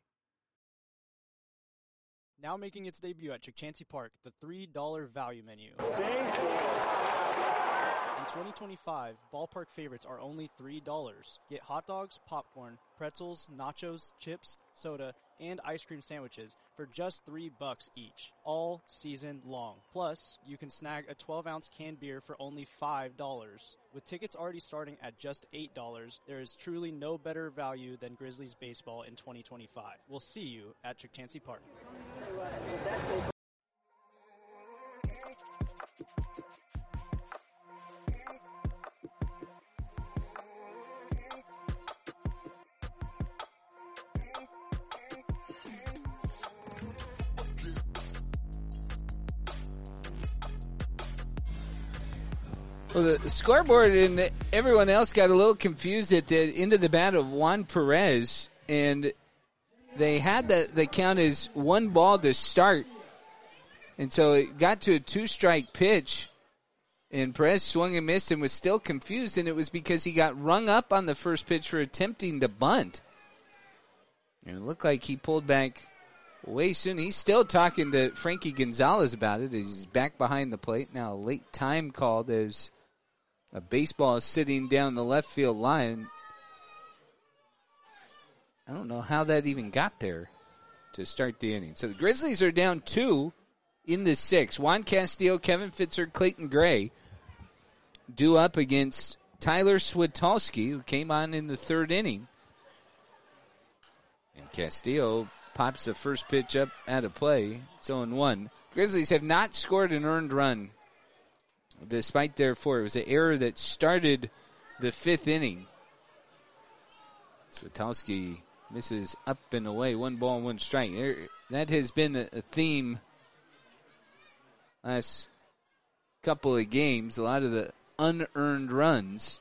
Now making its debut at Chuck Chansey Park, the three dollar value menu. In twenty twenty-five, ballpark favorites are only three dollars. Get hot dogs, popcorn, pretzels, nachos, chips, soda, and ice cream sandwiches for just three bucks each, all season long. Plus, you can snag a twelve ounce canned beer for only five dollars. With tickets already starting at just eight dollars, there is truly no better value than Grizzlies baseball in twenty twenty-five. We'll see you at Chuck Chansey Park. Well, the scoreboard and everyone else got a little confused at the end of the bat of Juan Perez, and they had the, the count as one ball to start. And so it got to a two-strike pitch, and Perez swung and missed and was still confused, and it was because he got rung up on the first pitch for attempting to bunt. And it looked like he pulled back way soon. He's still talking to Frankie Gonzalez about it. He's back behind the plate. Now a late time called as a baseball is sitting down the left field line. I don't know how that even got there to start the inning. So the Grizzlies are down two in the sixth. Juan Castillo, Kevin Fitzer, Clayton Gray due up against Tyler Switalski, who came on in the third inning. And Castillo pops the first pitch up out of play. It's oh and one. Grizzlies have not scored an earned run despite their four. It was an error that started the fifth inning. Switalski misses up and away. One ball, one strike. That has been a theme last couple of games. A lot of the unearned runs.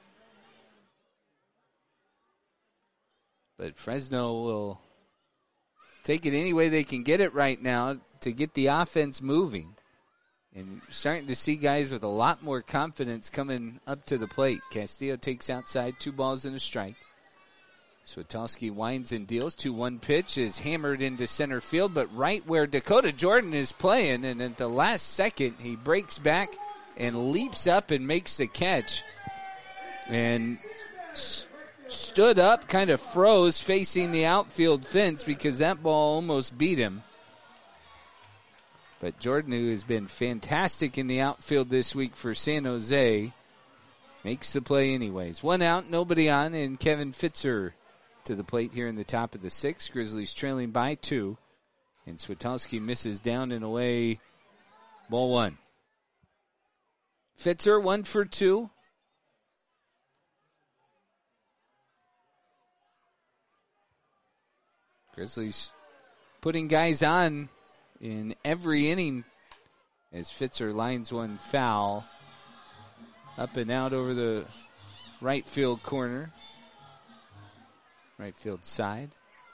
But Fresno will take it any way they can get it right now to get the offense moving. And starting to see guys with a lot more confidence coming up to the plate. Castillo takes outside, two balls and a strike. Switalski winds and deals. two one pitch is hammered into center field, but right where Dakota Jordan is playing, and at the last second, he breaks back and leaps up and makes the catch. And s- stood up, kind of froze facing the outfield fence because that ball almost beat him. But Jordan, who has been fantastic in the outfield this week for San Jose, makes the play anyways. One out, nobody on, and Kevin Fitzer to the plate here in the top of the sixth. Grizzlies trailing by two, and Switalski misses down and away. Ball one. Fitzer, one for two. Grizzlies putting guys on in every inning as Fitzer lines one foul up and out over the right field corner, right field side.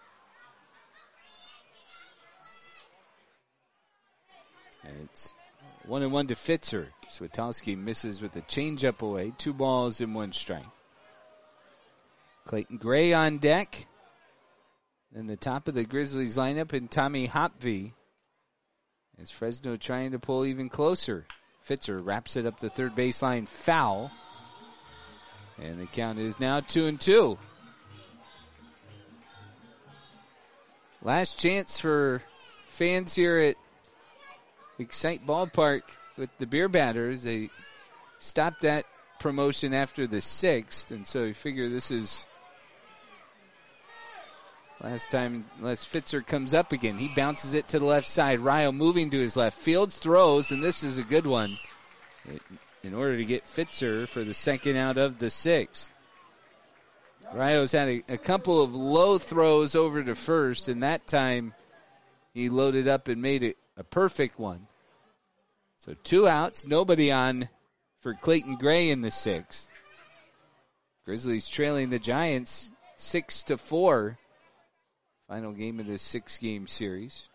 And it's one and one to Fitzer. Switalski misses with a changeup away. Two balls and one strike. Clayton Gray on deck. Then the top of the Grizzlies lineup and Tommy Hopvee. As Fresno trying to pull even closer. Fitzer wraps it up the third baseline, foul. And the count is now two and two. Last chance for fans here at Excite Ballpark with the Beer Batters. They stopped that promotion after the sixth, and so you figure this is last time, unless Fitzer comes up again. He bounces it to the left side. Ryo moving to his left. Fields throws, and this is a good one in order to get Fitzer for the second out of the sixth. Ryo's had a, a couple of low throws over to first, and that time he loaded up and made it a perfect one. So two outs, nobody on for Clayton Gray in the sixth. Grizzlies trailing the Giants six to four Final game of this six-game series.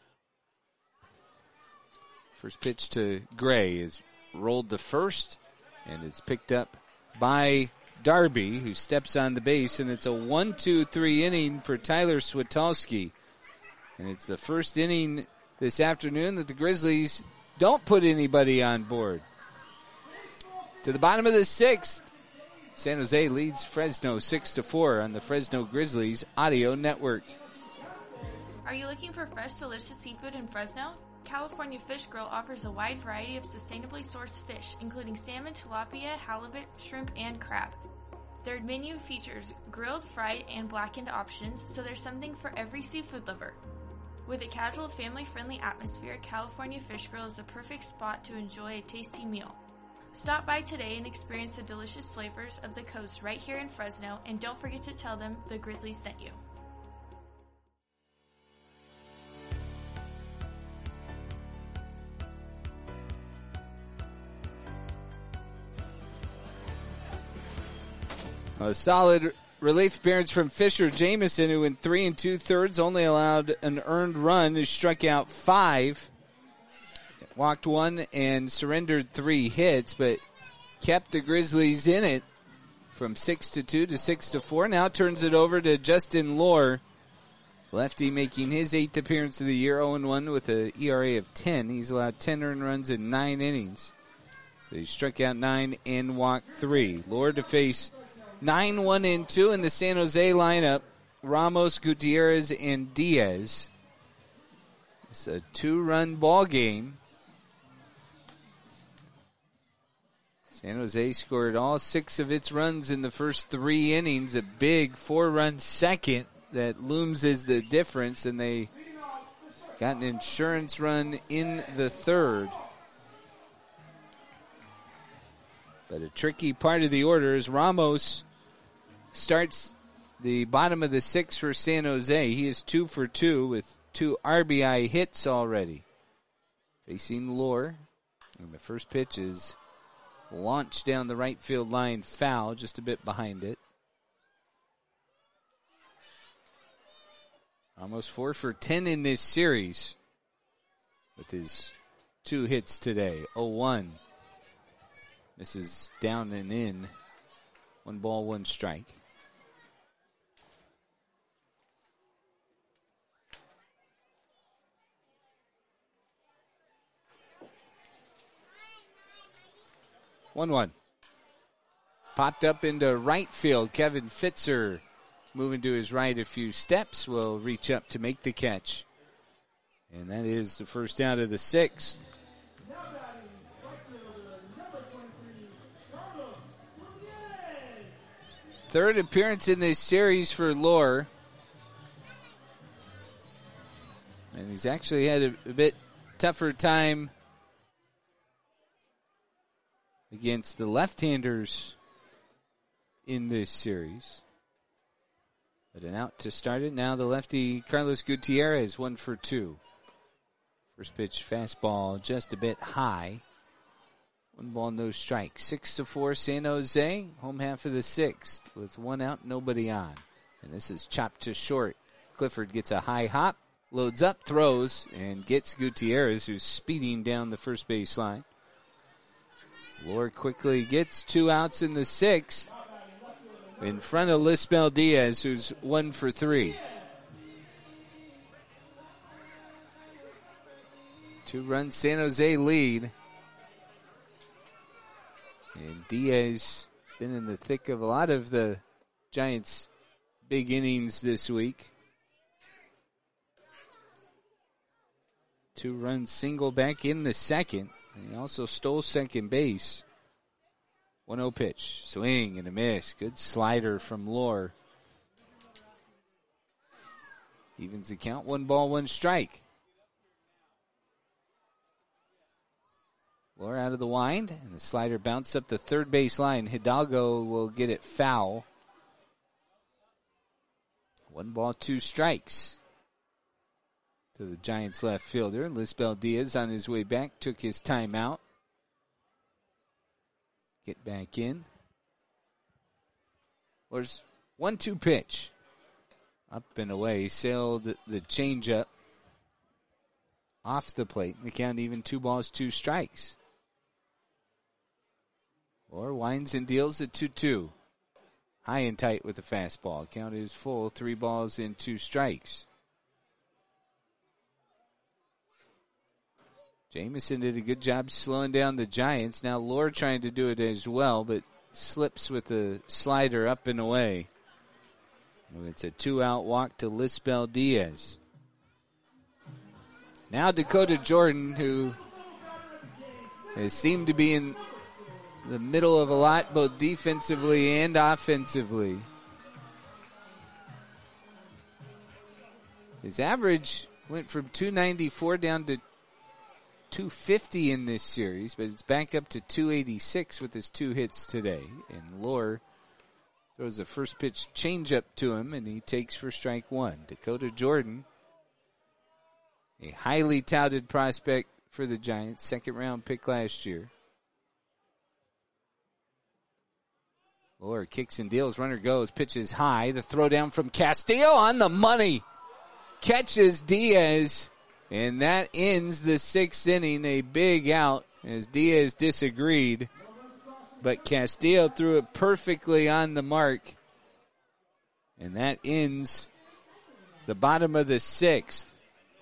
First pitch to Gray is rolled to first, and it's picked up by Darby, who steps on the base, and it's a one two three inning for Tyler Switalski. And it's the first inning this afternoon that the Grizzlies don't put anybody on board. To the bottom of the sixth, San Jose leads Fresno six to four on the Fresno Grizzlies Audio Network. Are you looking for fresh, delicious seafood in Fresno? California Fish Grill offers a wide variety of sustainably sourced fish, including salmon, tilapia, halibut, shrimp, and crab. Their menu features grilled, fried, and blackened options, so there's something for every seafood lover. With a casual, family-friendly atmosphere, California Fish Grill is the perfect spot to enjoy a tasty meal. Stop by today and experience the delicious flavors of the coast right here in Fresno, and don't forget to tell them the Grizzlies sent you. A solid relief appearance from Fisher Jameson, who in three and two thirds only allowed an earned run, who struck out five, walked one, and surrendered three hits, but kept the Grizzlies in it from six to two to six to four. Now turns it over to Justin Lohr, lefty, making his eighth appearance of the year, oh and one with an E R A of ten. He's allowed ten earned runs in nine innings. So he struck out nine and walked three. Lohr to face nine one and two in the San Jose lineup. Ramos, Gutierrez, and Diaz. It's a two-run ball game. San Jose scored all six of its runs in the first three innings. A big four-run second that looms as the difference, and they got an insurance run in the third. But a tricky part of the order is Ramos starts the bottom of the sixth for San Jose. He is two for two with two R B I hits already. Facing Lohr, and the first pitch is launched down the right field line, foul, just a bit behind it. Almost four for ten in this series with his two hits today. oh one. This is down and in. One ball, one strike. one one. Popped up into right field. Kevin Fitzer moving to his right a few steps will reach up to make the catch. And that is the first out of the sixth. Third appearance in this series for Lohr. And he's actually had a, a bit tougher time against the left-handers in this series. But an out to start it. Now the lefty Carlos Gutierrez, one for two. First pitch fastball just a bit high. One ball, no strike. Six to four San Jose. Home half of the sixth with one out, nobody on. And this is chopped to short. Clifford gets a high hop, loads up, throws, and gets Gutierrez, who's speeding down the first base line. Lohr quickly gets two outs in the sixth in front of Lisbel Diaz, who's one for three. Two-run San Jose lead. And Diaz been in the thick of a lot of the Giants' big innings this week. Two-run single back in the second. And he also stole second base. one oh pitch. Swing and a miss. Good slider from Lohr. Evens the count. One ball, one strike. Lohr out of the wind. And the slider bounced up the third base line. Hidalgo will get it foul. One ball, two strikes to the Giants left fielder. Lisbel Diaz on his way back took his timeout. Get back in. There's one two pitch. Up and away. Sailed the changeup off the plate. The count even two balls, two strikes. Or winds and deals at two two. High and tight with the fastball. Count is full. Three balls and two strikes. Jamison did a good job slowing down the Giants. Now Lohr trying to do it as well, but slips with the slider up and away. It's a two-out walk to Lisbel Diaz. Now Dakota Jordan, who has seemed to be in the middle of a lot, both defensively and offensively. His average went from two ninety-four down to two fifty in this series, but it's back up to two eighty-six with his two hits today. And Lohr throws a first pitch changeup to him, and he takes for strike one. Dakota Jordan, a highly touted prospect for the Giants, second round pick last year. Lohr kicks and deals, runner goes, pitches high. The throw down from Castillo on the money. Catches Diaz. And that ends the sixth inning, a big out as Diaz disagreed. But Castillo threw it perfectly on the mark. And that ends the bottom of the sixth.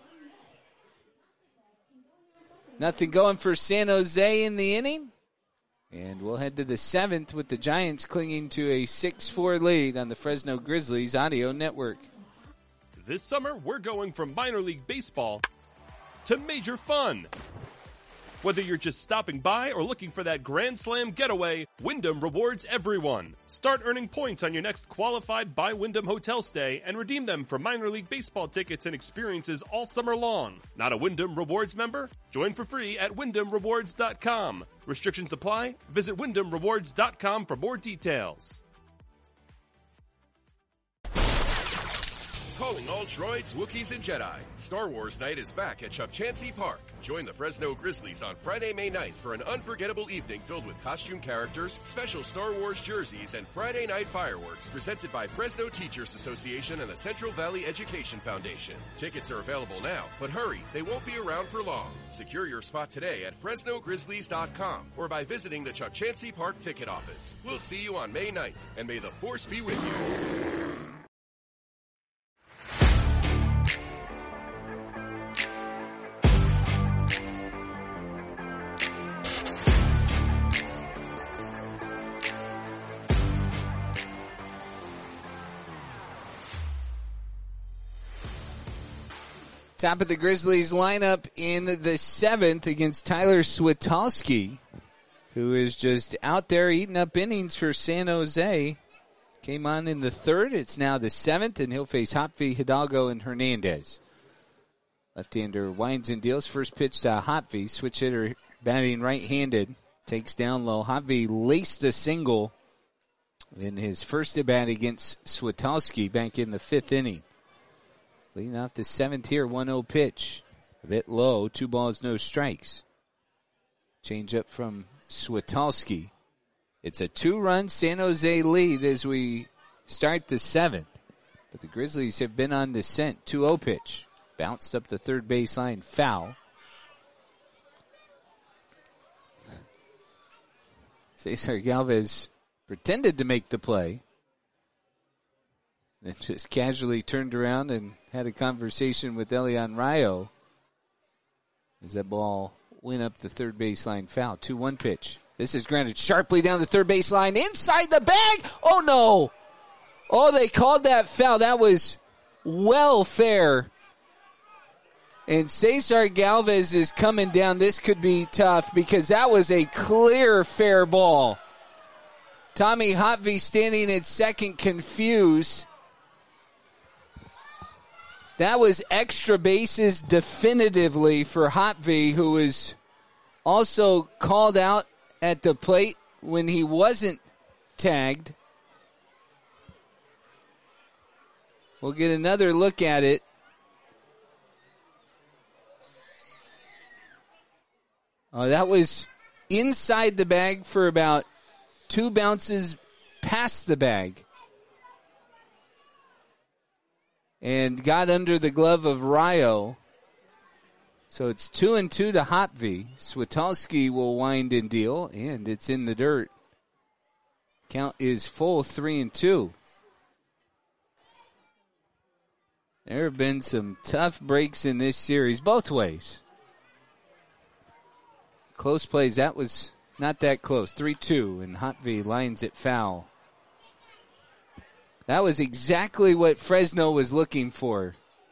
Nothing going for San Jose in the inning. And we'll head to the seventh with the Giants clinging to a six four lead on the Fresno Grizzlies Audio Network. This summer, we're going from minor league baseball to major fun. Whether you're just stopping by or looking for that Grand Slam getaway, Wyndham rewards everyone. Start earning points on your next qualified by Wyndham hotel stay and redeem them for minor league baseball tickets and experiences all summer long. Not a Wyndham Rewards member? Join for free at wyndham rewards dot com. Restrictions apply. Visit wyndham rewards dot com for more details. Calling all droids, Wookiees, and Jedi. Star Wars Night is back at Chuck Chansey Park. Join the Fresno Grizzlies on Friday, May ninth for an unforgettable evening filled with costume characters, special Star Wars jerseys, and Friday night fireworks presented by Fresno Teachers Association and the Central Valley Education Foundation. Tickets are available now, but hurry, they won't be around for long. Secure your spot today at fresno grizzlies dot com or by visiting the Chuck Chansey Park ticket office. We'll see you on May ninth, and may the Force be with you. Top of the Grizzlies lineup in the seventh against Tyler Switalski, who is just out there eating up innings for San Jose. Came on in the third. It's now the seventh, and he'll face Hopvee, Hidalgo, and Hernandez. Left-hander winds and deals. First pitch to Hopvee. Switch hitter batting right-handed. Takes down low. Hopvee laced a single in his first at-bat against Switalski back in the fifth inning. Leading off the seventh here, one oh pitch. A bit low, two balls, no strikes. Change up from Switalski. It's a two-run San Jose lead as we start the seventh. But the Grizzlies have been on the scent. two oh pitch. Bounced up the third baseline, foul. Cesar Galvez pretended to make the play. Then just casually turned around and had a conversation with Elian Rayo as that ball went up the third baseline foul. two one pitch. This is grounded sharply down the third baseline inside the bag. Oh no! Oh, they called that foul. That was well fair. And Cesar Galvez is coming down. This could be tough because that was a clear fair ball. Tommy Hopvee standing at second, confused. That was extra bases definitively for Hopvee, who was also called out at the plate when he wasn't tagged. We'll get another look at it. Oh, that was inside the bag for about two bounces past the bag. and got under the glove of Ryo. So it's two and two to Hopvee. Switalski will wind and deal, and it's in the dirt. Count is full, three and two. There have been some tough breaks in this series, both ways. Close plays, that was not that close. three two, and Hopvee lines it foul. That was exactly what Fresno was looking for.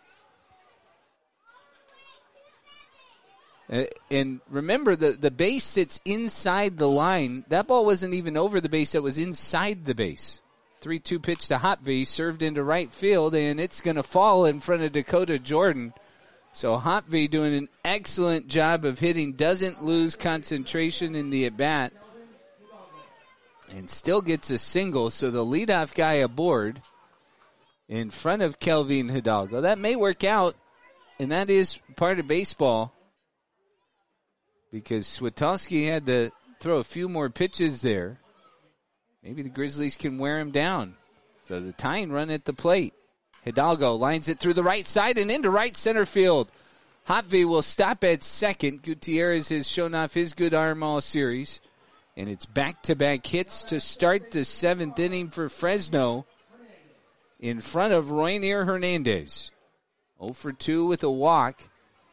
Uh, and remember, the, the base sits inside the line. That ball wasn't even over the base. That was inside the base. three two pitch to Hopvee, served into right field, and it's going to fall in front of Dakota Jordan. So Hopvee doing an excellent job of hitting, doesn't lose concentration in the at-bat, and still gets a single. So the leadoff guy aboard in front of Kelvin Hidalgo. That may work out, and that is part of baseball, because Switalski had to throw a few more pitches there. Maybe the Grizzlies can wear him down. So the tying run at the plate. Hidalgo lines it through the right side and into right center field. Hopvee will stop at second. Gutierrez has shown off his good arm all series. And it's back-to-back hits to start the seventh inning for Fresno in front of Roynier Hernandez. oh for two with a walk.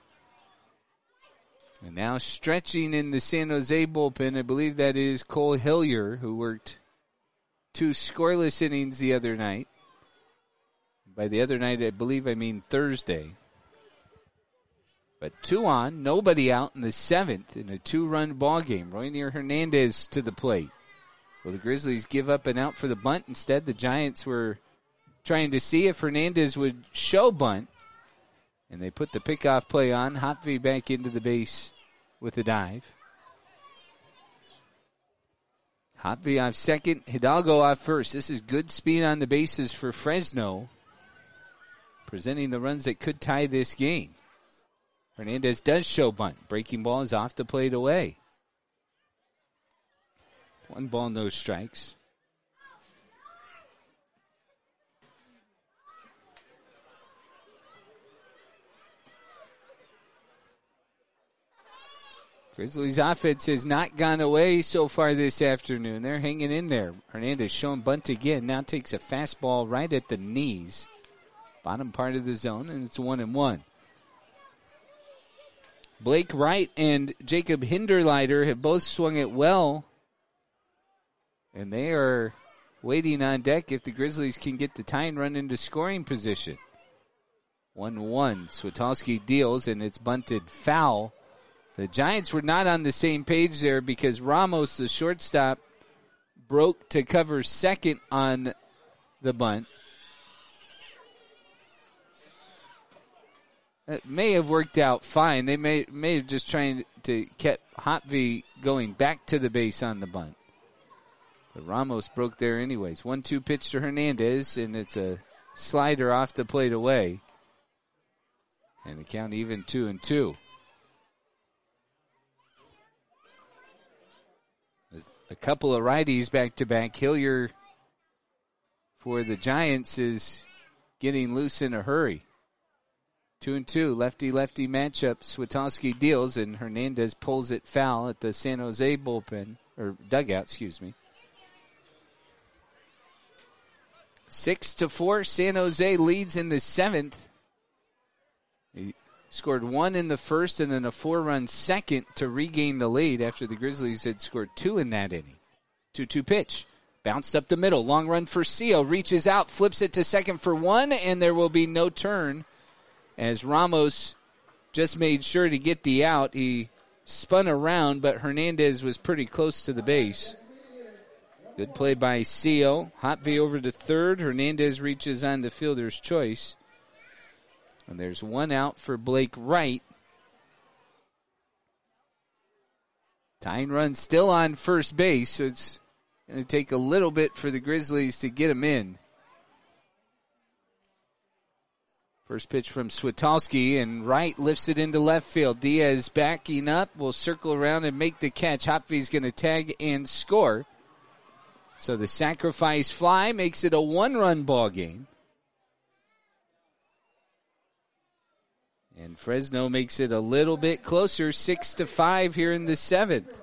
And now stretching in the San Jose bullpen, I believe that is Cole Hillier, who worked two scoreless innings the other night. By the other night, I believe I mean Thursday. But two on, nobody out in the seventh in a two-run ball game. Roynier Hernandez to the plate. Well, the Grizzlies give up an out for the bunt. Instead, the Giants were trying to see if Hernandez would show bunt. And they put the pickoff play on. Hopvee back into the base with a dive. Hopvee off second. Hidalgo off first. This is good speed on the bases for Fresno, presenting the runs that could tie this game. Hernandez does show bunt. Breaking ball is off the plate away. One ball, no strikes. Grizzlies offense has not gone away so far this afternoon. They're hanging in there. Hernandez showing bunt again. Now takes a fastball right at the knees. Bottom part of the zone, and it's one and one. Blake Wright and Jacob Hinderleiter have both swung it well. And they are waiting on deck if the Grizzlies can get the tying run into scoring position. one one. Switalski deals, and it's bunted foul. The Giants were not on the same page there because Ramos, the shortstop, broke to cover second on the bunt. It may have worked out fine. They may may have just trying to keep Hopvee going back to the base on the bunt. But Ramos broke there anyways. one two pitch to Hernandez, and it's a slider off the plate away. And the count even two and two. A couple of righties back-to-back. Hillier for the Giants is getting loose in a hurry. Two and two, lefty-lefty matchup. Switalski deals, and Hernandez pulls it foul at the San Jose bullpen, or dugout, excuse me. Six to four, San Jose leads in the seventh. He scored one in the first and then a four-run second to regain the lead after the Grizzlies had scored two in that inning. two two pitch. Bounced up the middle. Long run for Seo. Reaches out, flips it to second for one, and there will be no turn as Ramos just made sure to get the out. He spun around, but Hernandez was pretty close to the base. Good play by Seo. Hopvee over to third. Hernandez reaches on the fielder's choice. And there's one out for Blake Wright. Tying run still on first base, so it's going to take a little bit for the Grizzlies to get him in. First pitch from Switalski, and Wright lifts it into left field. Diaz backing up, will circle around and make the catch. Hopvee's going to tag and score. So the sacrifice fly makes it a one-run ball game. And Fresno makes it a little bit closer, six to five here in the seventh.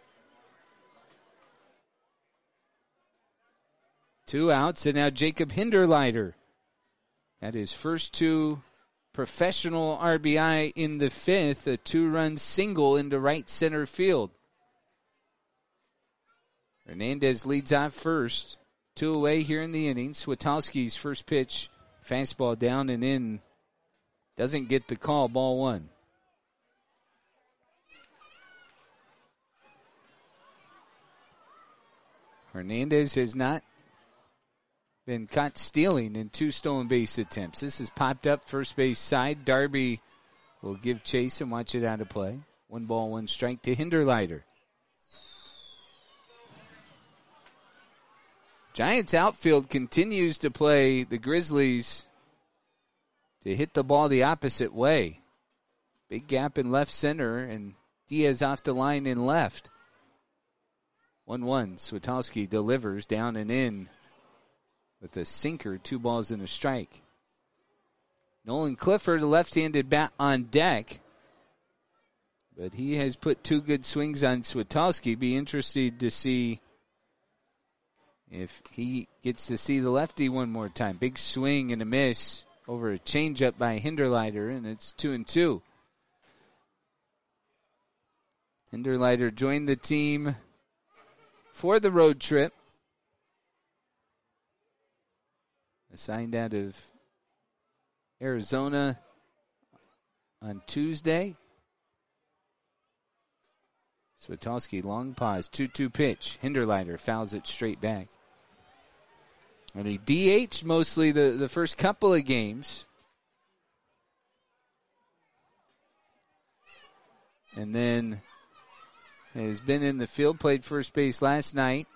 Two outs, and now Jacob Hinderleiter at his first two professional R B I in the fifth, a two-run single into right center field. Hernandez leads off first. Two away here in the inning. Switalski's first pitch, fastball down and in. Doesn't get the call, ball one. Hernandez has not been caught stealing in two stolen base attempts. This is popped up first base side. Darby will give chase and watch it out of play. One ball, one strike to Hinderleiter. Giants outfield continues to play the Grizzlies to hit the ball the opposite way. Big gap in left center, and Diaz off the line in left. one one. Switalski delivers down and in with a sinker, two balls and a strike. Nolan Clifford, a left-handed bat on deck, but he has put two good swings on Switalski. Be interested to see if he gets to see the lefty one more time. Big swing and a miss over a changeup by Hinderleiter, and it's two and two. Hinderleiter joined the team for the road trip. Assigned out of Arizona on Tuesday. Switalski, long pause, two two pitch. Hinderleiter fouls it straight back. And he D H'd mostly the, the first couple of games. And then has been in the field, played first base last night.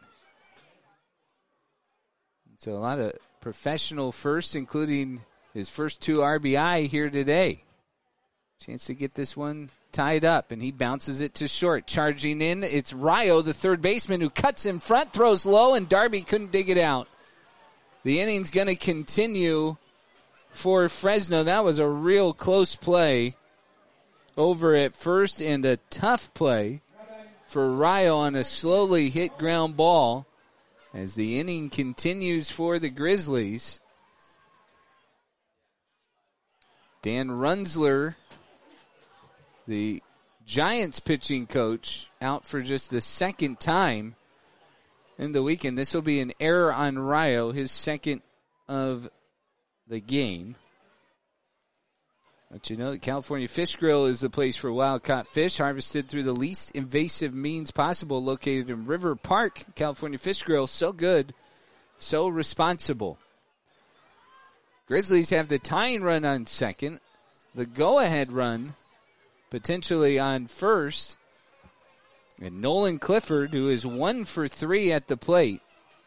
So a lot of professional firsts, including his first two R B I here today. Chance to get this one tied up, and he bounces it to short. Charging in, it's Ryo, the third baseman, who cuts in front, throws low, and Darby couldn't dig it out. The inning's going to continue for Fresno. That was a real close play over at first, and a tough play for Ryo on a slowly hit ground ball as the inning continues for the Grizzlies. Dan Runzler, the Giants pitching coach, out for just the second time in the weekend. This will be an error on Ryo, his second of the game. But you know, the California Fish Grill is the place for wild-caught fish harvested through the least invasive means possible, located in River Park. California Fish Grill, so good, so responsible. Grizzlies have the tying run on second, the go-ahead run potentially on first, and Nolan Clifford, who is one for three at the plate.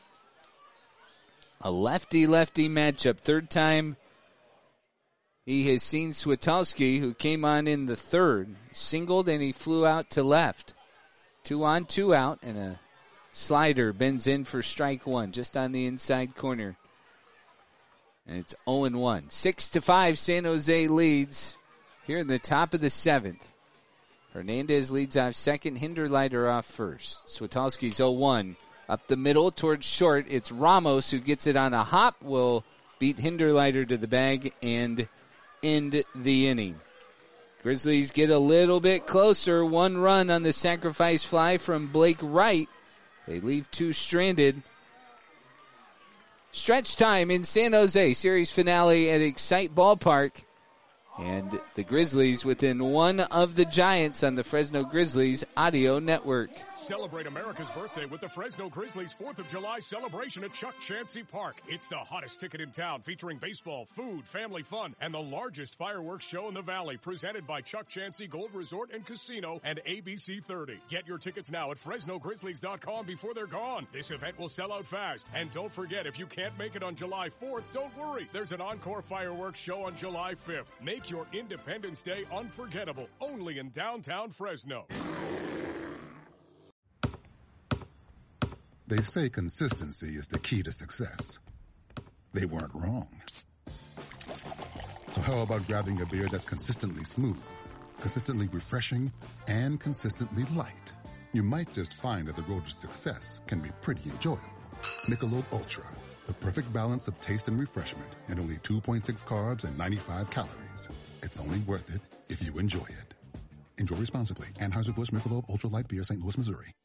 A lefty-lefty matchup, third time he has seen Switalski, who came on in the third, singled and he flew out to left. Two on, two out, and a slider bends in for strike one, just on the inside corner. And it's oh and one. Six to five, San Jose leads here in the top of the seventh. Hernandez leads off second, Hinderleiter off first. Switalski's oh one. Up the middle towards short, it's Ramos who gets it on a hop, will beat Hinderleiter to the bag and end the inning. Grizzlies get a little bit closer. One run on the sacrifice fly from Blake Wright. They leave two stranded. Stretch time in San Jose. Series finale at Excite Ballpark. And the Grizzlies within one of the Giants on the Fresno Grizzlies Audio Network. Celebrate America's birthday with the Fresno Grizzlies fourth of July celebration at Chuck Chansey Park. It's the hottest ticket in town, featuring baseball, food, family fun, and the largest fireworks show in the Valley, presented by Chuck Chansey Gold Resort and Casino and A B C thirty. Get your tickets now at Fresno Grizzlies dot com before they're gone. This event will sell out fast. And don't forget, if you can't make it on July fourth, don't worry. There's an encore fireworks show on July fifth. Make your Independence Day unforgettable, only in downtown Fresno. They say consistency is the key to success. They weren't wrong. So how about grabbing a beer that's consistently smooth, consistently refreshing, and consistently light? You might just find that the road to success can be pretty enjoyable. Michelob Ultra, the perfect balance of taste and refreshment, and only two point six carbs and ninety-five calories. It's only worth it if you enjoy it. Enjoy responsibly. Anheuser-Busch Michelob Ultra Light Beer, Saint Louis, Missouri.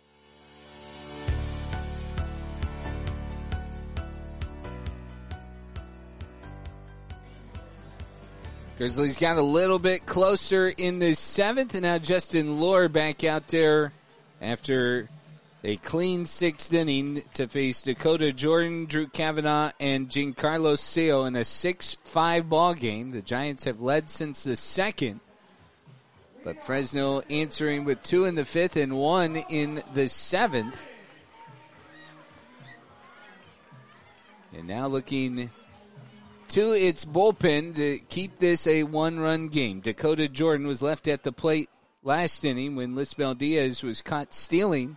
Grizzlies got a little bit closer in the seventh, and now Justin Lohr back out there after a clean sixth inning to face Dakota Jordan, Drew Kavanaugh, and Giancarlo Seo in a six five ball game. The Giants have led since the second, but Fresno answering with two in the fifth and one in the seventh. And now looking to its bullpen to keep this a one-run game. Dakota Jordan was left at the plate last inning when Lisbel Diaz was caught stealing.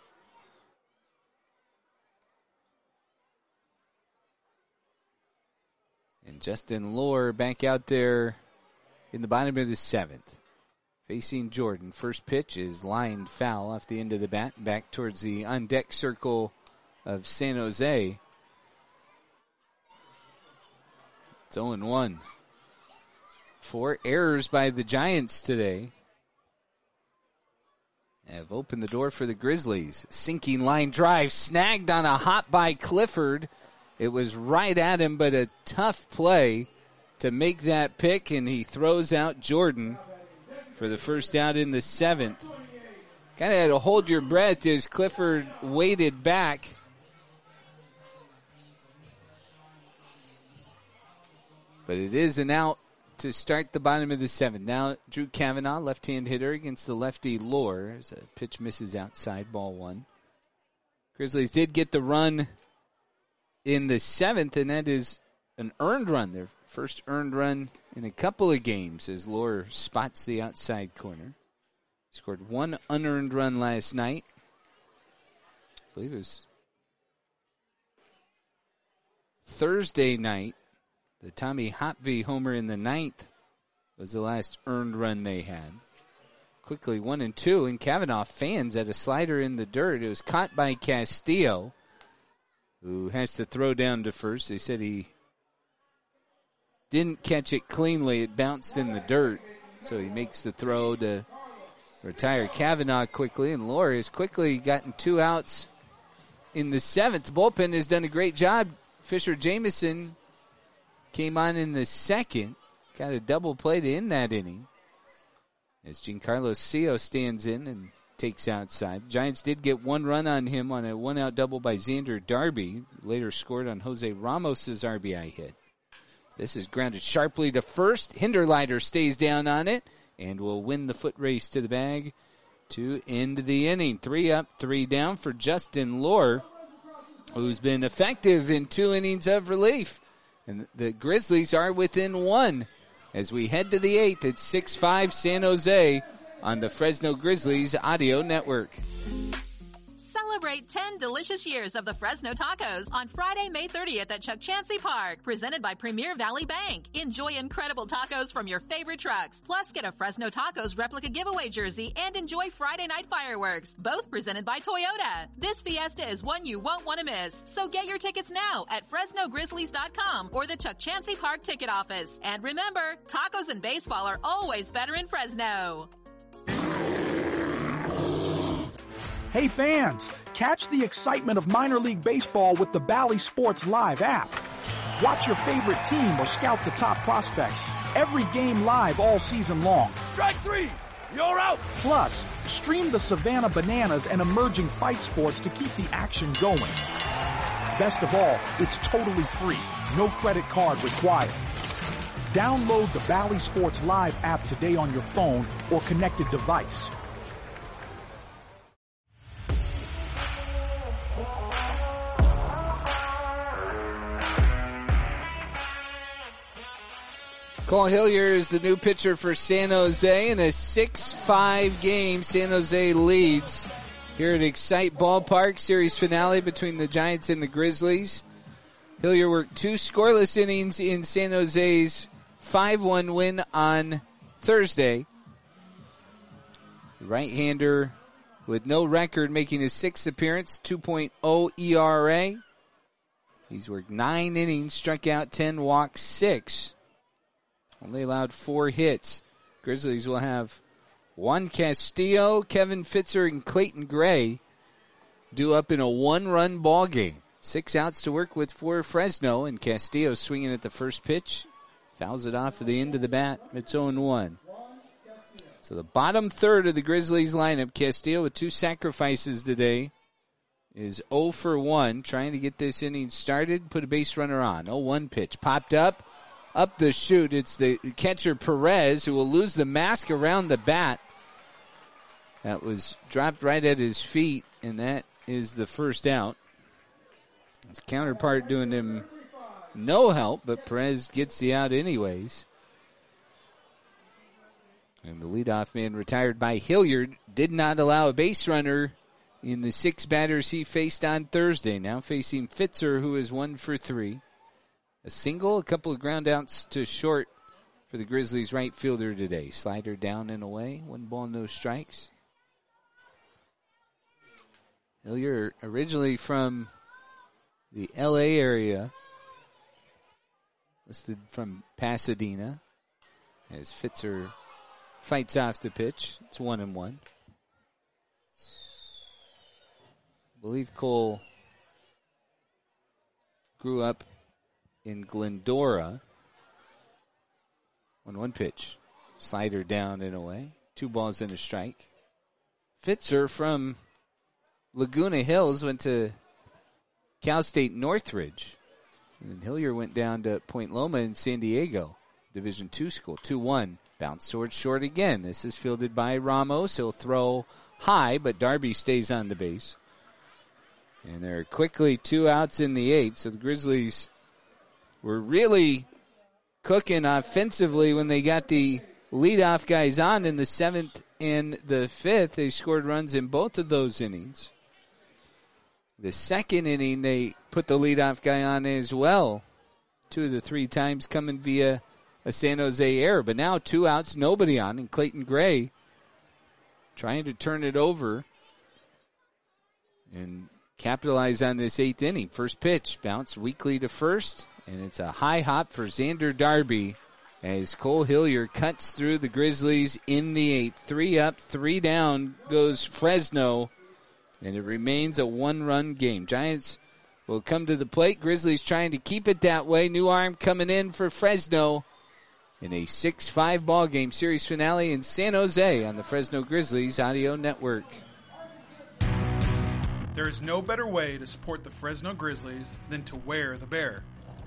And Justin Lohr back out there in the bottom of the seventh. Facing Jordan. First pitch is lined foul off the end of the bat, back towards the on-deck circle of San Jose. It's oh and one. Four errors by the Giants today have opened the door for the Grizzlies. Sinking line drive, snagged on a hop by Clifford. It was right at him, but a tough play to make that pick, and he throws out Jordan for the first out in the seventh. Kind of had to hold your breath as Clifford waited back. But it is an out to start the bottom of the seventh. Now, Drew Kavanaugh, left-hand hitter against the lefty Lohr. As a pitch misses outside, ball one. Grizzlies did get the run in the seventh, and that is an earned run. Their first earned run in a couple of games as Lohr spots the outside corner. Scored one unearned run last night. I believe it was Thursday night. The Tommy Hopvee homer in the ninth was the last earned run they had. Quickly one and two, and Kavanaugh fans at a slider in the dirt. It was caught by Castillo, who has to throw down to first. They said he didn't catch it cleanly. It bounced in the dirt, so he makes the throw to retire Kavanaugh quickly, and Lohr has quickly gotten two outs in the seventh. The bullpen has done a great job. Fisher Jameson came on in the second, got a double play to end that inning as Giancarlo Seo stands in and takes outside. Giants did get one run on him on a one-out double by Xander Darby, later scored on Jose Ramos's R B I hit. This is grounded sharply to first. Hinderleiter stays down on it and will win the foot race to the bag to end the inning. Three up, three down for Justin Lohr, who's been effective in two innings of relief. And the Grizzlies are within one as we head to the eighth at six five San Jose on the Fresno Grizzlies Audio Network. Celebrate ten delicious years of the Fresno Tacos on Friday, May thirtieth at Chuck Chansey Park, presented by Premier Valley Bank. Enjoy incredible tacos from your favorite trucks. Plus, get a Fresno Tacos replica giveaway jersey and enjoy Friday night fireworks, both presented by Toyota. This fiesta is one you won't want to miss. So get your tickets now at Fresno Grizzlies dot com or the Chuck Chansey Park ticket office. And remember, tacos and baseball are always better in Fresno. Hey fans, catch the excitement of minor league baseball with the Bally Sports Live app. Watch your favorite team or scout the top prospects. Every game live all season long. Strike three! You're out! Plus, stream the Savannah Bananas and emerging fight sports to keep the action going. Best of all, it's totally free. No credit card required. Download the Bally Sports Live app today on your phone or connected device. Cole Hillier is the new pitcher for San Jose in a six five game. San Jose leads here at Excite Ballpark. Series finale between the Giants and the Grizzlies. Hillier worked two scoreless innings in San Jose's five one win on Thursday. Right-hander with no record, making his sixth appearance, two point oh E R A. He's worked nine innings, struck out ten, walked six. Only allowed four hits. Grizzlies will have Juan Castillo, Kevin Fitzer, and Clayton Gray due up in a one-run ball game. Six outs to work with for Fresno, and Castillo swinging at the first pitch. Fouls it off to the end of the bat. It's oh one. So the bottom third of the Grizzlies lineup, Castillo with two sacrifices today, is oh for one, trying to get this inning started, put a base runner on. oh one pitch, popped up, up the chute. It's the catcher Perez who will lose the mask around the bat. That was dropped right at his feet, and that is the first out. His counterpart doing him no help, but Perez gets the out anyways. And the leadoff man retired by Hilliard did not allow a base runner in the six batters he faced on Thursday. Now facing Fitzer, who is one for three. A single, a couple of ground outs to short for the Grizzlies right fielder today. Slider down and away. One ball, no strikes. Hilliard originally from the L A area. Listed from Pasadena. As Fitzer fights off the pitch. It's one and one. I believe Cole grew up in Glendora. One one pitch. Slider down and away. Two balls and a strike. Fitzer from Laguna Hills went to Cal State Northridge. And then Hilliard went down to Point Loma in San Diego. Division two school. two one. Bounce towards short again. This is fielded by Ramos. He'll throw high, but Darby stays on the base. And there are quickly two outs in the eighth. So the Grizzlies were really cooking offensively when they got the leadoff guys on in the seventh and the fifth. They scored runs in both of those innings. The second inning, they put the leadoff guy on as well. Two of the three times coming via a San Jose error. But now two outs, nobody on, and Clayton Gray trying to turn it over and capitalize on this eighth inning. First pitch, bounce weakly to first, and it's a high hop for Xander Darby as Cole Hilliard cuts through the Grizzlies in the eighth. Three up, three down goes Fresno, and it remains a one-run game. Giants will come to the plate. Grizzlies trying to keep it that way. New arm coming in for Fresno in a six five ball game. Series finale in San Jose on the Fresno Grizzlies Audio Network. There is no better way to support the Fresno Grizzlies than to wear the bear.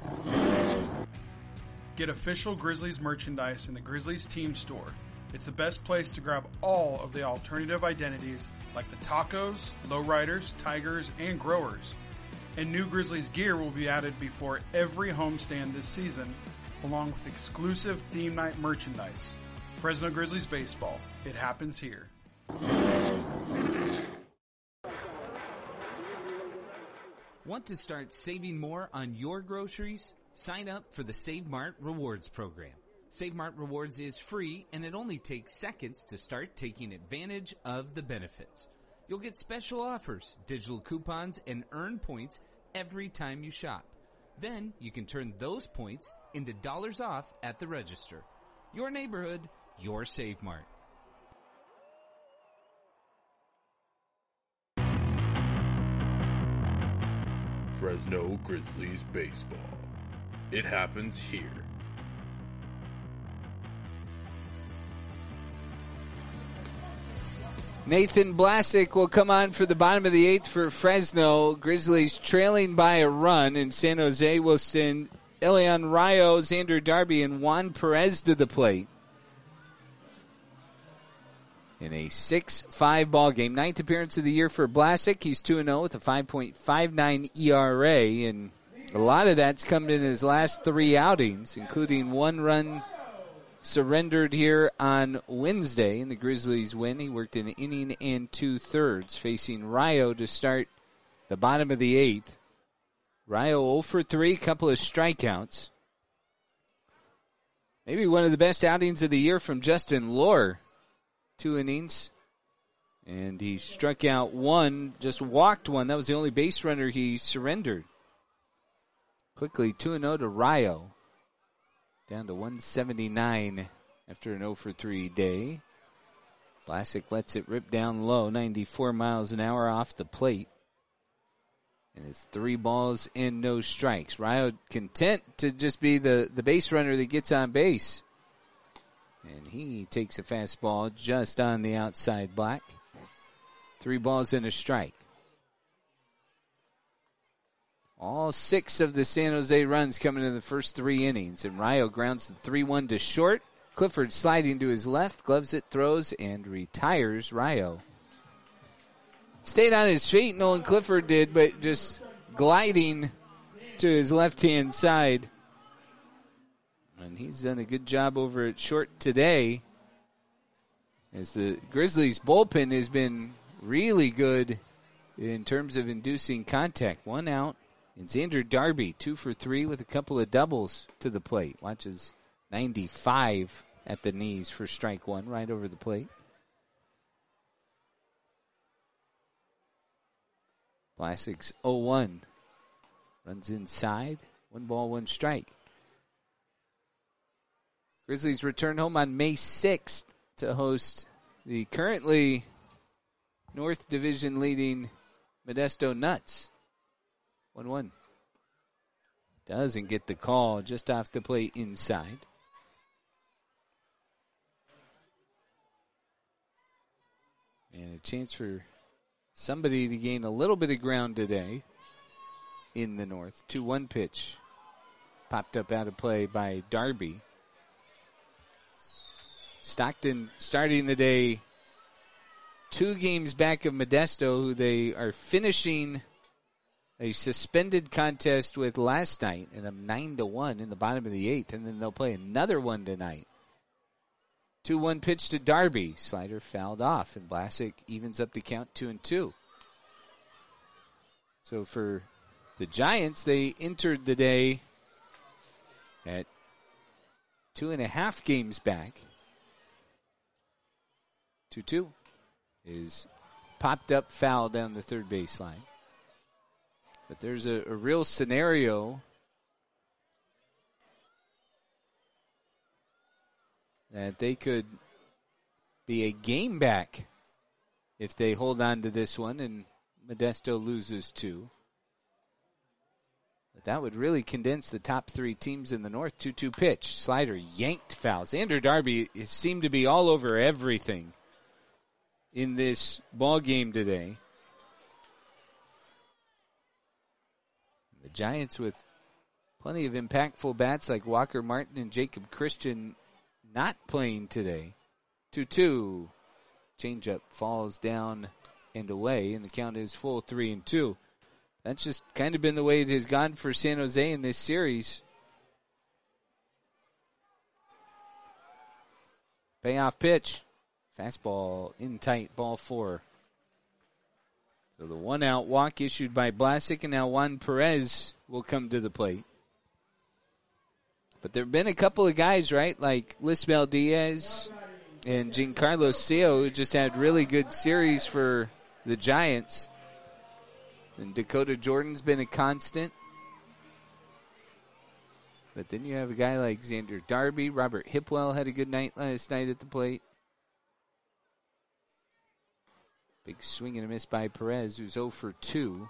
Get official Grizzlies merchandise in the Grizzlies team store. It's the best place to grab all of the alternative identities like the Tacos, Lowriders, Tigers, and Growers. And new Grizzlies gear will be added before every homestand this season, along with exclusive theme night merchandise. Fresno Grizzlies baseball. It happens here. Want to start saving more on your groceries? Sign up for the Save Mart Rewards program. Save Mart Rewards is free, and it only takes seconds to start taking advantage of the benefits. You'll get special offers, digital coupons, and earn points every time you shop. Then you can turn those points into dollars off at the register. Your neighborhood, your Save Mart. Fresno Grizzlies baseball. It happens here. Nathan Blasick will come on for the bottom of the eighth for Fresno. Grizzlies trailing by a run, and San Jose will send Elian Rayo, Xander Darby, and Juan Perez to the plate in a six five ball game. Ninth appearance of the year for Blasick. He's two and oh with a five point five nine E R A, and a lot of that's come in his last three outings, including one run surrendered here on Wednesday in the Grizzlies win. He worked an inning and two-thirds, facing Rayo to start the bottom of the eighth. Rayo oh for three, couple of strikeouts. maybe one of the best outings of the year from Justin Lohr. Two innings. And he struck out one, just walked one. That was the only base runner he surrendered. Quickly, two and oh to Rayo. Down to one seventy-nine after an oh for three day. Vlasic lets it rip down low, ninety-four miles an hour off the plate. And it's three balls and no strikes. Rayo content to just be the, the base runner that gets on base. And he takes a fastball just on the outside black. Three balls and a strike. All six of the San Jose runs coming in the first three innings. And Rayo grounds the three one to short. Clifford sliding to his left, gloves it, throws, and retires Rayo. Stayed on his feet, Nolan Clifford did, but just gliding to his left-hand side. And he's done a good job over at short today, as the Grizzlies' bullpen has been really good in terms of inducing contact. One out, and Xander Darby, two for three with a couple of doubles to the plate. Watches ninety-five at the knees for strike one, right over the plate. Vlasic's oh one. Runs inside. One ball, one strike. Grizzlies return home on May sixth to host the currently North Division leading Modesto Nuts. one one. Doesn't get the call, just off the plate inside. And a chance for somebody to gain a little bit of ground today in the North. two one pitch. Popped up out of play by Darby. Stockton starting the day two games back of Modesto, who they are finishing a suspended contest with last night, and a nine to one in the bottom of the eighth, and then they'll play another one tonight. two one pitch to Darby. Slider fouled off, and Vlasic evens up the count two and two. So for the Giants, they entered the day at two and a half games back. two two is popped up foul down the third baseline. But there's a, a real scenario that they could be a game back if they hold on to this one and Modesto loses two. But that would really condense the top three teams in the North. two two pitch. Slider yanked foul. Xander Darby seemed to be all over everything in this ball game today. The Giants with plenty of impactful bats like Walker Martin and Jacob Christian not playing today. two two. Changeup falls down and away, and the count is full three and two. That's just kind of been the way it has gone for San Jose in this series. Payoff pitch. Fastball in tight, ball four. So the one out walk issued by Vlasic, and now Juan Perez will come to the plate. But there have been a couple of guys, right, like Lisbel Diaz and Giancarlo Seo, who just had really good series for the Giants. And Dakota Jordan's been a constant. But then you have a guy like Xander Darby. Robert Hipwell had a good night last night at the plate. Big swing and a miss by Perez, who's oh for two.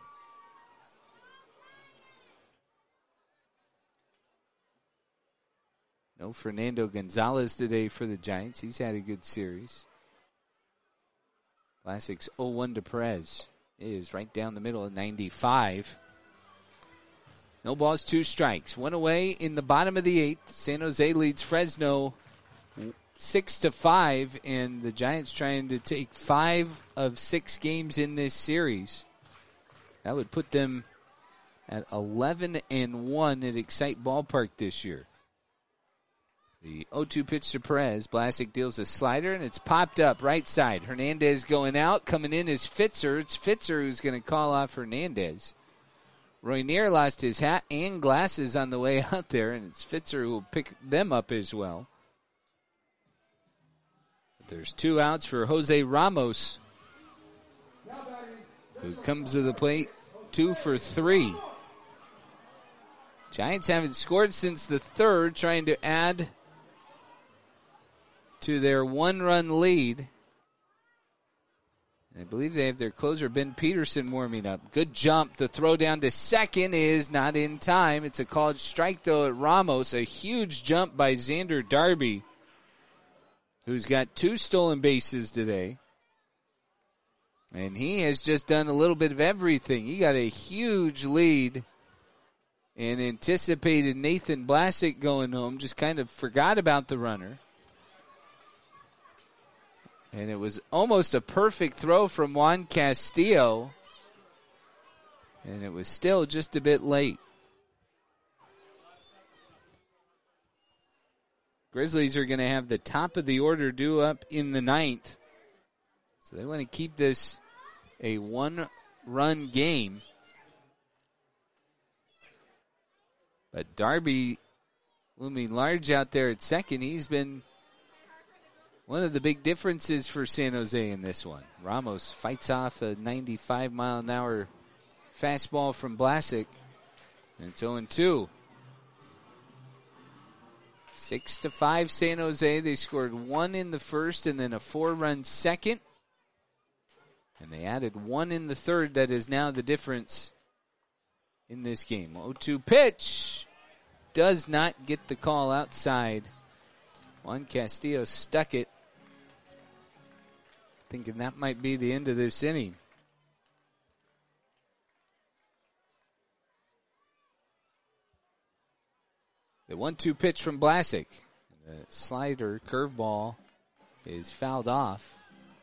No Fernando Gonzalez today for the Giants. He's had a good series. Vlasic's oh one to Perez. It is right down the middle at ninety-five. No balls, two strikes. One away in the bottom of the eighth. San Jose leads Fresno six to five, and the Giants trying to take five of six games in this series. That would put them at eleven and one at Excite Ballpark this year. The oh two pitch to Perez. Vlasic deals a slider, and it's popped up right side. Hernandez going out. Coming in is Fitzer. It's Fitzer who's going to call off Hernandez. Roinier lost his hat and glasses on the way out there, and it's Fitzer who will pick them up as well. There's two outs for Jose Ramos, who comes to the plate two for three. Giants haven't scored since the third, trying to add to their one-run lead. I believe they have their closer, Ben Peterson, warming up. Good jump. The throw down to second is not in time. It's a called strike, though, at Ramos. A huge jump by Xander Darby, who's got two stolen bases today. And he has just done a little bit of everything. He got a huge lead and anticipated Nathan Blasek going home. Just kind of forgot about the runner. And it was almost a perfect throw from Juan Castillo. And it was still just a bit late. Grizzlies are going to have the top of the order due up in the ninth. So they want to keep this a one-run game. But Darby looming large out there at second. He's been one of the big differences for San Jose in this one. Ramos fights off a ninety-five mile an hour fastball from Blasek. And it's oh and two. Six to five San Jose. They scored one in the first and then a four-run second. And they added one in the third. That is now the difference in this game. oh two pitch. Does not get the call outside. Juan Castillo stuck it. Thinking that might be the end of this inning. The one two pitch from Blasek. The slider curveball is fouled off.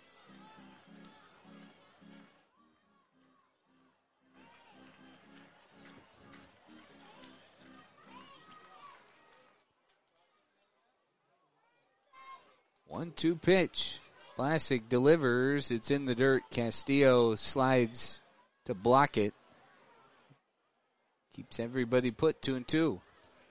one two pitch. Blasek delivers. It's in the dirt. Castillo slides to block it. Keeps everybody put two and two.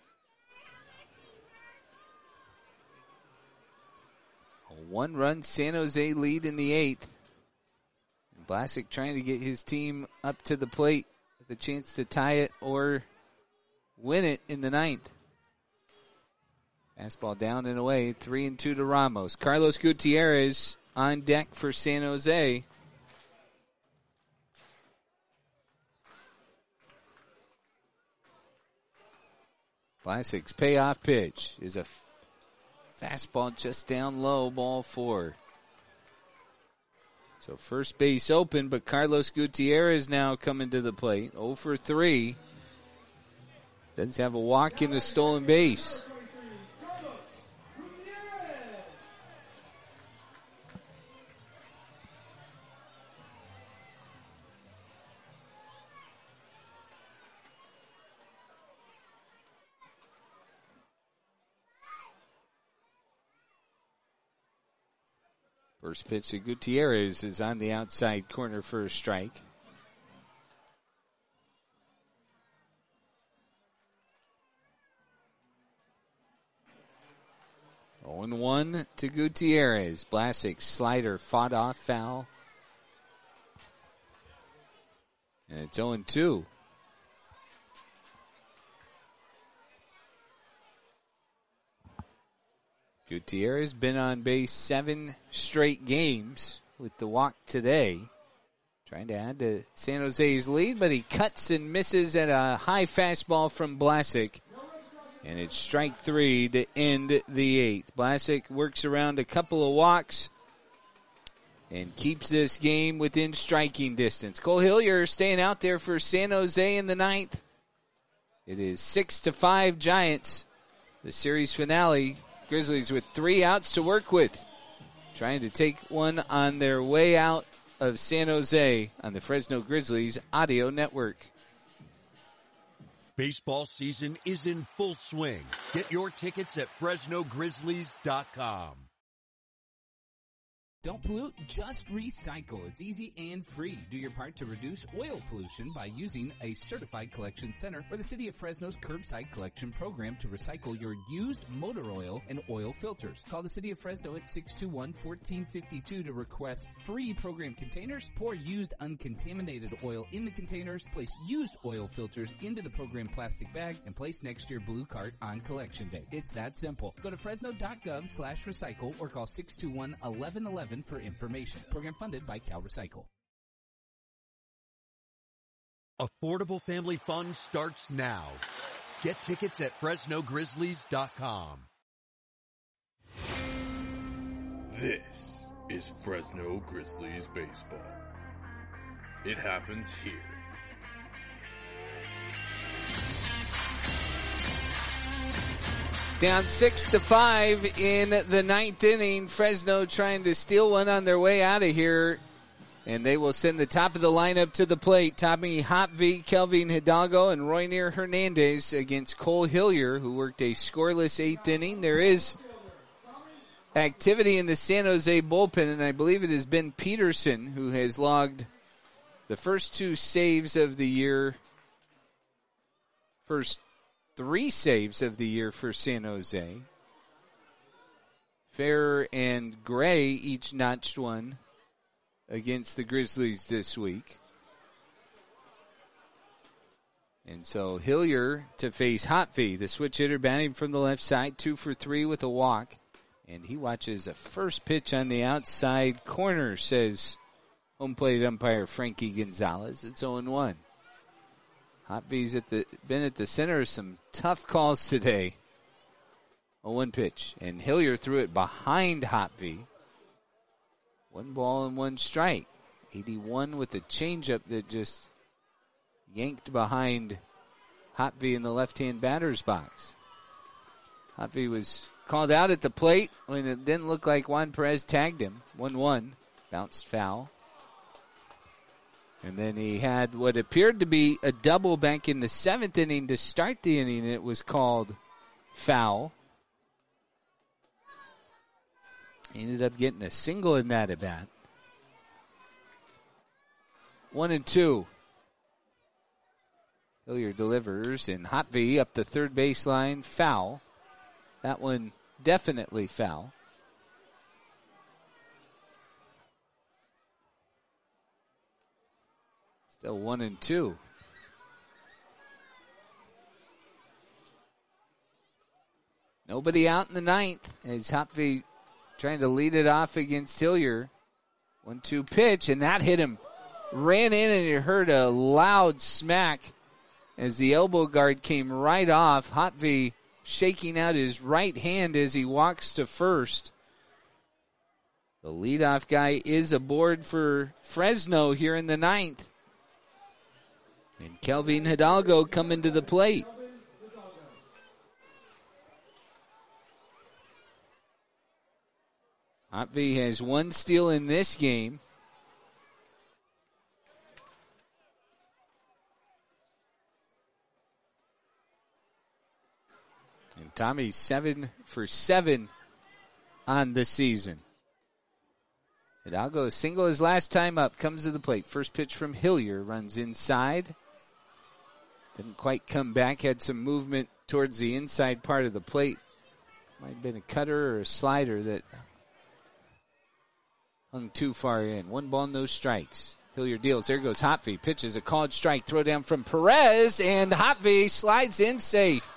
A one-run San Jose lead in the eighth. And Blasek trying to get his team up to the plate with a chance to tie it or win it in the ninth. Fastball down and away, three and two to Ramos. Carlos Gutierrez on deck for San Jose. Blasek's payoff pitch is a fastball just down low, ball four. So first base open, but Carlos Gutierrez now coming to the plate. oh for three. Does have a walk and a stolen base. First pitch to Gutierrez is on the outside corner for a strike. oh and one to Gutierrez. Blasek's slider fought off, foul. And it's oh and two. Gutierrez been on base seven straight games with the walk today. Trying to add to San Jose's lead, but he cuts and misses at a high fastball from Blasek. And it's strike three to end the eighth. Blasek works around a couple of walks and keeps this game within striking distance. Cole Hillier staying out there for San Jose in the ninth. It is six to five Giants. The series finale. Grizzlies with three outs to work with. Trying to take one on their way out of San Jose on the Fresno Grizzlies Audio Network. Baseball season is in full swing. Get your tickets at Fresno Grizzlies dot com. Don't pollute, just recycle. It's easy and free. Do your part to reduce oil pollution by using a certified collection center or the City of Fresno's Curbside Collection Program to recycle your used motor oil and oil filters. Call the City of Fresno at six two one, one four five two to request free program containers. Pour used uncontaminated oil in the containers. Place used oil filters into the program plastic bag and place next to your blue cart on collection day. It's that simple. Go to fresno.gov slash recycle or call six two one, one one one one for information. Program funded by Cal Recycle. Affordable family fun starts now. Get tickets at Fresno Grizzlies dot com. This is Fresno Grizzlies baseball. It happens here. Down six to five in the ninth inning. Fresno trying to steal one on their way out of here. And they will send the top of the lineup to the plate. Tommy Hopvee, Kelvin Hidalgo, and Roynier Hernandez against Cole Hillier, who worked a scoreless eighth inning. There is activity in the San Jose bullpen, and I believe it has been Peterson who has logged the first two saves of the year. First three saves of the year for San Jose. Fair and Gray each notched one against the Grizzlies this week. And so Hillier to face Hopvee, the switch hitter batting from the left side, two for three with a walk. And he watches a first pitch on the outside corner, says home plate umpire Frankie Gonzalez. It's oh and one. Hopvee's at the, been at the center of some tough calls today. oh one pitch. And Hillier threw it behind Hopvee. One ball and one strike. eighty-one with a changeup that just yanked behind Hopvee in the left-hand batter's box. Hopvee was called out at the plate when it didn't look like Juan Perez tagged him. one one. Bounced foul. And then he had what appeared to be a double back in the seventh inning to start the inning. It was called foul. He ended up getting a single in that at bat. One and two. Hillier delivers, and Hopvee up the third baseline, foul. That one definitely foul. Still one and two. Nobody out in the ninth as Hopvee trying to lead it off against Hillier. one two pitch, and that hit him. Ran in, and you heard a loud smack as the elbow guard came right off. Hopvee shaking out his right hand as he walks to first. The leadoff guy is aboard for Fresno here in the ninth. And Kelvin Hidalgo coming to the plate. Hopvee has one steal in this game. And Tommy's seven for seven on the season. Hidalgo single his last time up, comes to the plate. First pitch from Hillier, runs inside. Didn't quite come back, had some movement towards the inside part of the plate. Might have been a cutter or a slider that hung too far in. One ball, no strikes. Hillier deals. There goes Hopvee. Pitches a called strike. Throw down from Perez, and Hopvee slides in safe.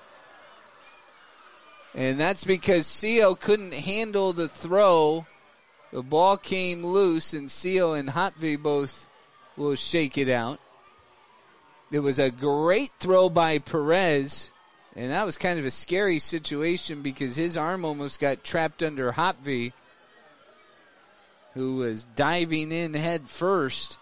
And that's because Seo couldn't handle the throw. The ball came loose, and Seo and Hopvee both will shake it out. It was a great throw by Perez, and that was kind of a scary situation because his arm almost got trapped under Hopvee, who was diving in head first.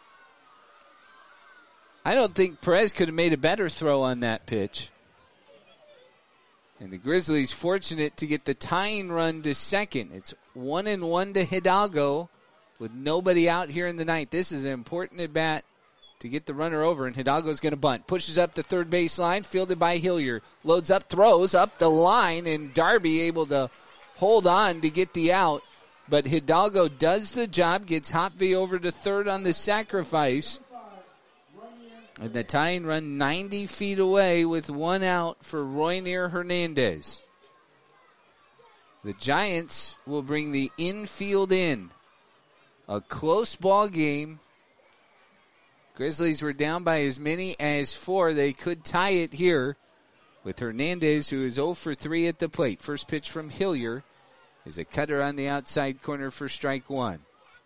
I don't think Perez could have made a better throw on that pitch. And the Grizzlies fortunate to get the tying run to second. It's one and one to Hidalgo with nobody out here in the ninth. This is an important at bat to get the runner over, and Hidalgo's going to bunt. Pushes up the third baseline, fielded by Hillier. Loads up, throws up the line, and Darby able to hold on to get the out. but Hidalgo does the job, gets Hopvey over to third on the sacrifice. And the tying run ninety feet away with one out for Roynier Hernandez. The Giants will bring the infield in. A close ball game. Grizzlies were down by as many as four. They could tie it here with Hernandez, who is zero for three at the plate. First pitch from Hillier is a cutter on the outside corner for strike one.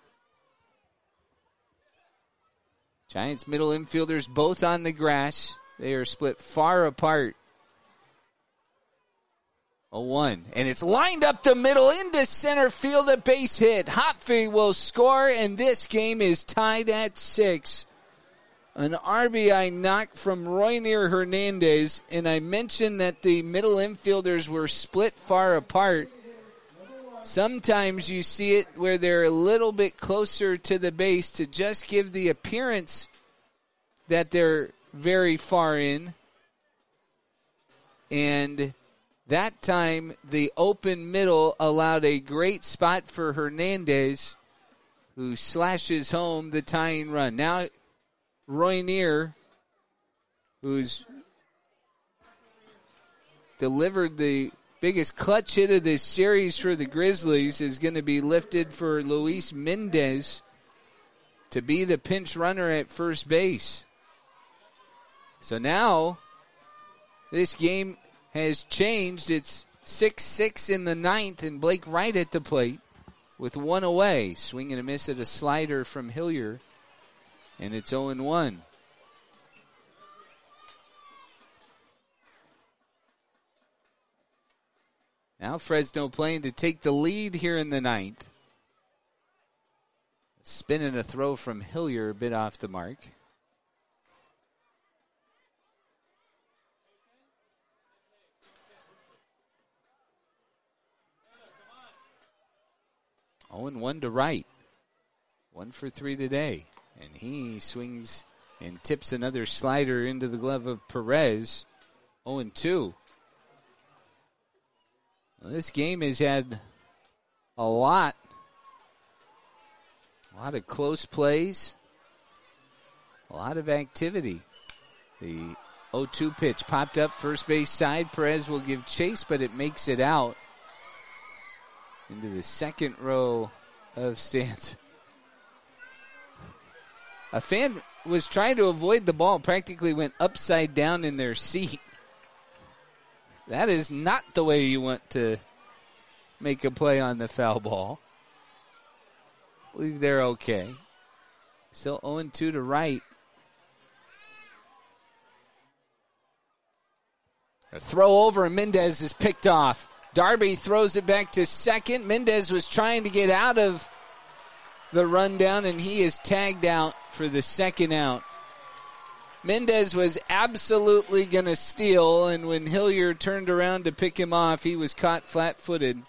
Giants middle infielders both on the grass. They are split far apart. A one. And it's lined up the middle into center field, a base hit. Hopvey will score, and this game is tied at six. An R B I knock from Roynier Hernandez, and I mentioned that the middle infielders were split far apart. Sometimes you see it where they're a little bit closer to the base to just give the appearance that they're very far in. And that time, the open middle allowed a great spot for Hernandez, who slashes home the tying run. Now, Roynier, who's delivered the biggest clutch hit of this series for the Grizzlies, is going to be lifted for Luis Mendez to be the pinch runner at first base. So now, this game has changed. It's six six in the ninth, and Blake Wright at the plate with one away. Swing and a miss at a slider from Hillier, and it's oh and one. Now Fresno playing to take the lead here in the ninth. Spin and a throw from Hillier, a bit off the mark. oh and one to Wright. One for three today. And he swings and tips another slider into the glove of Perez. oh and two. Well, this game has had a lot. A lot of close plays. A lot of activity. The oh two pitch popped up first base side. Perez will give chase, but it makes it out into the second row of stands. A fan was trying to avoid the ball, practically went upside down in their seat. That is not the way you want to make a play on the foul ball. I believe they're okay. Still oh and two to Wright. A throw over and Mendez is picked off. Darby throws it back to second. Mendez was trying to get out of the rundown, and he is tagged out for the second out. Mendez was absolutely going to steal, and when Hillier turned around to pick him off, he was caught flat-footed.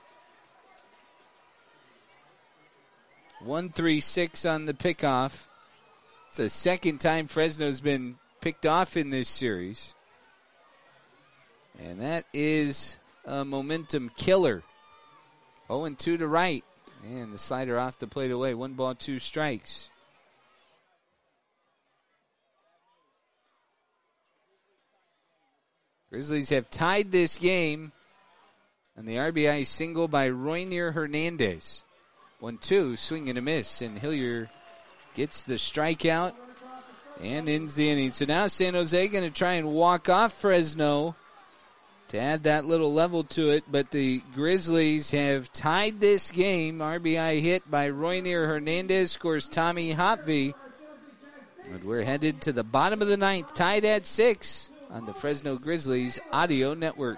one three six on the pickoff. It's the second time Fresno's been picked off in this series. And that is a momentum killer. oh and two to Wright. And the slider off the plate away. One ball, two strikes. Grizzlies have tied this game on the R B I single by Roynier Hernandez. one two, swing and a miss. And Hillier gets the strikeout and ends the inning. So now San Jose going to try and walk off Fresno to add that little level to it, but the Grizzlies have tied this game. R B I hit by Roynier Hernandez, scores Tommy Hopvey. And we're headed to the bottom of the ninth, tied at six on the Fresno Grizzlies Audio Network.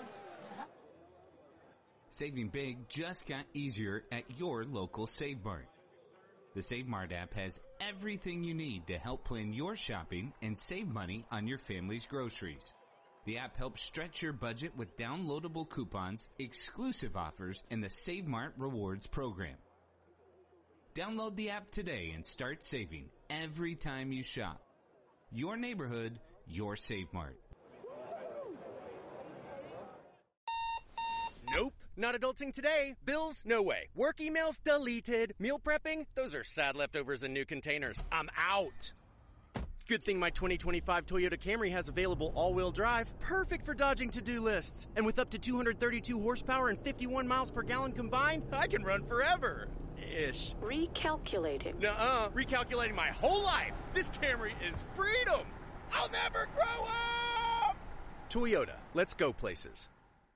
Saving big just got easier at your local Save Mart. The Save Mart app has everything you need to help plan your shopping and save money on your family's groceries. The app helps stretch your budget with downloadable coupons, exclusive offers, and the Save Mart Rewards program. Download the app today and start saving every time you shop. Your neighborhood, your Save Mart. Nope, Not adulting today. Bills? No way. Work emails? Deleted. Meal prepping? Those are sad leftovers in new containers. I'm out. Good thing my twenty twenty-five Toyota Camry has available all-wheel drive. Perfect for dodging to-do lists. And with up to two hundred thirty-two horsepower and fifty-one miles per gallon combined, I can run forever. Ish. Recalculating. Nuh-uh. Recalculating my whole life. This Camry is freedom. I'll never grow up! Toyota. Let's go places.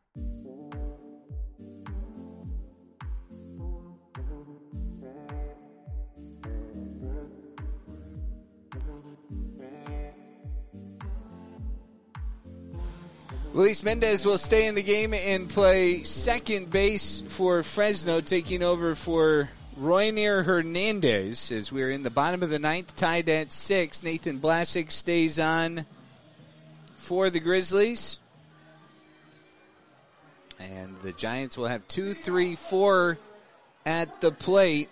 Luis Mendez will stay in the game and play second base for Fresno, taking over for Roynier Hernandez as we're in the bottom of the ninth, tied at six. Nathan Blasek stays on for the Grizzlies. And the Giants will have two, three, four at the plate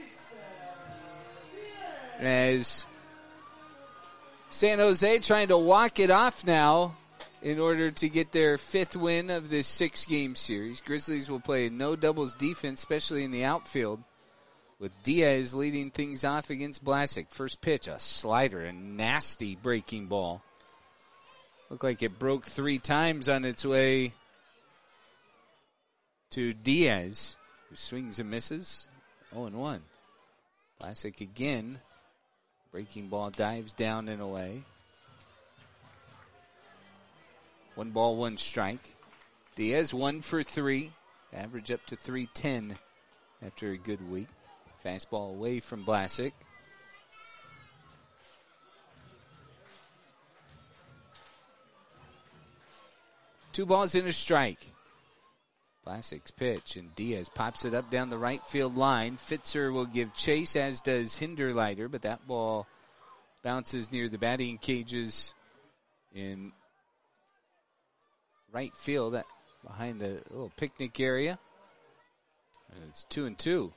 as San Jose trying to walk it off now in order to get their fifth win of this six-game series. Grizzlies will play no doubles defense, especially in the outfield, with Diaz leading things off against Blasek. First pitch, a slider, a nasty breaking ball. Looked like it broke three times on its way to Diaz, who swings and misses. oh and one. Blasek again. Breaking ball dives down and away. One ball, one strike. Diaz one for three. Average up to three ten after a good week. Fastball away from Blasek. Two balls and a strike. Blasek's pitch, and Diaz pops it up down the right field line. Fitzer will give chase, as does Hinderleiter, but that ball bounces near the batting cages in right field, that behind the little picnic area. And it's two and two.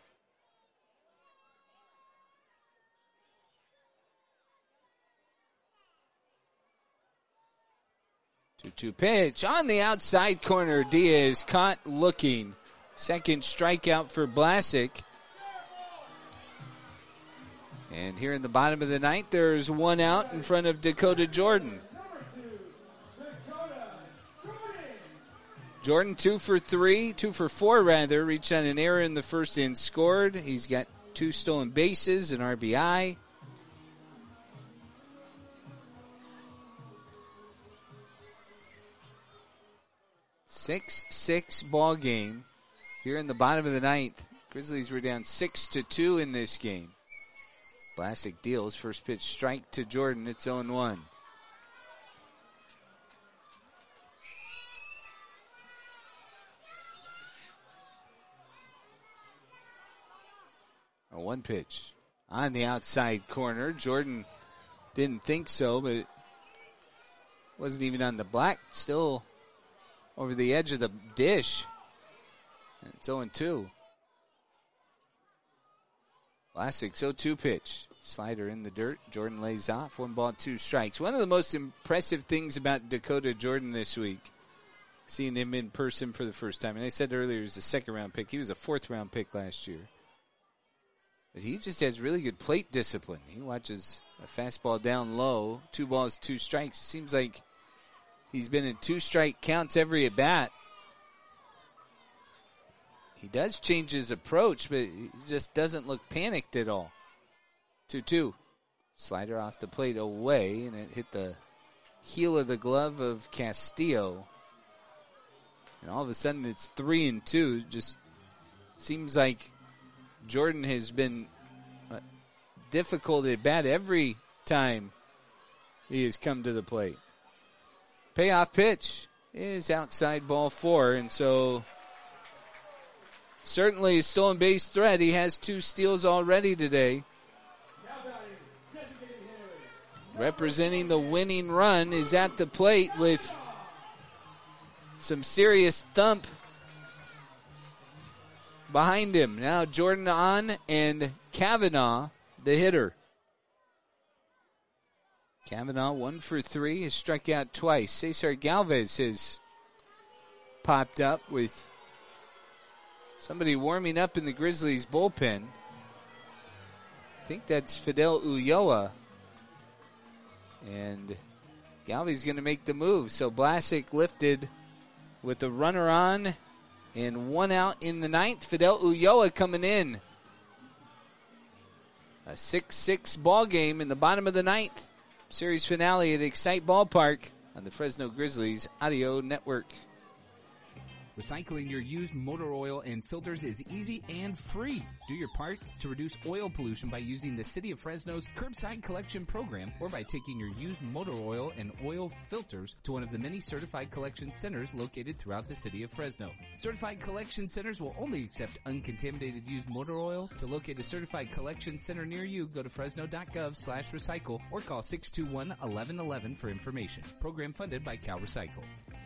two two pitch on the outside corner. Diaz caught looking. Second strikeout for Blasek. And here in the bottom of the ninth, there's one out in front of Dakota Jordan. Jordan two for three, two for four rather, reached on an error in the first and scored. He's got two stolen bases, an R B I. six six ball game here in the bottom of the ninth. Grizzlies were down six to two in this game. Blasek deals first pitch strike to Jordan. It's oh and one. A one pitch on the outside corner. Jordan didn't think so, but it wasn't even on the black. Still over the edge of the dish. And it's oh and two. Blasek's oh two pitch. Slider in the dirt. Jordan lays off. One ball, two strikes. One of the most impressive things about Dakota Jordan this week, seeing him in person for the first time. And I said earlier he was a second round pick. He was a fourth round pick last year. But he just has really good plate discipline. He watches a fastball down low, two balls, two strikes. It seems like he's been in two strike counts every at bat. He does change his approach, but he just doesn't look panicked at all. two two. Slider off the plate away, and it hit the heel of the glove of Castillo. And all of a sudden it's three and two. Just seems like Jordan has been uh, difficult at bat every time he has come to the plate. Payoff pitch is outside ball four, and so certainly a stolen base threat. He has two steals already today. Representing the winning run is at the plate with some serious thump behind him. Now Jordan on and Kavanaugh, the hitter. Kavanaugh one for three, has struck out twice. Cesar Galvez has popped up with Somebody warming up in the Grizzlies bullpen. I think that's Fidel Ulloa. And Galvi's going to make the move. So Blasick lifted with a runner on and one out in the ninth. Fidel Ulloa coming in. A six six ball game in the bottom of the ninth. Series finale at Excite Ballpark on the Fresno Grizzlies Audio Network. Recycling your used motor oil and filters is easy and free. Do your part to reduce oil pollution by using the City of Fresno's Curbside Collection Program or by taking your used motor oil and oil filters to one of the many certified collection centers located throughout the City of Fresno. Certified collection centers will only accept uncontaminated used motor oil. To locate a certified collection center near you, go to fresno.gov slash recycle or call six two one, eleven eleven for information. Program funded by Cal Recycle.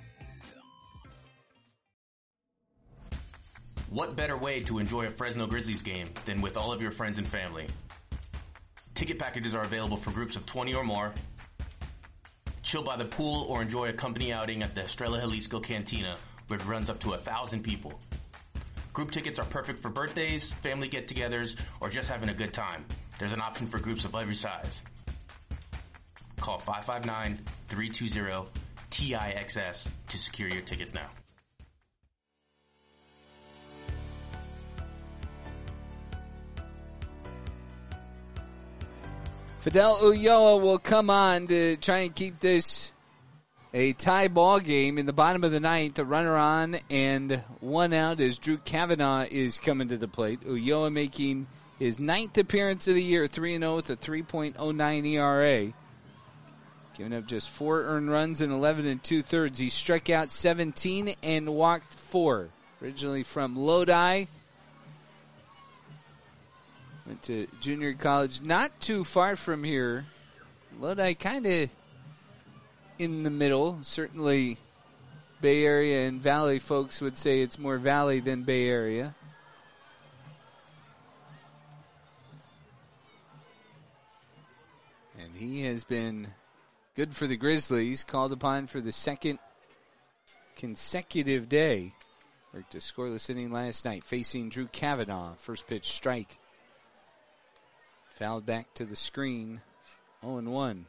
What better way to enjoy a Fresno Grizzlies game than with all of your friends and family? Ticket packages are available for groups of twenty or more. Chill by the pool or enjoy a company outing at the Estrella Jalisco Cantina, which runs up to a thousand people. Group tickets are perfect for birthdays, family get-togethers, or just having a good time. There's an option for groups of every size. Call five five nine, three two zero, T I X S to secure your tickets now. Fidel Ulloa will come on to try and keep this a tie ball game in the bottom of the ninth. A runner on and one out as Drew Kavanaugh is coming to the plate. Ulloa making his ninth appearance of the year, three and oh with a three point oh nine E R A. Giving up just four earned runs in eleven and two-thirds. He struck out seventeen and walked four. Originally from Lodi. Went to junior college, not too far from here. Lodi kind of in the middle. Certainly Bay Area and Valley folks would say it's more Valley than Bay Area. And he has been good for the Grizzlies, called upon for the second consecutive day. Worked a scoreless inning last night facing Drew Kavanaugh. First pitch strike. Fouled back to the screen, oh and one.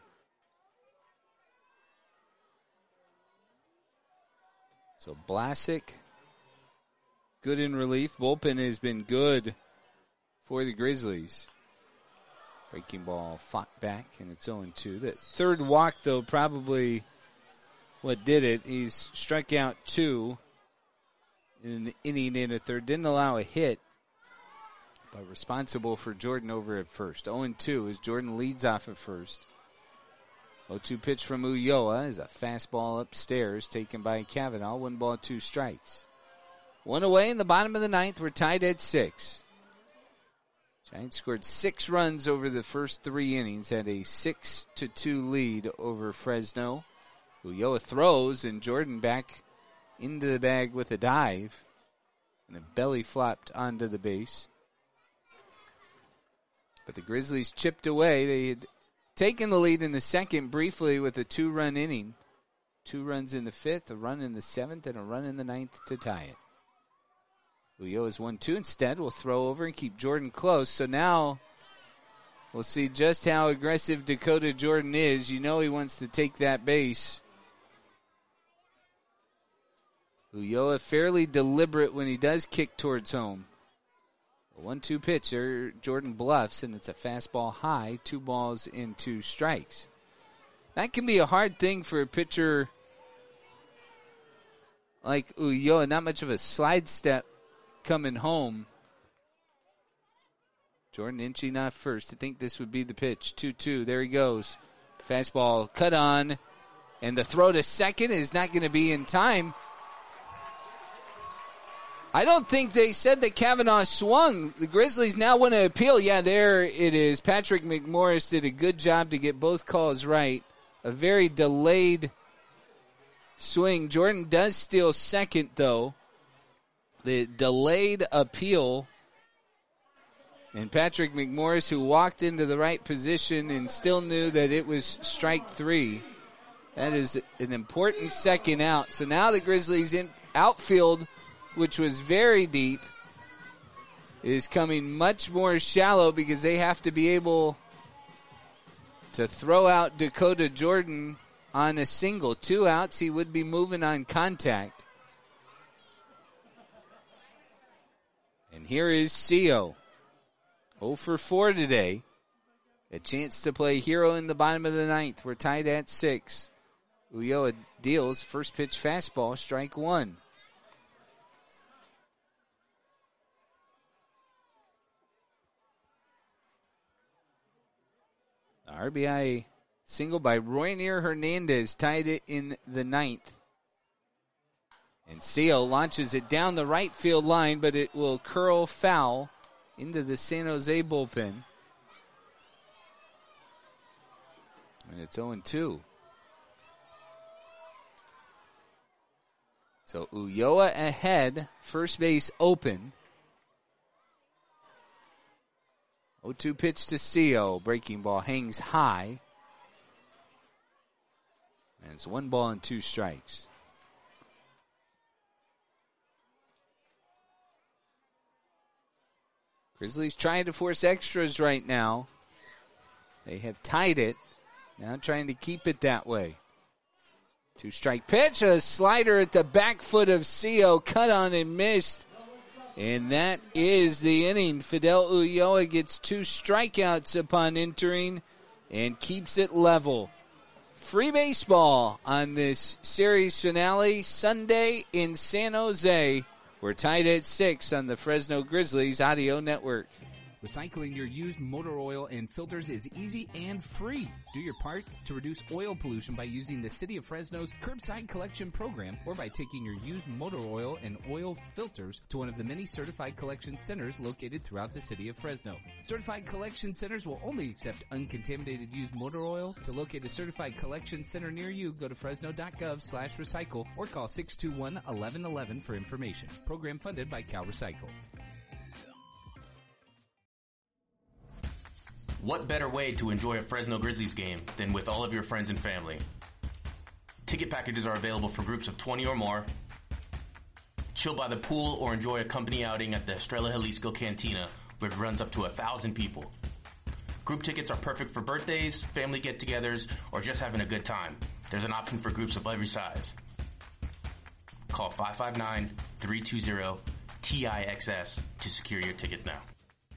So Blasick, good in relief. Bullpen has been good for the Grizzlies. Breaking ball fought back, and it's oh and two. The third walk, though, probably what did it. He's struck out two in an inning and a third. Didn't allow a hit. But responsible for Jordan over at first. oh and two as Jordan leads off at first. oh two pitch from Ulloa is a fastball upstairs taken by Kavanaugh. One ball, two strikes. One away in the bottom of the ninth. We're tied at six. Giants scored six runs over the first three innings. Had a six to two lead over Fresno. Ulloa throws and Jordan back into the bag with a dive. And a belly flopped onto the base. But the Grizzlies chipped away. They had taken the lead in the second briefly with a two-run inning. Two runs in the fifth, a run in the seventh, and a run in the ninth to tie it. Ulloa's one two instead. Will throw over and keep Jordan close. So now we'll see just how aggressive Dakota Jordan is. You know he wants to take that base. Ulloa fairly deliberate when he does kick towards home. A one two pitch there, Jordan bluffs, and it's a fastball high, two balls and two strikes. That can be a hard thing for a pitcher like Ulloa, not much of a slide step coming home. Jordan inching off first. I think this would be the pitch. two two, there he goes. Fastball cut on, and the throw to second is not going to be in time. I don't think they said that Kavanaugh swung. The Grizzlies now want to appeal. Yeah, there it is. Patrick McMorris did a good job to get both calls right. A very delayed swing. Jordan does steal second, though. The delayed appeal. And Patrick McMorris, who walked into the right position and still knew that it was strike three. That is an important second out. So now the Grizzlies in outfield, which was very deep, is coming much more shallow because they have to be able to throw out Dakota Jordan on a single. Two outs, he would be moving on contact. And here is Seo. oh for four today. A chance to play hero in the bottom of the ninth. We're tied at six. Ulloa deals first pitch fastball, strike one. R B I single by Roynier Hernandez tied it in the ninth. And Seo launches it down the right field line, but it will curl foul into the San Jose bullpen. And it's oh and two. So Ulloa ahead, first base open. oh two pitch to Seo. Breaking ball hangs high. And it's one ball and two strikes. Grizzlies trying to force extras right now. They have tied it. Now trying to keep it that way. Two strike pitch. A slider at the back foot of Seo. Cut on and missed. And that is the inning. Fidel Ulloa gets two strikeouts upon entering and keeps it level. Free baseball on this series finale Sunday in San Jose. We're tied at six on the Fresno Grizzlies Audio Network. Recycling your used motor oil and filters is easy and free. Do your part to reduce oil pollution by using the City of Fresno's Curbside Collection Program or by taking your used motor oil and oil filters to one of the many certified collection centers located throughout the City of Fresno. Certified collection centers will only accept uncontaminated used motor oil. To locate a certified collection center near you, go to fresno.gov slash recycle or call six two one, eleven eleven for information. Program funded by Cal Recycle. What better way to enjoy a Fresno Grizzlies game than with all of your friends and family? Ticket packages are available for groups of twenty or more. Chill by the pool or enjoy a company outing at the Estrella Jalisco Cantina, which runs up to a thousand people. Group tickets are perfect for birthdays, family get-togethers, or just having a good time. There's an option for groups of every size. Call five five nine, three two zero, T I X S to secure your tickets now.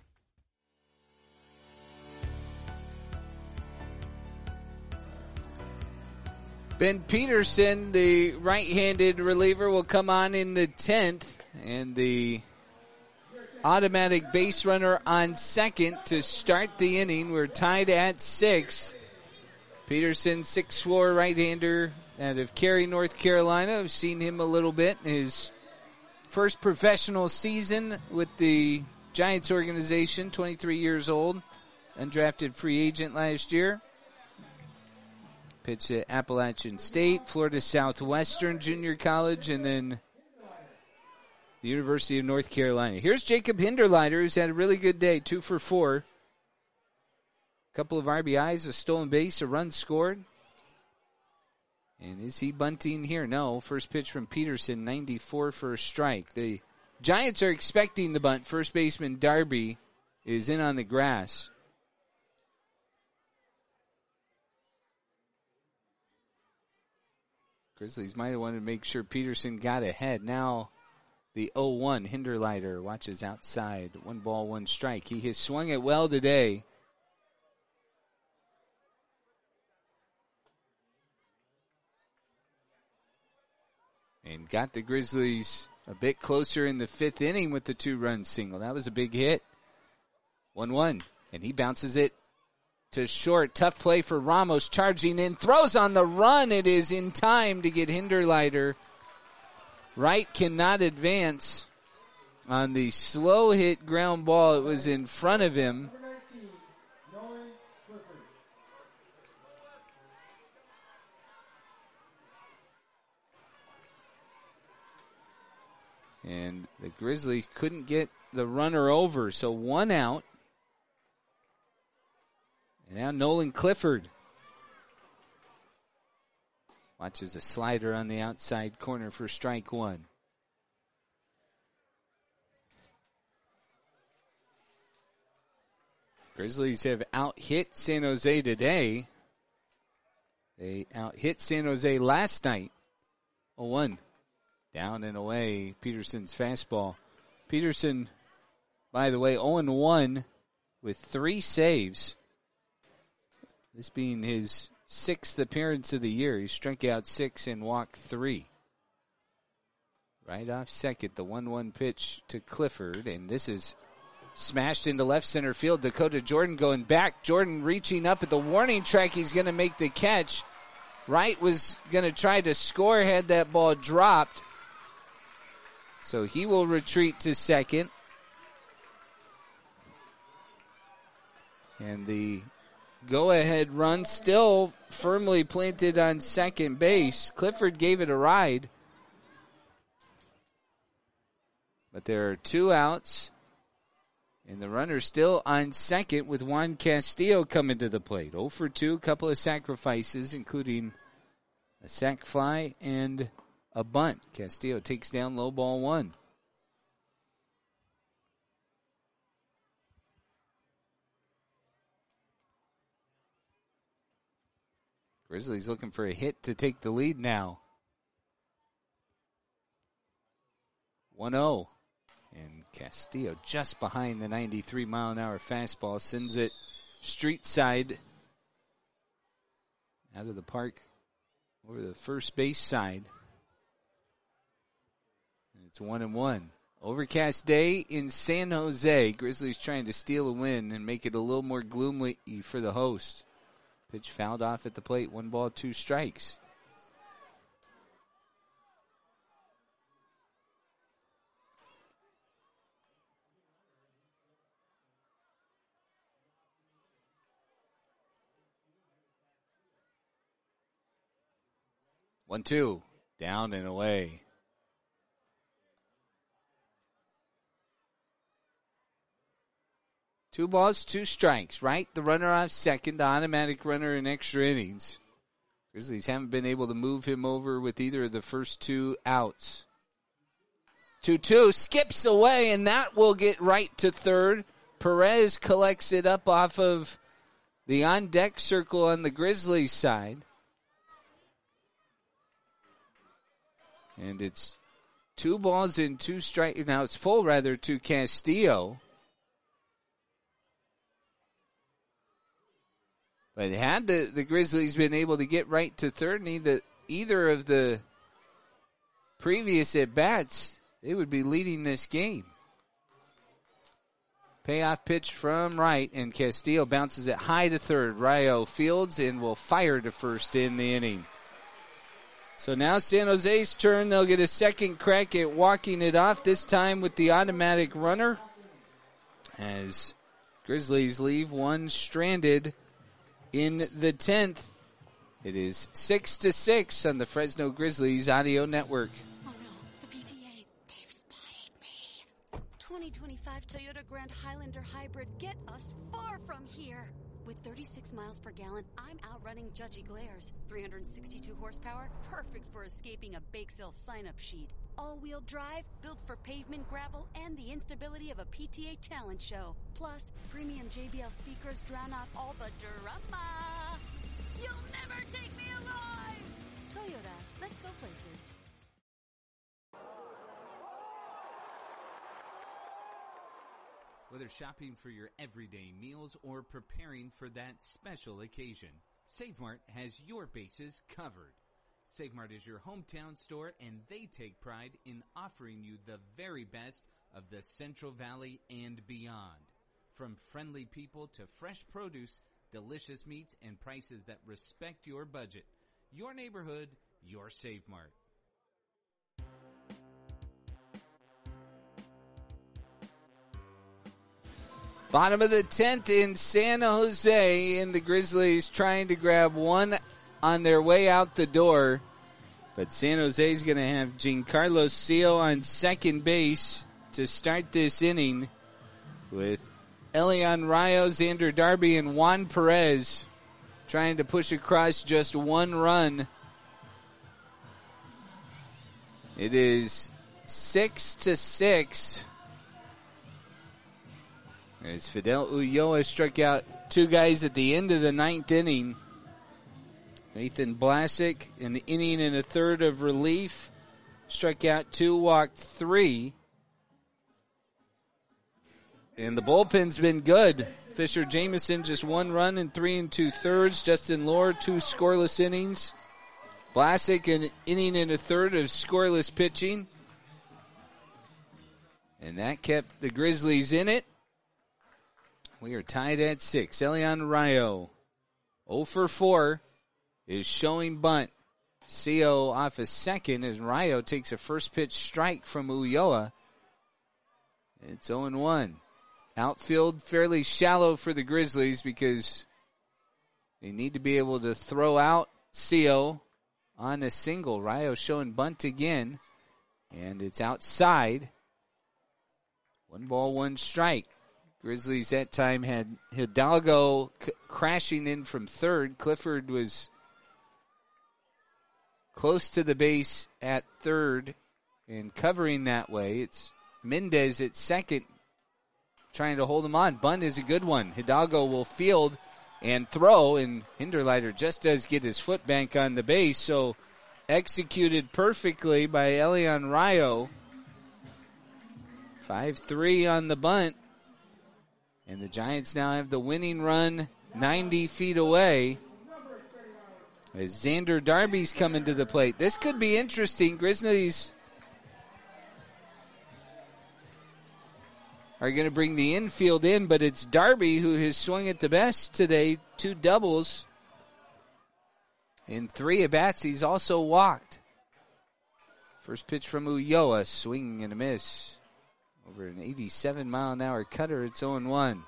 Ben Peterson, the right-handed reliever, will come on in the tenth, and the automatic base runner on second to start the inning. We're tied at six. Peterson, six foot four right-hander out of Cary, North Carolina. I've seen him a little bit in his first professional season with the Giants organization, twenty-three years old, undrafted free agent last year. Pitched at Appalachian State, Florida Southwestern Junior College, and then the University of North Carolina. Here's Jacob Hinderleiter, who's had a really good day, two for four. A couple of R B Is, a stolen base, a run scored. And is he bunting here? No. First pitch from Peterson, ninety-four for a strike. The Giants are expecting the bunt. First baseman Darby is in on the grass. Grizzlies might have wanted to make sure Peterson got ahead. Now the oh one, Hinderleiter watches outside. One ball, one strike. He has swung it well today. And got the Grizzlies a bit closer in the fifth inning with the two-run single. That was a big hit. one one, and he bounces it to short. Tough play for Ramos, charging in, throws on the run. It is in time to get Hinderleiter. Wright cannot advance on the slow hit ground ball. It was in front of him. And the Grizzlies couldn't get the runner over, so one out. And now Nolan Clifford watches a slider on the outside corner for strike one. Grizzlies have out-hit San Jose today. They out-hit San Jose last night. oh one. Down and away. Peterson's fastball. Peterson, by the way, oh one with three saves. This being his sixth appearance of the year. He struck out six and walked three. Right off second, the one one pitch to Clifford, and this is smashed into left center field. Dakota Jordan going back. Jordan reaching up at the warning track. He's going to make the catch. Wright was going to try to score had that ball dropped. So he will retreat to second. And the go-ahead run still firmly planted on second base. Clifford gave it a ride. But there are two outs. And the runner still on second with Juan Castillo coming to the plate. oh for two, a couple of sacrifices, including a sac fly and a bunt. Castillo takes down low ball one. Grizzlies looking for a hit to take the lead now. one oh. And Castillo just behind the ninety-three mile an hour fastball sends it street side out of the park over the first base side. And it's one and one. Overcast day in San Jose. Grizzlies trying to steal a win and make it a little more gloomy for the host. Pitch fouled off at the plate. One ball, two strikes. One, two, down and away. Two balls, two strikes, right? The runner off second, the automatic runner in extra innings. Grizzlies haven't been able to move him over with either of the first two outs. two two, skips away, and that will get right to third. Perez collects it up off of the on-deck circle on the Grizzlies side. And it's two balls and two strikes. Now it's full, rather, to Castillo. But had the, the Grizzlies been able to get right to third in either, either of the previous at-bats, they would be leading this game. Payoff pitch from right, and Castillo bounces it high to third. Rayo fields and will fire to first in the inning. So now San Jose's turn. They'll get a second crack at walking it off, this time with the automatic runner. As Grizzlies leave one stranded in the tenth. It is six to six on the Fresno Grizzlies Audio Network. Oh no, the P T A. They've spotted me. twenty twenty-five Toyota Grand Highlander Hybrid. Get us far from here. With thirty-six miles per gallon, I'm outrunning judgy glares. three hundred sixty-two horsepower, perfect for escaping a bake sale sign-up sheet. All-wheel drive, built for pavement, gravel, and the instability of a P T A talent show. Plus, premium J B L speakers drown out all the drama. You'll never take me alive! Toyota, let's go places. Whether shopping for your everyday meals or preparing for that special occasion, Save Mart has your bases covered. Save Mart is your hometown store, and they take pride in offering you the very best of the Central Valley and beyond. From friendly people to fresh produce, delicious meats, and prices that respect your budget. Your neighborhood, your Save Mart. Bottom of the tenth in San Jose, and the Grizzlies trying to grab one on their way out the door. But San Jose's going to have Giancarlo Seal on second base to start this inning with Elian Rayo, Xander Darby, and Juan Perez trying to push across just one run. It is six to six. As Fidel Ulloa struck out two guys at the end of the ninth inning. Nathan Blasick, an inning and a third of relief, struck out two, walked three. And the bullpen's been good. Fisher Jameson just one run in three and two thirds. Justin Lohr, two scoreless innings. Blasick, an inning and a third of scoreless pitching. And that kept the Grizzlies in it. We are tied at six. Elian Rayo, oh for four, is showing bunt. C O off a second as Rayo takes a first pitch strike from Ulloa. It's oh and one. Outfield fairly shallow for the Grizzlies because they need to be able to throw out C O on a single. Rayo showing bunt again, and it's outside. One ball, one strike. Grizzlies that time had Hidalgo c- crashing in from third. Clifford was close to the base at third and covering that way. It's Mendez at second trying to hold him on. Bunt is a good one. Hidalgo will field and throw, and Hinderleiter just does get his foot bank on the base, so executed perfectly by Elian Rayo. five three on the bunt. And the Giants now have the winning run ninety feet away as Xander Darby's coming to the plate. This could be interesting. Grizzlies are going to bring the infield in, but it's Darby who has swung at the best today. Two doubles. In three at-bats, he's also walked. First pitch from Ulloa, swing and a miss. Over an eighty-seven mile an hour cutter, it's oh and one.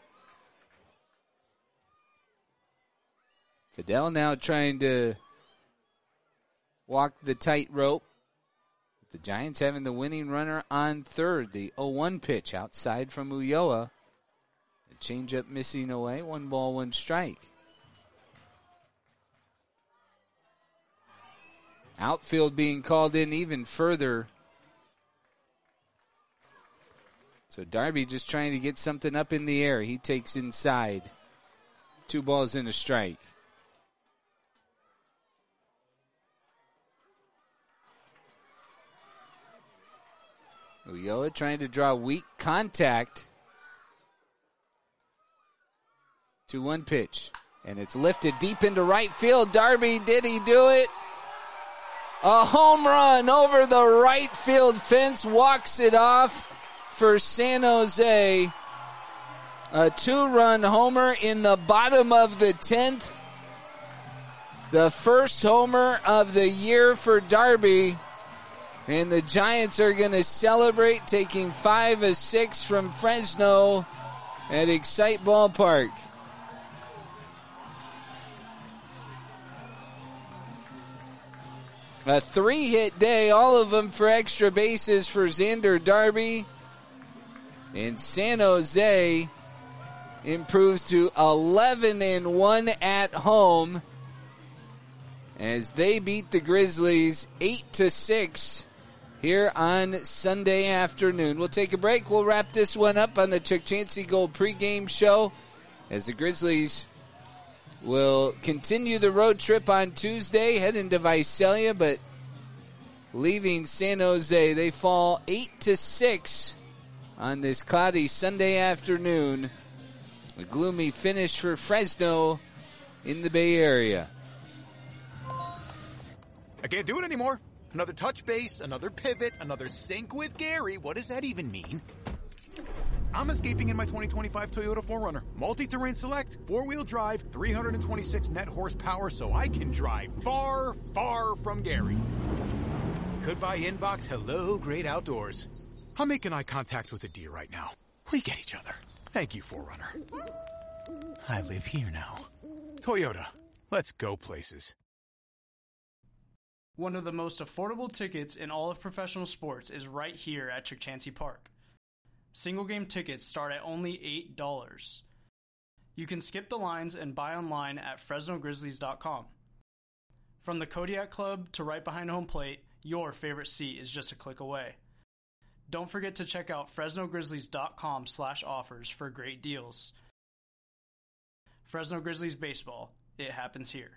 Fidel now trying to walk the tightrope. The Giants having the winning runner on third. The oh one pitch outside from Ulloa. The changeup missing away. One ball, one strike. Outfield being called in even further. So Darby just trying to get something up in the air. He takes inside. Two balls and a strike. Ulloa trying to draw weak contact. two one pitch. And it's lifted deep into right field. Darby, did he do it? A home run over the right field fence. Walks it off for San Jose. A two-run homer in the bottom of the tenth. The first homer of the year for Darby. And the Giants are going to celebrate, taking five of six from Fresno at Excite Ballpark. A three-hit day, all of them for extra bases for Xander Darby. And San Jose improves to eleven and one at home as they beat the Grizzlies eight to six here on Sunday afternoon. We'll take a break. We'll wrap this one up on the Chuck Chancey Gold pregame show as the Grizzlies will continue the road trip on Tuesday, heading to Visalia, but leaving San Jose. They fall eight to six on this cloudy Sunday afternoon. A gloomy finish for Fresno in the Bay Area. I can't do it anymore. Another touch base, another pivot, another sync with Gary. What does that even mean? I'm escaping in my twenty twenty-five Toyota four runner. Multi-terrain select, four-wheel drive, three hundred twenty-six net horsepower, so I can drive far, far from Gary. Goodbye inbox, hello, great outdoors. I'm making eye contact with a deer right now. We get each other. Thank you, four runner. I live here now. Toyota, let's go places. One of the most affordable tickets in all of professional sports is right here at Chuck Chancey Park. Single game tickets start at only eight dollars. You can skip the lines and buy online at Fresno Grizzlies dot com. From the Kodiak Club to right behind home plate, your favorite seat is just a click away. Don't forget to check out Fresno Grizzlies dot com slash offers for great deals. Fresno Grizzlies Baseball. It happens here.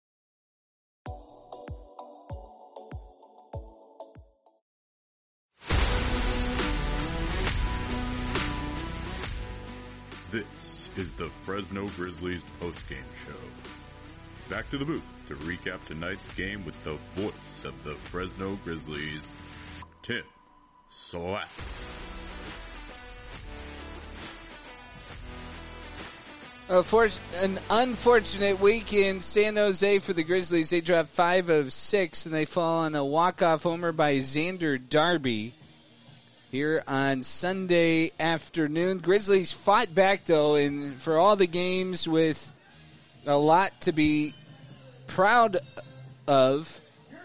This is the Fresno Grizzlies postgame show. Back to the booth to recap tonight's game with the voice of the Fresno Grizzlies, Tim Slack. Uh, for, an unfortunate week in San Jose for the Grizzlies. They dropped five of six, and they fall on a walk-off homer by Xander Darby here on Sunday afternoon. Grizzlies fought back, though, and for all the games with a lot to be proud of,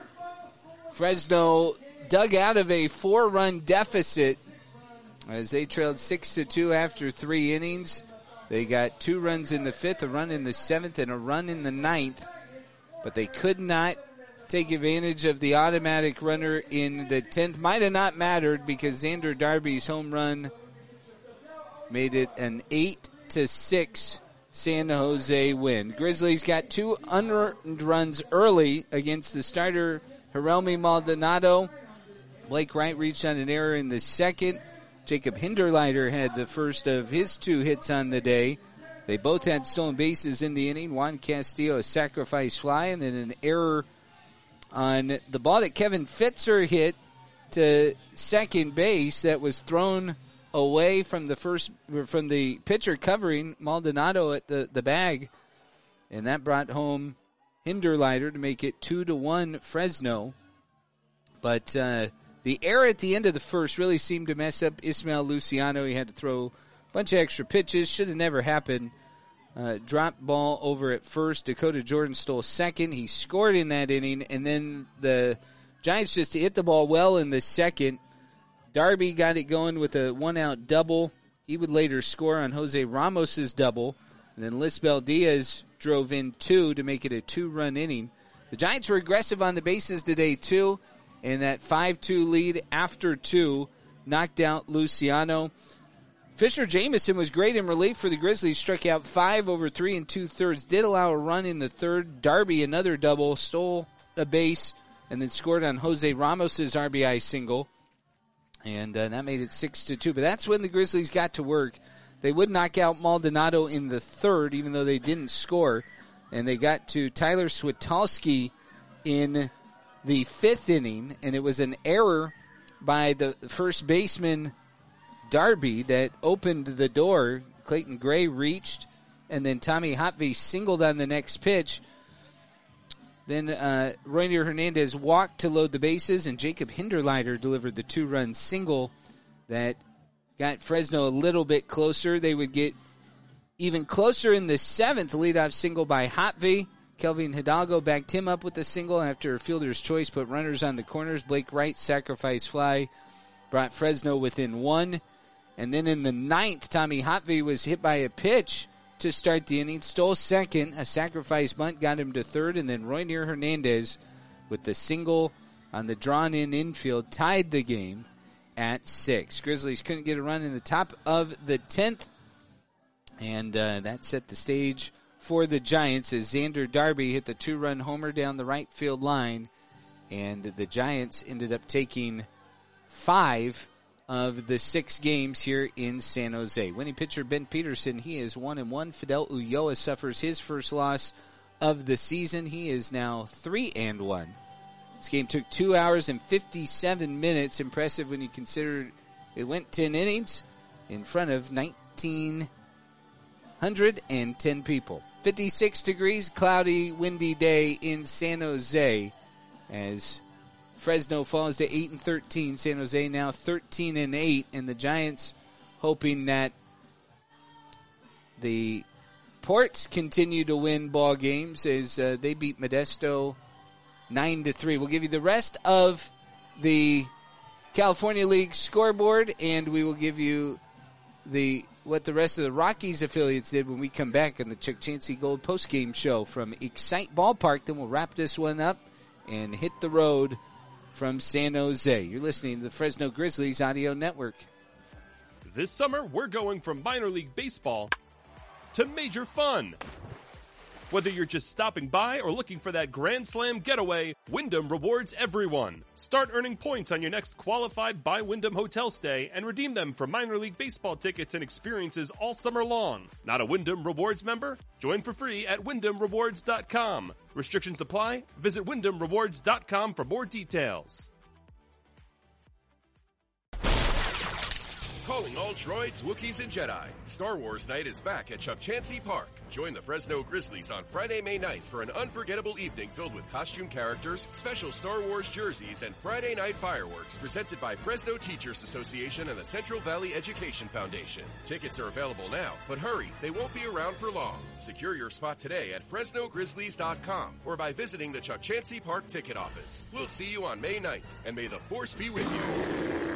Fresno dug out of a four-run deficit as they trailed six to two after three innings. They got two runs in the fifth, a run in the seventh, and a run in the ninth, but they could not take advantage of the automatic runner in the tenth. Might have not mattered because Xander Darby's home run made it an eight to six San Jose win. Grizzlies got two unearned runs early against the starter Jeremy Maldonado. Blake Wright reached on an error in the second. Jacob Hinderleiter had the first of his two hits on the day. They both had stolen bases in the inning. Juan Castillo, a sacrifice fly, and then an error on the ball that Kevin Fitzer hit to second base that was thrown away from the first from the pitcher covering Maldonado at the, the bag, and that brought home Hinderleiter to make it two to one Fresno. But uh, the error at the end of the first really seemed to mess up Ismael Luciano. He had to throw a bunch of extra pitches. Should have never happened. Uh, dropped ball over at first. Dakota Jordan stole second. He scored in that inning, and then the Giants just hit the ball well in the second. Darby got it going with a one-out double. He would later score on Jose Ramos's double. And then Lisbel Diaz drove in two to make it a two-run inning. The Giants were aggressive on the bases today, too, and that five two lead after two knocked out Luciano. Fisher Jameson was great in relief for the Grizzlies, struck out five over three and two-thirds, did allow a run in the third. Darby, another double, stole a base, and then scored on Jose Ramos's R B I single. And uh, that made it six to two. But that's when the Grizzlies got to work. They would knock out Maldonado in the third, even though they didn't score. And they got to Tyler Switalski in the fifth inning, and it was an error by the first baseman, Darby, that opened the door. Clayton Gray reached, and then Tommy Hotvey singled on the next pitch. Then uh, Roynier Hernandez walked to load the bases, and Jacob Hinderleiter delivered the two-run single that got Fresno a little bit closer. They would get even closer in the seventh. Leadoff single by Hotvey. Kelvin Hidalgo backed him up with the single after a fielder's choice put runners on the corners. Blake Wright, sacrifice fly, brought Fresno within one. And then in the ninth, Tommy Hotvey was hit by a pitch to start the inning, stole second. A sacrifice bunt got him to third, and then Roynier Hernandez with the single on the drawn-in infield tied the game at six. Grizzlies couldn't get a run in the top of the tenth, and uh, that set the stage for the Giants as Xander Darby hit the two-run homer down the right field line, and the Giants ended up taking five of the six games here in San Jose. Winning pitcher Ben Peterson, he is one and one. Fidel Ulloa suffers his first loss of the season. He is now three and one. This game took two hours and fifty-seven minutes. Impressive when you consider it went ten innings in front of nineteen hundred ten people. fifty-six degrees, cloudy, windy day in San Jose as Fresno falls to eight and thirteen. San Jose now thirteen and eight, and the Giants hoping that the Ports continue to win ball games as uh, they beat Modesto nine to three. We'll give you the rest of the California League scoreboard, and we will give you the what the rest of the Rockies affiliates did when we come back on the Chuck Chancey Gold postgame show from Excite Ballpark. Then we'll wrap this one up and hit the road from San Jose. You're listening to the Fresno Grizzlies Audio Network. This summer, we're going from minor league baseball to major fun. Whether you're just stopping by or looking for that Grand Slam getaway, Wyndham rewards everyone. Start earning points on your next qualified by Wyndham hotel stay and redeem them for minor league baseball tickets and experiences all summer long. Not a Wyndham Rewards member? Join for free at wyndham rewards dot com. Restrictions apply. Visit wyndham rewards dot com for more details. Calling all droids, Wookiees, and Jedi. Star Wars Night is back at Chukchansi Park. Join the Fresno Grizzlies on Friday, May ninth for an unforgettable evening filled with costume characters, special Star Wars jerseys, and Friday night fireworks presented by Fresno Teachers Association and the Central Valley Education Foundation. Tickets are available now, but hurry, they won't be around for long. Secure your spot today at fresno grizzlies dot com or by visiting the Chukchansi Park ticket office. We'll see you on May ninth, and may the Force be with you.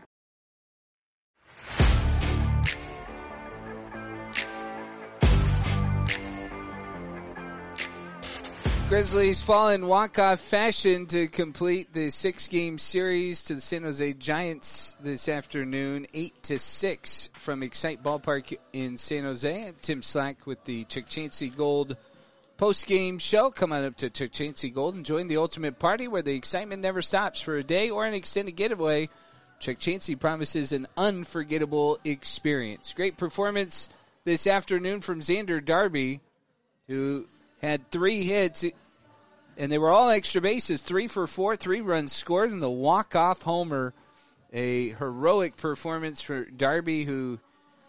Grizzlies fall in walk-off fashion to complete the six-game series to the San Jose Giants this afternoon, eight to six from Excite Ballpark in San Jose. I'm Tim Slack with the Chukchansi Gold post-game show. Come on up to Chukchansi Gold and join the ultimate party where the excitement never stops. For a day or an extended getaway, Chukchansi promises an unforgettable experience. Great performance this afternoon from Xander Darby, who had three hits, and they were all extra bases, three for four, three runs scored, and the walk-off homer. A heroic performance for Darby, who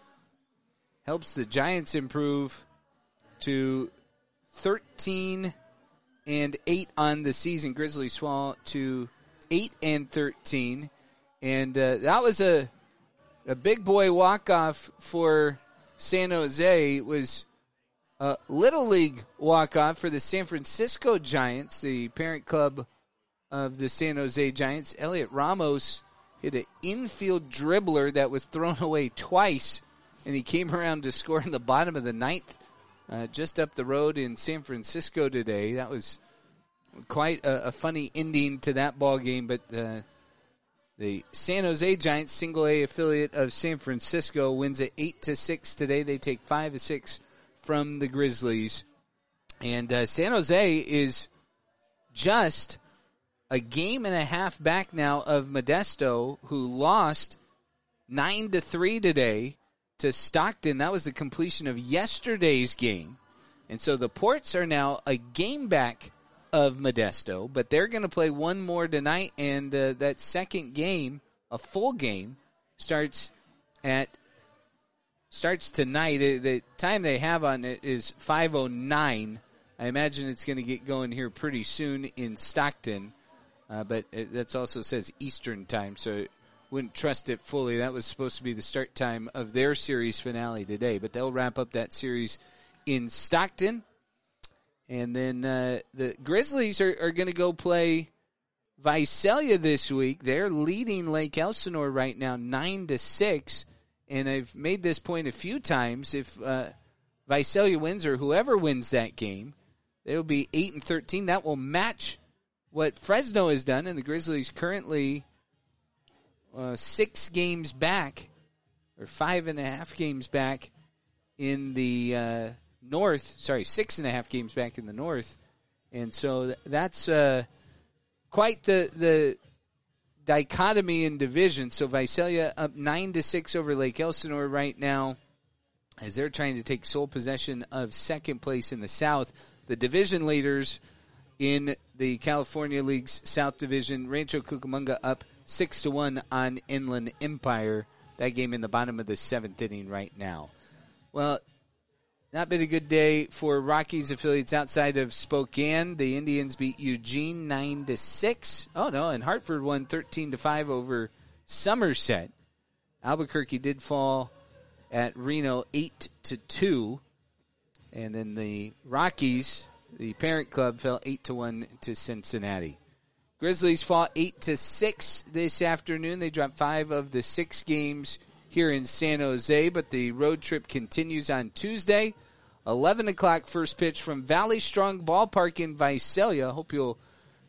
helps the Giants improve to thirteen and eight on the season. Grizzlies fall to eight and thirteen, and uh, that was a a big boy walk-off for San Jose. It was a Little League walk-off for the San Francisco Giants, the parent club of the San Jose Giants. Elliot Ramos hit an infield dribbler that was thrown away twice, and he came around to score in the bottom of the ninth, uh, just up the road in San Francisco today. That was quite a, a funny ending to that ball game, but uh, the San Jose Giants, single A affiliate of San Francisco, wins it eight to six today. They take five to six from the Grizzlies. And uh, San Jose is just a game and a half back now of Modesto, who lost nine to three today to Stockton. That was the completion of yesterday's game. And so the Ports are now a game back of Modesto, but they're going to play one more tonight, and uh, that second game, a full game, starts at Starts tonight. The time they have on it is five oh nine. I imagine it's going to get going here pretty soon in Stockton. Uh, but it that's also says Eastern time, so I wouldn't trust it fully. That was supposed to be the start time of their series finale today. But they'll wrap up that series in Stockton. And then uh, the Grizzlies are, are going to go play Visalia this week. They're leading Lake Elsinore right now nine to six. And I've made this point a few times. If uh, Visalia wins or whoever wins that game, they will be eight and thirteen. That will match what Fresno has done, and the Grizzlies currently uh, six games back, or five and a half games back in the uh, North. Sorry, six and a half games back in the North, and so th- that's uh, quite the the. dichotomy in division. So Visalia up nine to six over Lake Elsinore right now as they're trying to take sole possession of second place in the South. The division leaders in the California League's South Division, Rancho Cucamonga up six to one on Inland Empire. That game in the bottom of the seventh inning right now. Well, not been a good day for Rockies affiliates outside of Spokane. The Indians beat Eugene nine to six. Oh no, and Hartford won thirteen to five over Somerset. Albuquerque did fall at Reno eight to two. And then the Rockies, the parent club, fell eight to one to Cincinnati. Grizzlies fall eight to six this afternoon. They dropped five of the six games here in San Jose, but the road trip continues on Tuesday. eleven o'clock first pitch from Valley Strong Ballpark in Visalia. Hope you'll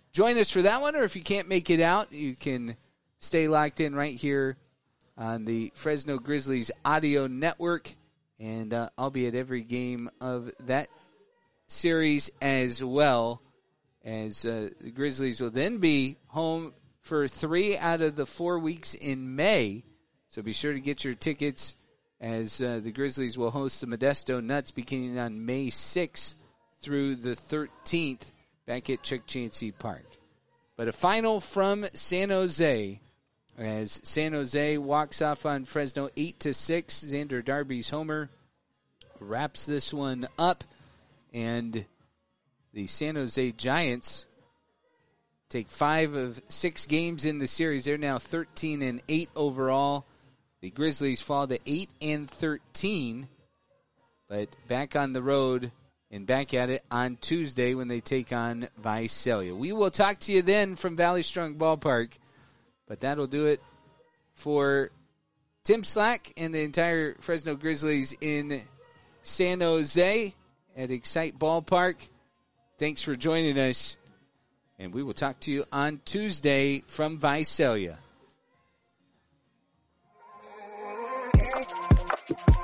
join us for that one, or if you can't make it out, you can stay locked in right here on the Fresno Grizzlies audio network, and uh, I'll be at every game of that series as well, as uh, the Grizzlies will then be home for three out of the four weeks in May. So be sure to get your tickets, as uh, the Grizzlies will host the Modesto Nuts beginning on May sixth through the thirteenth back at Chuck Chansey Park. But a final from San Jose, as San Jose walks off on Fresno eight to six. Xander Darby's homer wraps this one up, and the San Jose Giants take five of six games in the series. They're now thirteen and eight overall. The Grizzlies fall to eight and thirteen, but back on the road and back at it on Tuesday when they take on Visalia. We will talk to you then from Valley Strong Ballpark, but that'll do it for Tim Slack and the entire Fresno Grizzlies in San Jose at Excite Ballpark. Thanks for joining us, and we will talk to you on Tuesday from Visalia.